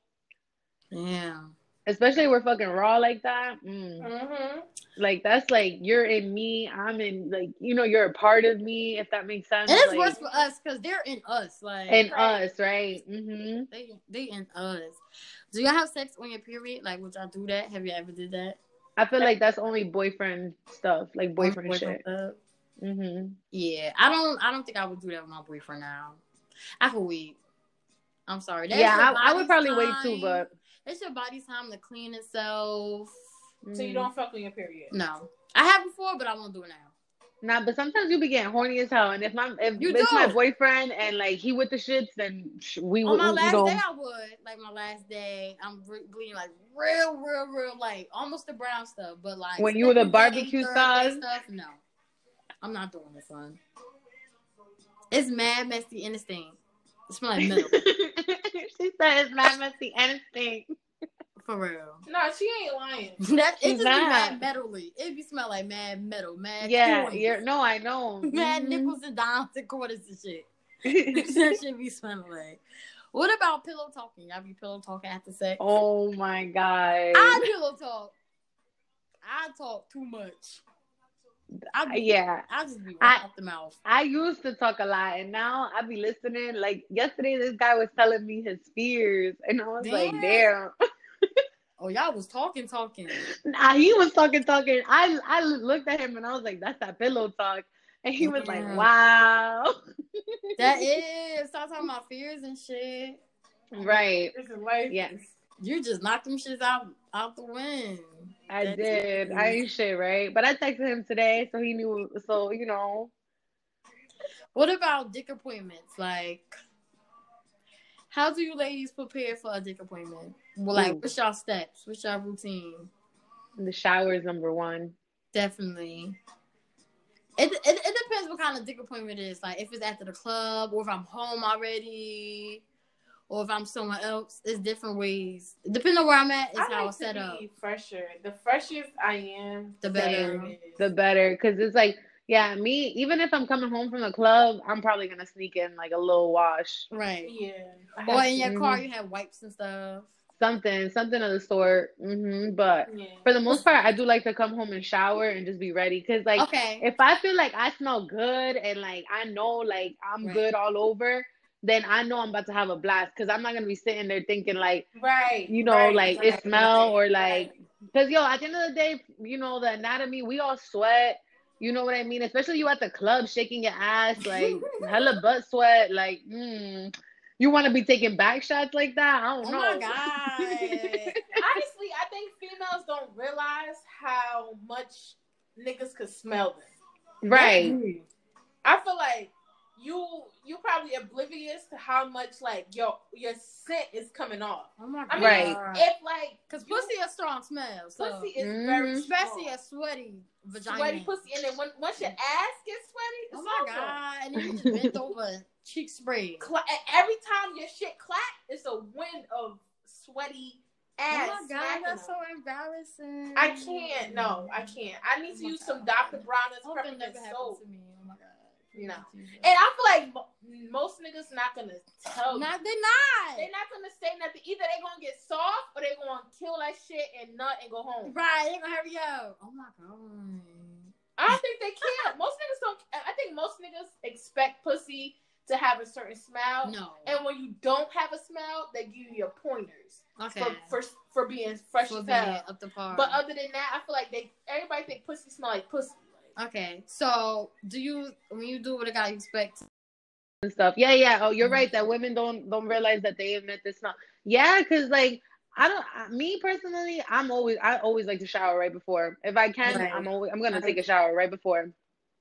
S1: Yeah.
S3: Especially if we're fucking raw like that. Mm.
S2: Mm-hmm.
S3: Like that's like you're in me, I'm in like you know you're a part of me if that makes sense.
S1: And it's
S3: like,
S1: worse for us because they're in us, like
S3: in
S1: right.
S3: us, right? Mm-hmm.
S1: They they in us. Do y'all have sex on your period? Like, would y'all do that? Have you ever did that?
S3: I feel like that's only boyfriend stuff, like boyfriend, boyfriend shit.
S1: Stuff?
S3: Mm-hmm.
S1: Yeah, I don't. I don't think I would do that with my boyfriend now. I could wait. I'm sorry. That's
S3: yeah, I, I would probably time. wait too, but
S1: it's your body's time to clean itself.
S2: So you don't fuck on your period?
S1: No, I have before, but I won't do it now.
S3: Nah, but sometimes you be getting horny as hell, and if my if
S1: you
S3: it's
S1: do.
S3: my boyfriend and like he with the shits, then we
S1: on
S3: would.
S1: my last
S3: you know,
S1: day I would like my last day. I'm re- bleeding like real, real, real, like almost the brown stuff, but like
S3: when you were the barbecue sauce
S1: stuff. No, I'm not doing this one. It's mad messy and it stink. It smells like milk.
S3: She said it's mad messy and it stink.
S1: For real.
S2: No, she ain't lying.
S1: that it just
S3: not.
S1: be mad metally. It be smell like mad metal, mad
S3: yeah.
S1: coins.
S3: You're no, I know.
S1: Mad
S3: mm-hmm.
S1: nickels and dimes and quarters and shit. That shit be smelling like. What about pillow talking? Y'all be pillow talking after sex?
S3: Oh my god.
S1: I pillow talk. I talk too much. I be,
S3: yeah.
S1: I just be
S3: I,
S1: off the mouth.
S3: I used to talk a lot, and now I be listening. Like yesterday, this guy was telling me his fears, and I was damn. like, "Damn."
S1: Oh, y'all was talking, talking.
S3: Nah, he was talking, talking. I I looked at him and I was like, "That's that pillow talk," and he was yeah. like, "Wow."
S1: That is. Stop talking about fears and shit.
S3: Right.
S2: It's a life.
S3: Yes.
S1: You just knocked them shits out out the wind.
S3: I
S1: That's
S3: did.
S1: it.
S3: I ain't shit, right? But I texted him today, so he knew. So you know.
S1: What about dick appointments? Like, how do you ladies prepare for a dick appointment? Well, like, Ooh. what's y'all steps? What's y'all routine?
S3: The shower is number one.
S1: Definitely. It, it it depends what kind of dick appointment it is. Like, if it's after the club, or if I'm home already, or if I'm somewhere else. It's different ways. Depending on where I'm at, is
S2: I
S1: how
S2: like
S1: it's set
S2: to
S1: up.
S2: Be fresher. The freshest I am,
S1: the better.
S3: The better, because it's like Yeah, me, even if I'm coming home from the club, I'm probably gonna sneak in like a little wash.
S1: Right.
S2: Yeah.
S1: Or in your
S3: mm-hmm.
S1: car, you have wipes and stuff.
S3: Something, something of the sort. Mm-hmm. But
S2: yeah.
S3: for the most part, I do like to come home and shower and just be ready. Cause like,
S1: okay.
S3: if I feel like I smell good and like I know like I'm right. good all over, then I know I'm about to have a blast. Cause I'm not gonna be sitting there thinking like,
S2: right,
S3: you know,
S2: right,
S3: like
S2: right,
S3: it smell
S2: right,
S3: or like,
S2: right.
S3: cause yo, at the end of the day, you know, the anatomy, we all sweat. You know what I mean? Especially you at the club shaking your ass, like hella butt sweat, like, mm. You want to be taking back shots like that? I don't
S1: oh
S3: know.
S1: Oh my God.
S2: Honestly, I think females don't realize how much niggas could smell them.
S3: Right.
S2: I feel like you you probably oblivious to how much like your your scent is coming off.
S1: Oh my God.
S2: I mean,
S3: right.
S2: if like
S1: because pussy is strong smell. So.
S2: Pussy is
S3: mm-hmm.
S2: very
S1: especially
S2: strong.
S1: a sweaty vagina.
S2: Sweaty pussy, and then when, once your ass gets sweaty, it's
S1: oh my
S2: over.
S1: God! And then you just bent over, cheek spray.
S2: Cla- every time your shit clap, it's a wind of sweaty ass.
S1: Oh my God, that's so embarrassing.
S2: I can't. No, I can't. I need to oh use God. some Doctor Bronner's peppermint soap.
S1: To me. Oh my God.
S2: No, and I feel like mo- most niggas not gonna tell you.
S1: Not, they're not.
S2: They're not gonna say nothing. Either they gonna get soft or they gonna kill that shit and nut and go home.
S1: Right, they gonna hurry up. Oh my God.
S2: I don't think they care. Most niggas don't. I think most niggas expect pussy to have a certain smell.
S1: No.
S2: And when you don't have a smell, they give you your pointers.
S1: Okay.
S2: For for, for being fresh
S1: for
S2: as
S1: being
S2: hell.
S1: Up the par.
S2: But other than that, I feel like they everybody think pussy smell like pussy.
S1: Okay, so do you when you do what a guy expects
S3: and stuff? Yeah, yeah. Oh, you're right that women don't don't realize that they emit this smell. Yeah, because like I don't. Me personally, I'm always I always like to shower right before. If I can, right. I'm always I'm gonna take a shower right before.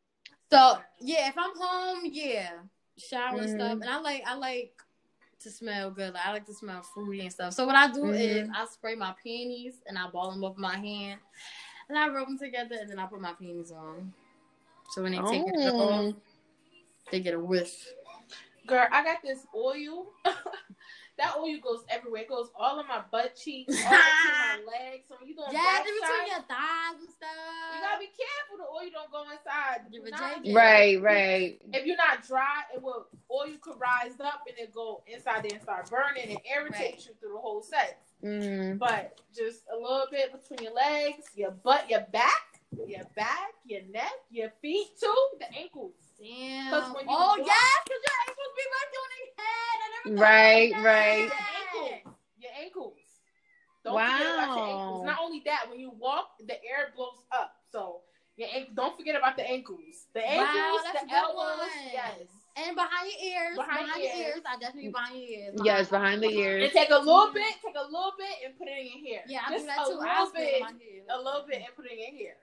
S1: So yeah, if I'm home, yeah, shower mm-hmm. and stuff, and I like I like to smell good. Like I like to smell fruity and stuff. So what I do mm-hmm. is I spray my panties and I ball them up in my hand. And I rub them together, and then I put my panties on. So when they take oh. it off, they get a whiff.
S2: Girl, I got this oil. That oil goes everywhere. It goes all on my butt cheeks, all between my legs. So when you doing
S1: yeah, in between your thighs and stuff.
S2: You gotta be careful. The oil don't go inside.
S3: Not, right, right.
S2: If you're not dry, it will oil could rise up and it go inside there and start burning and irritate right. you through the whole sex.
S3: Mm.
S2: But just a little bit between your legs, your butt, your back, your back, your neck, your feet too, the ankles.
S1: Damn.
S2: When you
S1: oh
S2: walk,
S1: yes, because your ankles be right on their head. I never
S3: right,
S1: that.
S3: right.
S2: Your ankles. Your ankles. Don't
S3: wow.
S2: forget about your ankles. Not only that, when you walk, the air blows up. So your ankle, don't forget about the ankles. The ankles,
S1: wow,
S2: the elbows, yes.
S1: And behind your ears, behind, behind your ears. ears, I definitely behind your ears. Behind
S3: yes, behind the ears.
S2: And take a little bit, take a little bit, and put it in your hair.
S1: Yeah, I
S2: just
S1: do that too.
S2: a little bit, a little bit, and put it in your hair.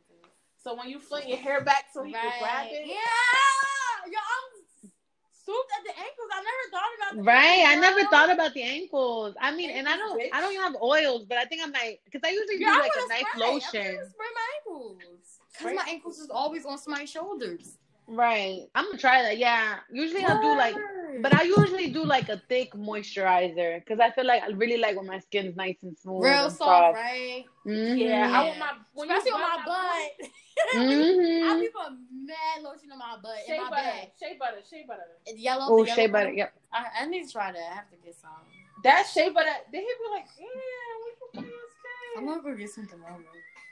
S2: So when you fling your hair back, so he right. can grab it.
S1: Yeah, yo, I'm souped at the ankles. I never thought about the
S3: right.
S1: ankles.
S3: I never thought about the ankles. I mean, and I don't, bitch. I don't even have oils, but I think I might, because I usually
S1: yeah,
S3: do like a nice
S1: spray.
S3: lotion.
S1: I spray my ankles because my ankles is always on my shoulders.
S3: Right. I'm gonna try that. Yeah. Usually I'll do like, but I usually do like a thick moisturizer because I feel like I really like when my skin's nice and smooth.
S1: Real
S3: and
S1: soft,
S3: soft.
S1: right?
S3: Mm-hmm.
S2: Yeah. I want my,
S1: when especially on my, my butt.
S3: mm-hmm.
S1: I be putting mad lotion on my butt.
S2: Shea
S1: in my
S2: butter.
S1: back.
S2: Shea butter. Shea butter.
S1: It's yellow.
S3: Oh,
S1: yellow
S3: shea butter. Yep.
S1: I, I need to try that. I have to get some.
S2: That shea butter. They hit me like, yeah, we can put your skin.
S1: I'm gonna go get something wrong.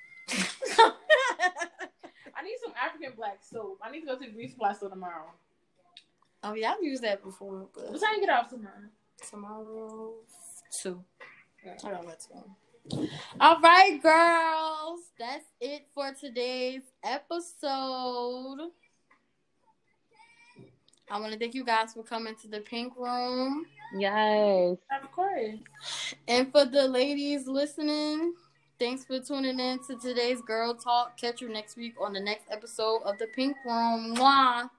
S2: I need some African black soap. I need to go to the beauty supply store tomorrow.
S1: Oh yeah, I've used that before. But
S2: what time you get off tomorrow?
S1: Tomorrow two. Yeah. I got that too. All right, girls. That's it for today's episode. I want to thank you guys for coming to the Pink Room.
S3: Yes.
S2: Of course.
S1: And for the ladies listening, thanks for tuning in to today's Girl Talk. Catch you next week on the next episode of the Pink Room. Mwah.